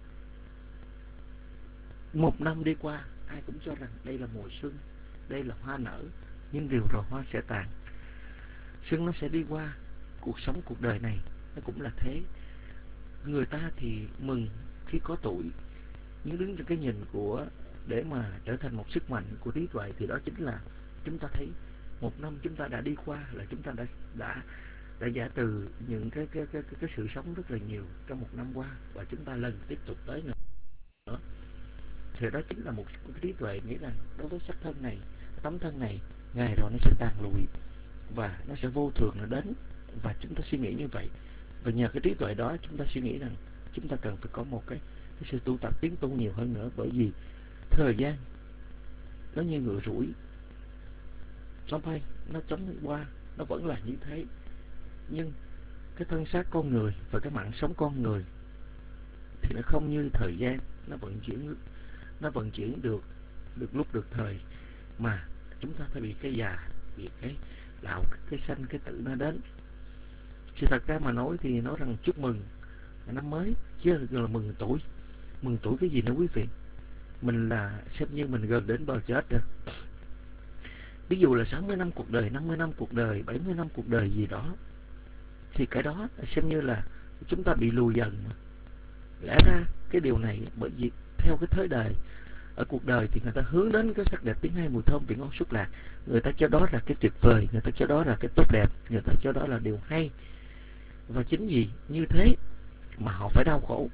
một năm đi qua ai cũng cho rằng đây là mùa xuân, đây là hoa nở, nhưng điều rồi hoa sẽ tàn, xuân nó sẽ đi qua. Cuộc sống cuộc đời này nó cũng là thế, người ta thì mừng khi có tuổi, nhưng đứng trong cái nhìn của để mà trở thành một sức mạnh của trí tuệ thì đó chính là chúng ta thấy một năm chúng ta đã đi qua, là chúng ta đã đã đã giả từ những cái cái cái cái, cái sự sống rất là nhiều trong một năm qua, và chúng ta lần tiếp tục tới nữa. Thì đó chính là một cái trí tuệ nghĩ rằng đối với sắc thân này, tấm thân này, ngày rồi nó sẽ tàn lụi và nó sẽ vô thường nó đến, và chúng ta suy nghĩ như vậy. Và nhờ cái trí tuệ đó chúng ta suy nghĩ rằng chúng ta cần phải có một cái, cái sự tu tập tiến tu nhiều hơn nữa, bởi vì thời gian nó như ngựa rủi, nó bay, nó chóng qua, nó vẫn là như thế. Nhưng cái thân xác con người và cái mạng sống con người thì nó không như thời gian, nó vận chuyển nó vận chuyển được được lúc được thời, mà chúng ta phải bị cái già, bị cái lão, cái sanh, cái tử nó đến. Sự thật ra mà nói thì nói rằng chúc mừng năm mới chứ là mừng tuổi. Mừng tuổi cái gì nữa quý vị? Mình là xem như mình gần đến bờ chết rồi. Ví dụ là sáu mươi năm cuộc đời, năm mươi năm cuộc đời, bảy mươi năm cuộc đời gì đó, thì cái đó xem như là chúng ta bị lùi dần. Lẽ ra cái điều này, bởi vì theo cái thế đời ở cuộc đời thì người ta hướng đến cái sắc đẹp, tiếng hay, mùi thơm, vị ngon, xúc lạc, người ta cho đó là cái tuyệt vời, người ta cho đó là cái tốt đẹp, người ta cho đó là điều hay. Và chính vì như thế mà họ phải đau khổ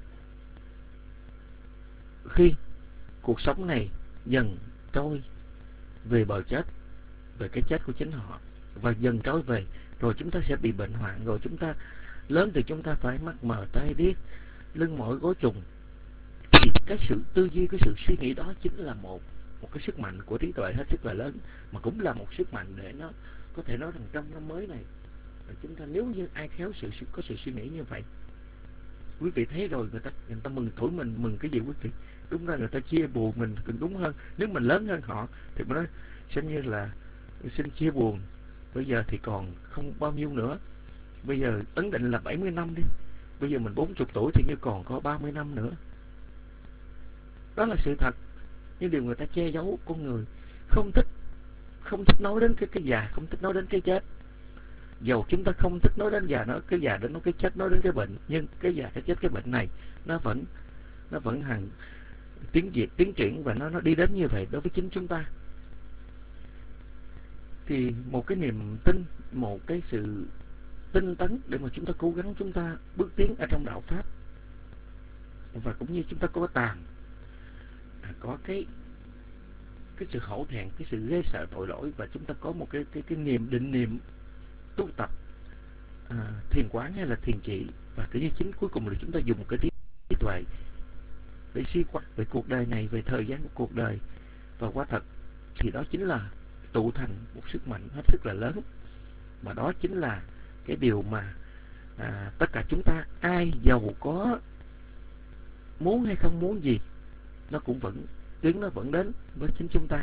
khi cuộc sống này dần trôi về bờ chết, về cái chết của chính họ, và dần trôi về rồi chúng ta sẽ bị bệnh hoạn, rồi chúng ta lớn thì chúng ta phải mắt mờ tai điếc, lưng mỏi gối trùng. Thì cái sự tư duy, cái sự suy nghĩ đó chính là một một cái sức mạnh của trí tuệ hết sức là lớn, mà cũng là một sức mạnh để nó có thể nói rằng trong năm mới này chúng ta, nếu như ai khéo sự có sự suy nghĩ như vậy, quý vị thấy rồi, người ta người ta mừng tuổi mình, mừng cái gì quý vị? Đúng ra người ta chia buồn mình còn đúng hơn. Nếu mình lớn hơn họ thì mình nói xem như là xin chia buồn, bây giờ thì còn không bao nhiêu nữa, bây giờ ấn định là bảy mươi năm đi, bây giờ mình bốn mươi tuổi thì như còn có ba mươi năm nữa. Đó là sự thật. Nhưng điều người ta che giấu con người, không thích không thích nói đến cái cái già, không thích nói đến cái chết. Dầu chúng ta không thích nói đến già, nói cái già, đến nói cái chết, nói đến cái bệnh, nhưng cái già, cái chết, cái bệnh này nó vẫn nó vẫn hàng tiến diệt, tiến triển, và nó nó đi đến như vậy đối với chính chúng ta. Thì một cái niềm tin, một cái sự tinh tấn để mà chúng ta cố gắng chúng ta bước tiến ở trong đạo pháp. Và cũng như chúng ta có tàn, à, có cái cái sự hổ thẹn, cái sự ghê sợ tội lỗi, và chúng ta có một cái cái cái niềm định niệm tu tập à, thiền quán hay là thiền trị. Và cái giới chính cuối cùng là chúng ta dùng cái trí tuệ để suy quan về cuộc đời này, về thời gian của cuộc đời. Và quả thật thì đó chính là tụ thành một sức mạnh hết sức là lớn. Mà đó chính là cái điều mà à, tất cả chúng ta, ai giàu có muốn hay không muốn gì, nó cũng vẫn tiếng nó vẫn đến với chính chúng ta.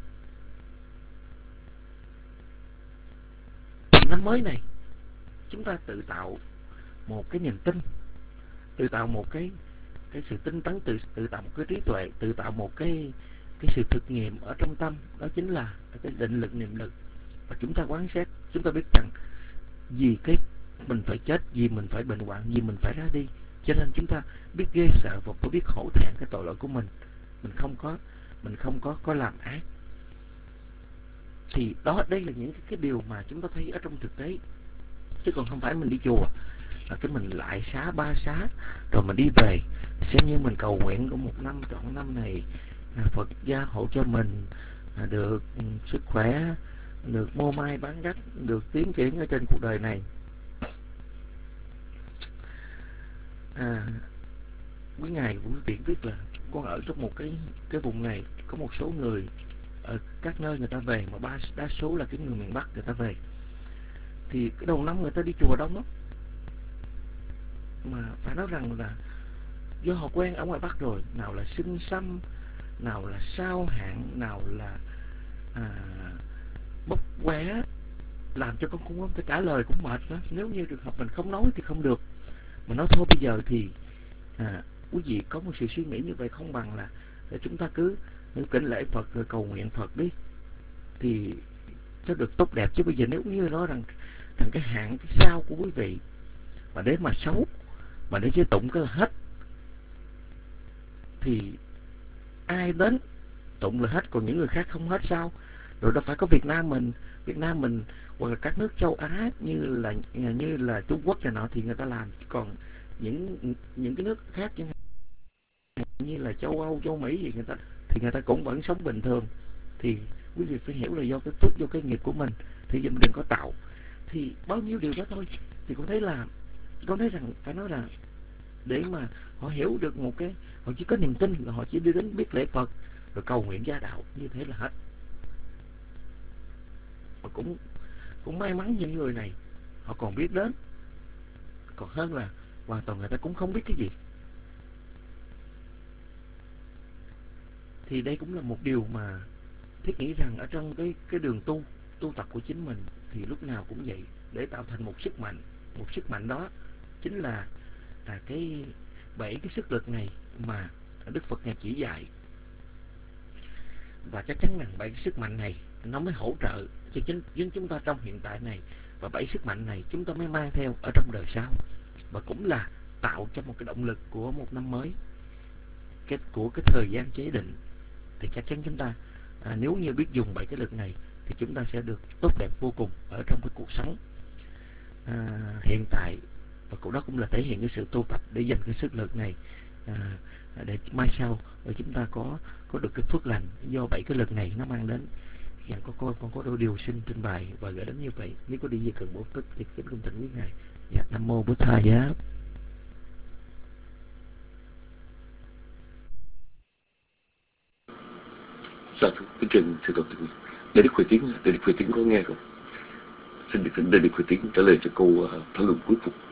Năm mới này chúng ta tự tạo một cái niềm tin, tự tạo một cái cái sự tinh tấn, tự tự tạo một cái trí tuệ, tự tạo một cái cái sự thực nghiệm ở trong tâm. Đó chính là cái định lực, niệm lực. Và chúng ta quán xét, chúng ta biết rằng vì cái mình phải chết, vì mình phải bệnh hoạn, vì mình phải ra đi, cho nên chúng ta biết ghê sợ và biết hổ thẹn cái tội lỗi của mình. Mình không có mình không có có làm ác. Thì đó, đây là những cái, cái điều mà chúng ta thấy ở trong thực tế. Chứ còn không phải mình đi chùa là cái mình lại xá ba xá rồi mình đi về, xem như mình cầu nguyện của một năm trọn năm này Phật gia hộ cho mình được sức khỏe, được mua may bán đắt, được tiến triển ở trên cuộc đời này. À, quý ngài quý vị biết là con ở trong một cái cái vùng này có một số người ở các nơi người ta về, mà ba đa số là cái người miền Bắc người ta về. Thì cái đầu năm người ta đi chùa đông lắm. Mà phải nói rằng là do họ quen ở ngoài Bắc rồi, nào là sinh xăm, nào là sao hạn, nào là à, bốc qué, làm cho con cũng không thể trả lời, cũng mệt đó. Nếu như trường hợp mình không nói thì không được, mà nói thôi bây giờ thì à, quý vị có một sự suy nghĩ như vậy không bằng là để chúng ta cứ kính lễ Phật rồi cầu nguyện Phật đi, thì nó được tốt đẹp. Chứ bây giờ nếu như nói rằng rằng cái hạn cái sao của quý vị mà để mà xấu, mà để chế tụng cái là hết, thì ai đến tụng là hết, còn những người khác không hết sao? Rồi đâu phải có Việt Nam mình, Việt Nam mình hoặc là các nước châu Á như là như là Trung Quốc này nọ thì người ta làm, còn những những cái nước khác như là châu Âu, châu Mỹ gì người ta thì người ta cũng vẫn sống bình thường. Thì quý vị phải hiểu là do cái phước, do cái nghiệp của mình, thì mình đừng có tạo. Thì bao nhiêu điều đó thôi. Thì con thấy là con thấy rằng phải nói là để mà họ hiểu được một cái, họ chỉ có niềm tin là họ chỉ đi đến biết lễ Phật rồi cầu nguyện gia đạo, như thế là hết. Mà cũng cũng may mắn những người này họ còn biết đến, còn hơn là hoàn toàn người ta cũng không biết cái gì. Thì đây cũng là một điều mà thiết nghĩ rằng ở trong cái cái đường tu tu tập của chính mình thì lúc nào cũng vậy, để tạo thành một sức mạnh. Một sức mạnh đó chính là là cái bảy cái sức lực này mà Đức Phật ngài chỉ dạy. Và chắc chắn rằng bảy cái sức mạnh này nó mới hỗ trợ cho chính, chính chúng ta trong hiện tại này, và bảy sức mạnh này chúng ta mới mang theo ở trong đời sau, và cũng là tạo cho một cái động lực của một năm mới, cái của cái thời gian chế định. Thì chắc chắn chúng ta à, nếu như biết dùng bảy cái lực này thì chúng ta sẽ được tốt đẹp vô cùng ở trong cái cuộc sống à, hiện tại. Và cũng đó cũng là thể hiện cái sự tu tập để dành cái sức lực này à, để mai sau để chúng ta có có được cái phước lành do bảy cái lực này nó mang đến. Dạ, có con con có đôi điều xin trình bày và gửi đến như vậy. Nếu có đi về cần bố tức thì kính cung thỉnh quý ngài. Dạ, Nam mô Bổn Thầy giá. Dạ, kính trình thưa Tổ Tịch. Để Đức Huệ Tiến, để Đức Huệ Tiến có nghe không? Xin được thỉnh để Đức Huệ Tiến trả lời cho câu uh, thảo luận cuối cùng.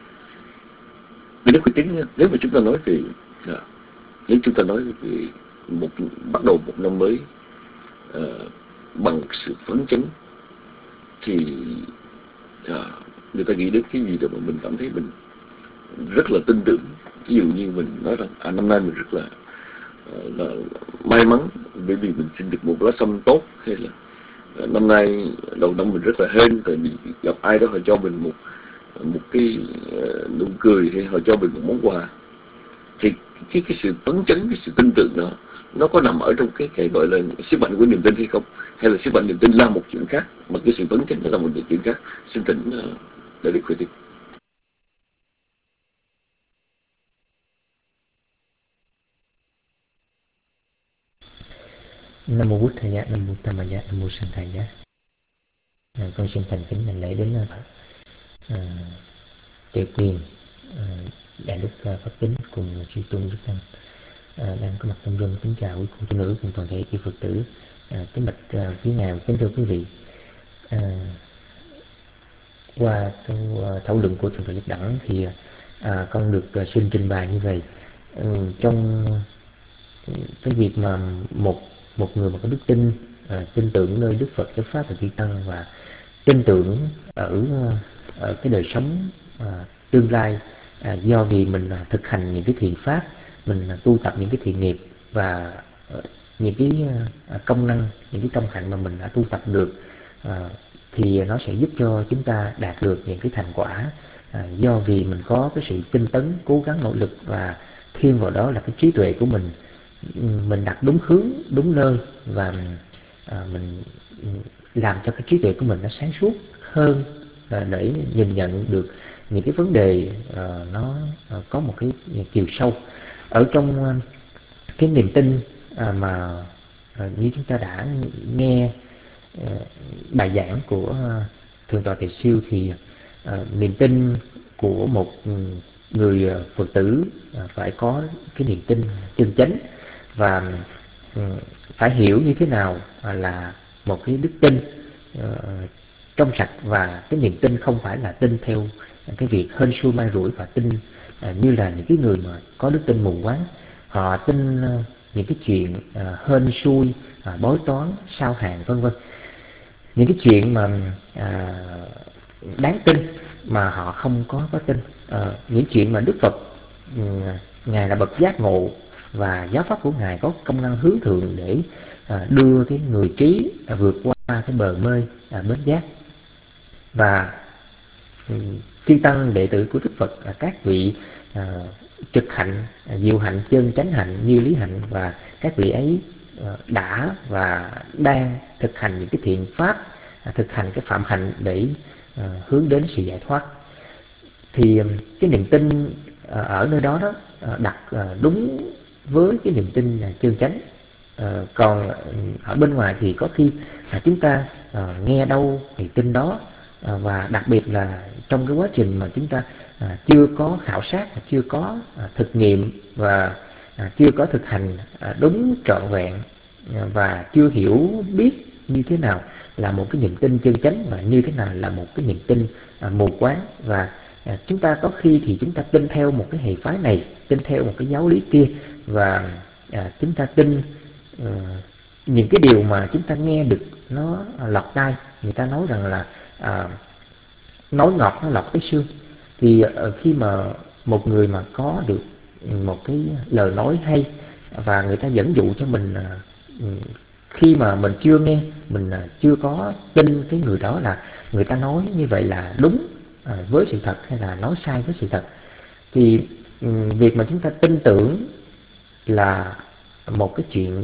Để Đức Huệ Tiến, nếu mà chúng ta nói về uh, nếu chúng ta nói về một bắt đầu một năm mới uh, bằng sự phấn chấn thì uh, người ta nghĩ đến cái gì đó mà mình cảm thấy mình rất là tin tưởng. Ví dụ như mình nói rằng à, năm nay mình rất là, uh, là may mắn bởi vì mình xin được một lá xăm tốt, hay là uh, năm nay đầu năm mình rất là hên tại vì gặp ai đó họ cho mình một một cái uh, nụ cười, hay họ cho mình một món quà. Thì cái cái sự phấn chấn, cái sự tin tưởng đó nó có nằm ở trong cái cái gọi là sức mạnh của niềm tin hay không, hay là sức mạnh niềm tin là một chuyện khác, mà cái sự phấn chấn nó là một chuyện khác? Xin thỉnh uh, Để được khuyến tiếp. Nam mô Bụt Thầy Giá, Nam mô Tham Ma Giá, Nam mô Sanh Thầy Giá. À, con xin thành kính hành lễ đến à, Tề Quyền, à, Đại đức à, Pháp Tính cùng Chư Tôn Đức Tăng à, đang có mặt trong dân. Kính chào quý cô chú nữ cùng toàn thể chư Phật tử. À, kính bạch à, quý ngài, kính thưa quý vị. À, qua câu uh, thảo luận của thượng tọa Nhất Đẳng thì à, con được uh, xin trình bày như vậy. Ừ, trong cái việc mà một một người mà có đức tin, à, tin tưởng nơi Đức Phật, Giáo Pháp và Chư Tăng, và tin tưởng ở, ở cái đời sống à, tương lai, à, do vì mình à, thực hành những cái thiện pháp, mình à, tu tập những cái thiện nghiệp và à, những cái à, công năng, những cái công hạnh mà mình đã tu tập được, à, thì nó sẽ giúp cho chúng ta đạt được những cái thành quả, à, do vì mình có cái sự tinh tấn, cố gắng nỗ lực, và thêm vào đó là cái trí tuệ của mình mình đặt đúng hướng, đúng nơi, và à, mình làm cho cái trí tuệ của mình nó sáng suốt hơn, à, để nhìn nhận được những cái vấn đề à, nó à, có một cái chiều sâu ở trong à, cái niềm tin à, mà à, như chúng ta đã nghe à, bài giảng của à, thượng tọa Tề Siêu, thì à, niềm tin của một người Phật tử à, phải có cái niềm tin chân chánh, và ừ, phải hiểu như thế nào là một cái đức tin uh, trong sạch. Và cái niềm tin không phải là tin theo cái việc hên xui may rủi, và tin uh, như là những cái người mà có đức tin mù quáng. Họ tin uh, những cái chuyện uh, hên xui, uh, bói toán, sao hàng vân vân, những cái chuyện mà uh, đáng tin mà họ không có có tin. Uh, những chuyện mà Đức Phật uh, Ngài là bậc giác ngộ, và giáo pháp của Ngài có công năng hướng thượng để à, đưa cái người trí à, vượt qua cái bờ mê à, bến giác. Và um, chư tăng đệ tử của Đức Phật, à, các vị à, trực hạnh, à, diệu hạnh, chân chánh hạnh, như lý hạnh, và các vị ấy à, đã và đang thực hành những cái thiện pháp, à, thực hành cái phạm hạnh để à, hướng đến sự giải thoát. Thì cái niềm tin à, ở nơi đó đó à, đặt à, đúng với cái niềm tin là chân chánh. À, còn ở bên ngoài thì có khi là chúng ta à, nghe đâu thì tin đó, à, và đặc biệt là trong cái quá trình mà chúng ta à, chưa có khảo sát, chưa có à, thực nghiệm, và à, chưa có thực hành à, đúng trọn vẹn, à, và chưa hiểu biết như thế nào là một cái niềm tin chân chánh, và như thế nào là một cái niềm tin à, mù quáng. Và à, chúng ta có khi thì chúng ta tin theo một cái hệ phái này, tin theo một cái giáo lý kia, và à, chúng ta tin uh, những cái điều mà chúng ta nghe được nó lọt tai. Người ta nói rằng là à, nói ngọt nó lọt cái xương. Thì uh, khi mà một người mà có được một cái lời nói hay, và người ta dẫn dụ cho mình, uh, khi mà mình chưa nghe, mình uh, chưa có tin cái người đó là người ta nói như vậy là đúng uh, với sự thật, hay là nói sai với sự thật, thì um, việc mà chúng ta tin tưởng là một cái chuyện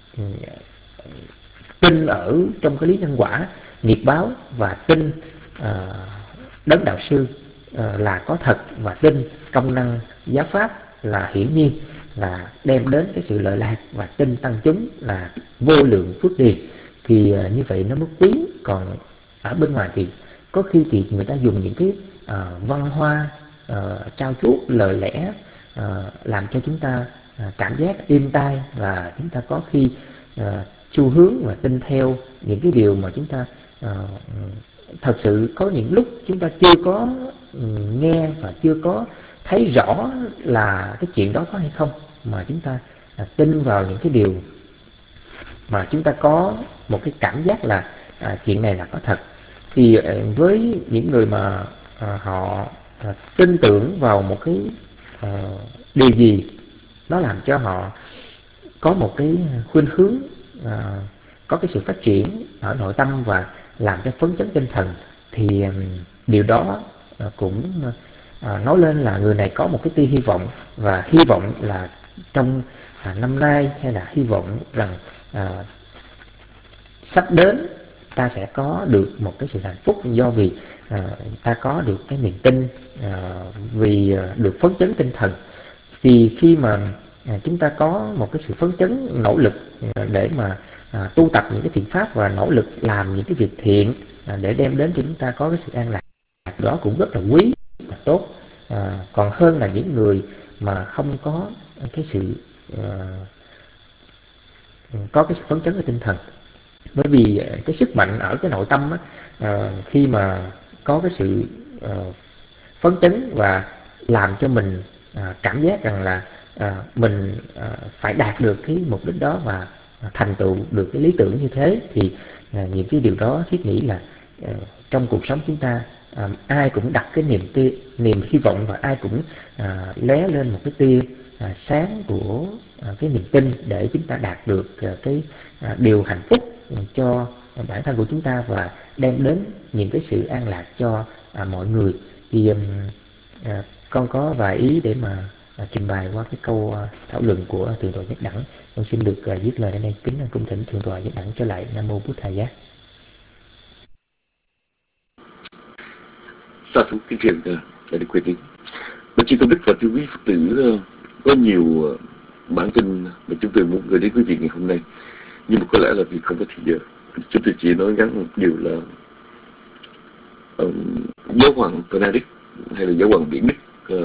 tin ở trong cái lý nhân quả, nghiệp báo, và tin uh, đấng đạo sư uh, là có thật, và tin công năng giáo pháp là hiển nhiên, là đem đến cái sự lợi lạc, và tin tăng chúng là vô lượng phước điền. Thì uh, như vậy nó mới quý. Còn ở bên ngoài thì có khi thì người ta dùng những cái uh, văn hoa uh, trao chuốt, lời lẽ uh, làm cho chúng ta À, cảm giác êm tai, và chúng ta có khi à, xu hướng và tin theo những cái điều mà chúng ta à, thật sự có những lúc chúng ta chưa có um, nghe và chưa có thấy rõ là cái chuyện đó có hay không, mà chúng ta à, tin vào những cái điều mà chúng ta có một cái cảm giác là à, chuyện này là có thật. Thì à, với những người mà à, họ à, tin tưởng vào một cái à, điều gì, nó làm cho họ có một cái khuynh hướng, à, có cái sự phát triển ở nội tâm, và làm cho phấn chấn tinh thần, thì um, điều đó à, cũng à, nói lên là người này có một cái tia hy vọng, và hy vọng là trong à, năm nay, hay là hy vọng rằng à, sắp đến ta sẽ có được một cái sự hạnh phúc do vì à, ta có được cái niềm tin, à, vì à, được phấn chấn tinh thần. Thì khi mà à, chúng ta có một cái sự phấn chấn, nỗ lực à, để mà à, tu tập những cái thiện pháp và nỗ lực làm những cái việc thiện à, để đem đến cho chúng ta có cái sự an lạc, đó cũng rất là quý và tốt, à, còn hơn là những người mà không có cái sự à, có cái sự phấn chấn về tinh thần. Bởi vì cái sức mạnh ở cái nội tâm á, à, khi mà có cái sự à, phấn chấn và làm cho mình à, cảm giác rằng là à, mình à, phải đạt được cái mục đích đó và thành tựu được cái lý tưởng như thế, thì à, những cái điều đó thiết nghĩ là à, trong cuộc sống chúng ta à, ai cũng đặt cái niềm tia, niềm hy vọng, và ai cũng à, lóe lên một cái tia à, sáng của à, cái niềm tin để chúng ta đạt được à, cái à, điều hạnh phúc cho bản thân của chúng ta và đem đến những cái sự an lạc cho à, mọi người. Thì um, à, con có vài ý để mà à, trình bày qua cái câu à, thảo luận của Thượng tọa Nhất Đẳng. Con xin được à, dứt lời đến đây, kính cung thỉnh Thượng tọa Nhất Đẳng trở lại. Nam mô Bụt Thầy Giác. Sa thú kính truyền đại đức Quyền Linh. Bạch Chư Tôn Đức và thưa quý Phật tử, có nhiều bản tin mà chúng tôi muốn gửi đến quý vị ngày hôm nay, nhưng mà có lẽ là vì không có thời giờ, chúng tôi chỉ nói ngắn một điều là um, giáo hoàng Benedict hay là giáo hoàng Biển Đức, uh,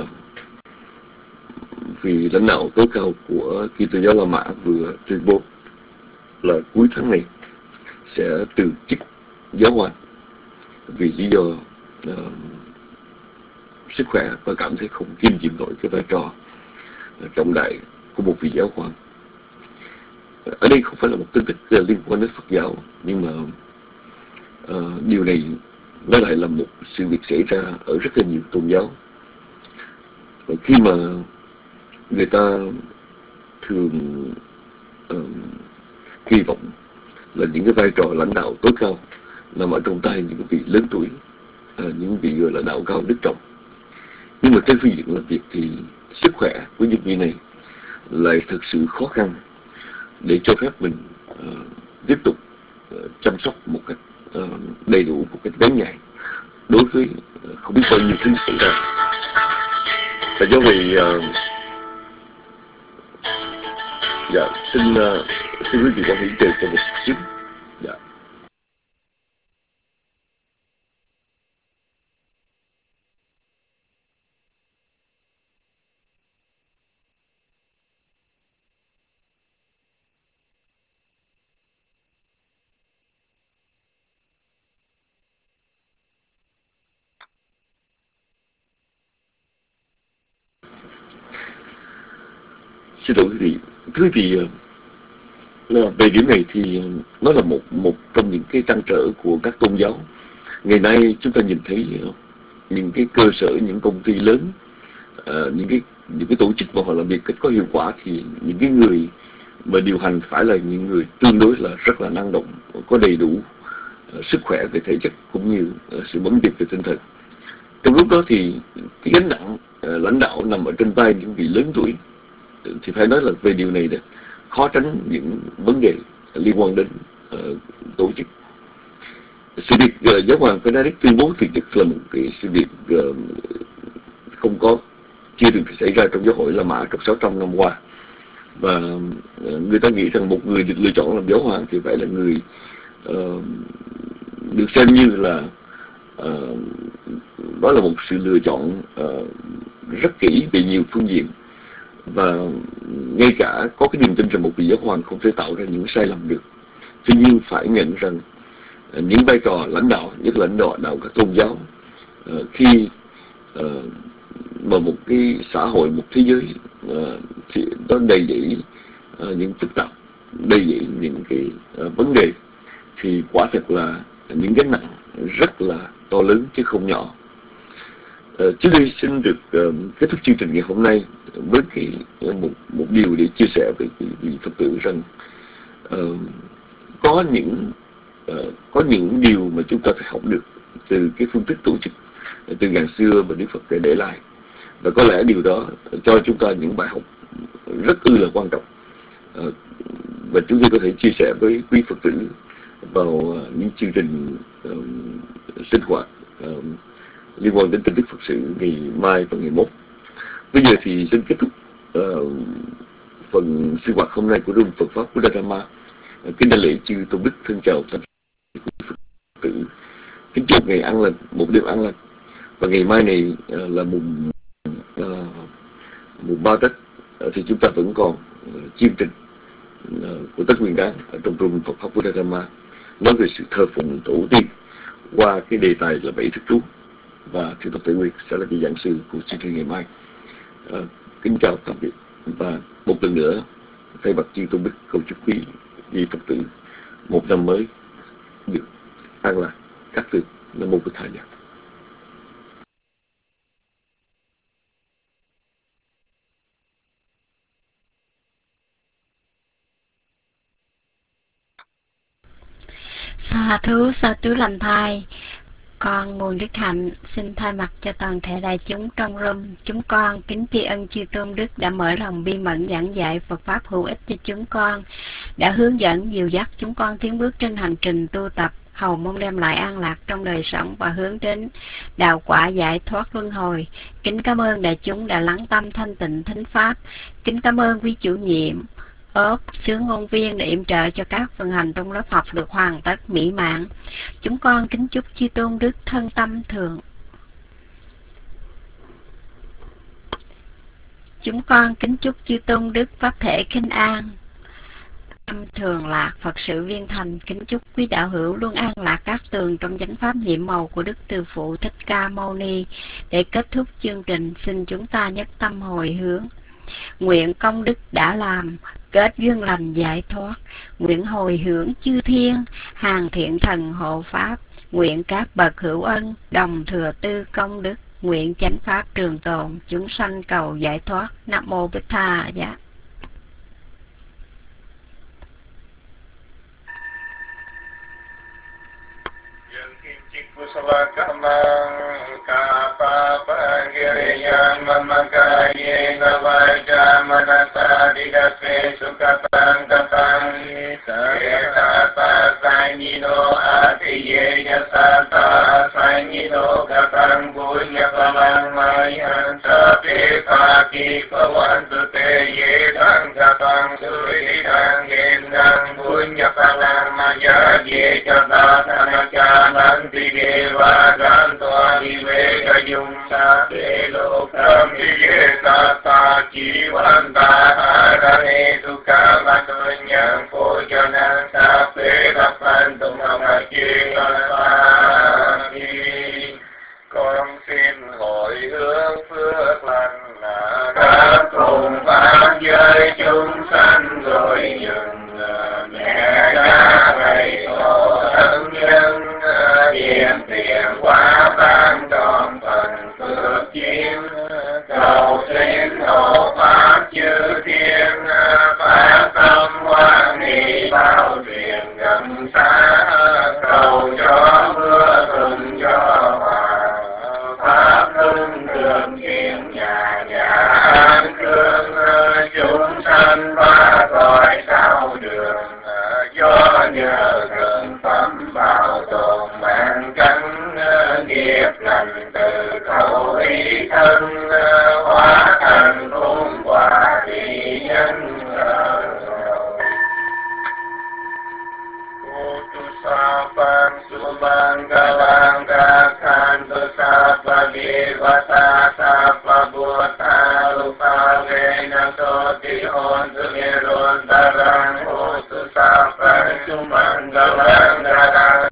vì lãnh đạo tối cao của Kitô giáo La Mã vừa tuyên bố là cuối tháng này sẽ từ chức giáo hoàng vì lý do uh, sức khỏe và cảm thấy không kiêm nhiệm nổi cái vai trò uh, trọng đại của một vị giáo hoàng. Ở đây không phải là một tin tức uh, liên quan đến Phật giáo, nhưng mà uh, điều này nó lại là một sự việc xảy ra ở rất là nhiều tôn giáo. Và khi mà người ta thường uh, kỳ vọng là những cái vai trò lãnh đạo tối cao nằm ở trong tay những vị lớn tuổi, uh, những vị gọi là đạo cao đức trọng, nhưng mà trên phương diện làm việc thì sức khỏe của những vị này lại thực sự khó khăn để cho phép mình uh, tiếp tục uh, chăm sóc một cách uh, đầy đủ, một cách bén nhạy đối với uh, không biết bao nhiêu thứ xảy ra. Và do vậy uh, dạ xin uh, xin quý vị quan hỷ chờ cho một chút xíu. Dạ. Xin lỗi quý vị. Thưa quý vị, về điểm này thì nó là một một trong những cái trăn trở của các tôn giáo. Ngày nay chúng ta nhìn thấy những cái cơ sở, những công ty lớn, uh, những cái những cái tổ chức mà họ làm việc cách có hiệu quả, thì những cái người mà điều hành phải là những người tương đối là rất là năng động, có đầy đủ uh, sức khỏe về thể chất cũng như uh, sự bấn chặt về tinh thần. Trong lúc đó thì cái gánh nặng uh, lãnh đạo nằm ở trên tay những vị lớn tuổi, thì phải nói là về điều này là khó tránh những vấn đề liên quan đến uh, tổ chức. Sự việc uh, giáo hoàng Benedict tuyên bố từ chức là một cái sự việc uh, không có chưa từng xảy ra trong giáo hội La Mã trong sáu trăm năm qua, và uh, người ta nghĩ rằng một người được lựa chọn làm giáo hoàng thì phải là người uh, được xem như là uh, đó là một sự lựa chọn uh, rất kỹ về nhiều phương diện, và ngay cả có cái niềm tin rằng một vị giáo hoàng không thể tạo ra những sai lầm được. Tuy nhiên phải nhận rằng những vai trò lãnh đạo, nhất là lãnh đạo đạo các tôn giáo, khi mà một cái xã hội, một thế giới thì nó đầy dẫy những phức tạp, đầy dẫy những cái vấn đề, thì quả thật là những gánh nặng rất là to lớn chứ không nhỏ. Trước đây xin được kết thúc chương trình ngày hôm nay với cái một một điều để chia sẻ với vị Phật tử rằng uh, có những uh, có những điều mà chúng ta phải học được từ cái phương thức tổ chức từ ngàn xưa mà Đức Phật đã để lại, và có lẽ điều đó cho chúng ta những bài học rất ư là quan trọng, uh, và chúng tôi có thể chia sẻ với quý Phật tử vào những chương trình uh, sinh hoạt uh, liên quan đến tin tức Phật sự ngày mai và ngày mốt. Bây giờ thì xin kết thúc uh, phần sinh hoạt hôm nay của Rung Phật Pháp của Đà Ma. Uh, kính đại lễ chư tôn đức, thân chào tất cả Phật tử, kính chúc ngày an lành, một đêm an lành. Và ngày mai này uh, là mùng uh, mùng ba Tết, uh, thì chúng ta vẫn còn uh, chương trình uh, của Tết Nguyên Đán ở trong Rung Phật Pháp của Đà Ma, nói về sự thờ phụng tổ tiên qua cái đề tài là bảy thức trú, và thưa Dr. Nguyệt sẽ là cái giảng sư của chương trình ngày mai. À, kính chào tạm biệt, và một lần nữa thay mặt chư tôn đức cầu chúc quý vị Phật tử một năm mới được an lạc, các tường. Nam mô Bổn Thầy. Sa thú sa tứ lành thai. Con Nguồn Đức Hạnh xin thay mặt cho toàn thể đại chúng trong room, chúng con kính tri ân chư tôn đức đã mở lòng bi mẫn giảng dạy Phật pháp hữu ích cho chúng con, đã hướng dẫn dìu dắt chúng con tiến bước trên hành trình tu tập, hầu mong đem lại an lạc trong đời sống và hướng đến đạo quả giải thoát luân hồi. Kính cảm ơn đại chúng đã lắng tâm thanh tịnh thính pháp. Kính cảm ơn quý chủ nhiệm ốp sướng ngôn viên để yểm trợ cho các phần hành trong lớp học được hoàn tất mỹ mãn. Chúng con kính chúc chư tôn đức thân tâm thường. Chúng con kính chúc chư tôn đức pháp thể kinh an, tâm thường lạc, Phật sự viên thành. Kính chúc quý đạo hữu luôn an lạc các tường trong chánh pháp nhiệm màu của Đức Từ Phụ Thích Ca Mâu Ni. Để kết thúc chương trình, xin chúng ta nhất tâm hồi hướng. Nguyện công đức đã làm, kết duyên lành giải thoát. Nguyện hồi hướng chư thiên, hàng thiện thần hộ pháp. Nguyện các bậc hữu ân, đồng thừa tư công đức. Nguyện chánh pháp trường tồn, chúng sanh cầu giải thoát. Nam mô Bích Tha. Dạ. Kusala kamang kapa pangiriyan mamakaya navaja manasa didase sukatang tatang etata sanyino atiye yasata sanyino katang punya palang mayan sape paki pawantu te yedang katang suridang gendang punya palang maya ye katana kanan tige Vaganto Vivekayum Sate Lokam Vivekata Jivanta Harane Sukhamatunyam Pojana Sape Rapantum Amakirasami. Con xin hồi hướng phước lành đã cùng pháp giới chúng sanh rồi dừng mẹ cha thầy tổ thân nhân tiền tiền quá ban tròn phần phước chiến cầu xin hộ pháp chư thiên phát tâm hoan hỷ bao truyền gần xa cầu cho mưa thuận cho hòa pháp hưng cường kiện nhà nhà an cương chúng sanh ba cõi sao đường do nhờ gần tâm bảo tồn mạng cánh nghiệp lành từ khẩu ý thân hóa thành phúc quả thị nhân Sapan subang galang gakan sapa divata sapa buata lupa vena soti on sumiron tarang utu sapa cuma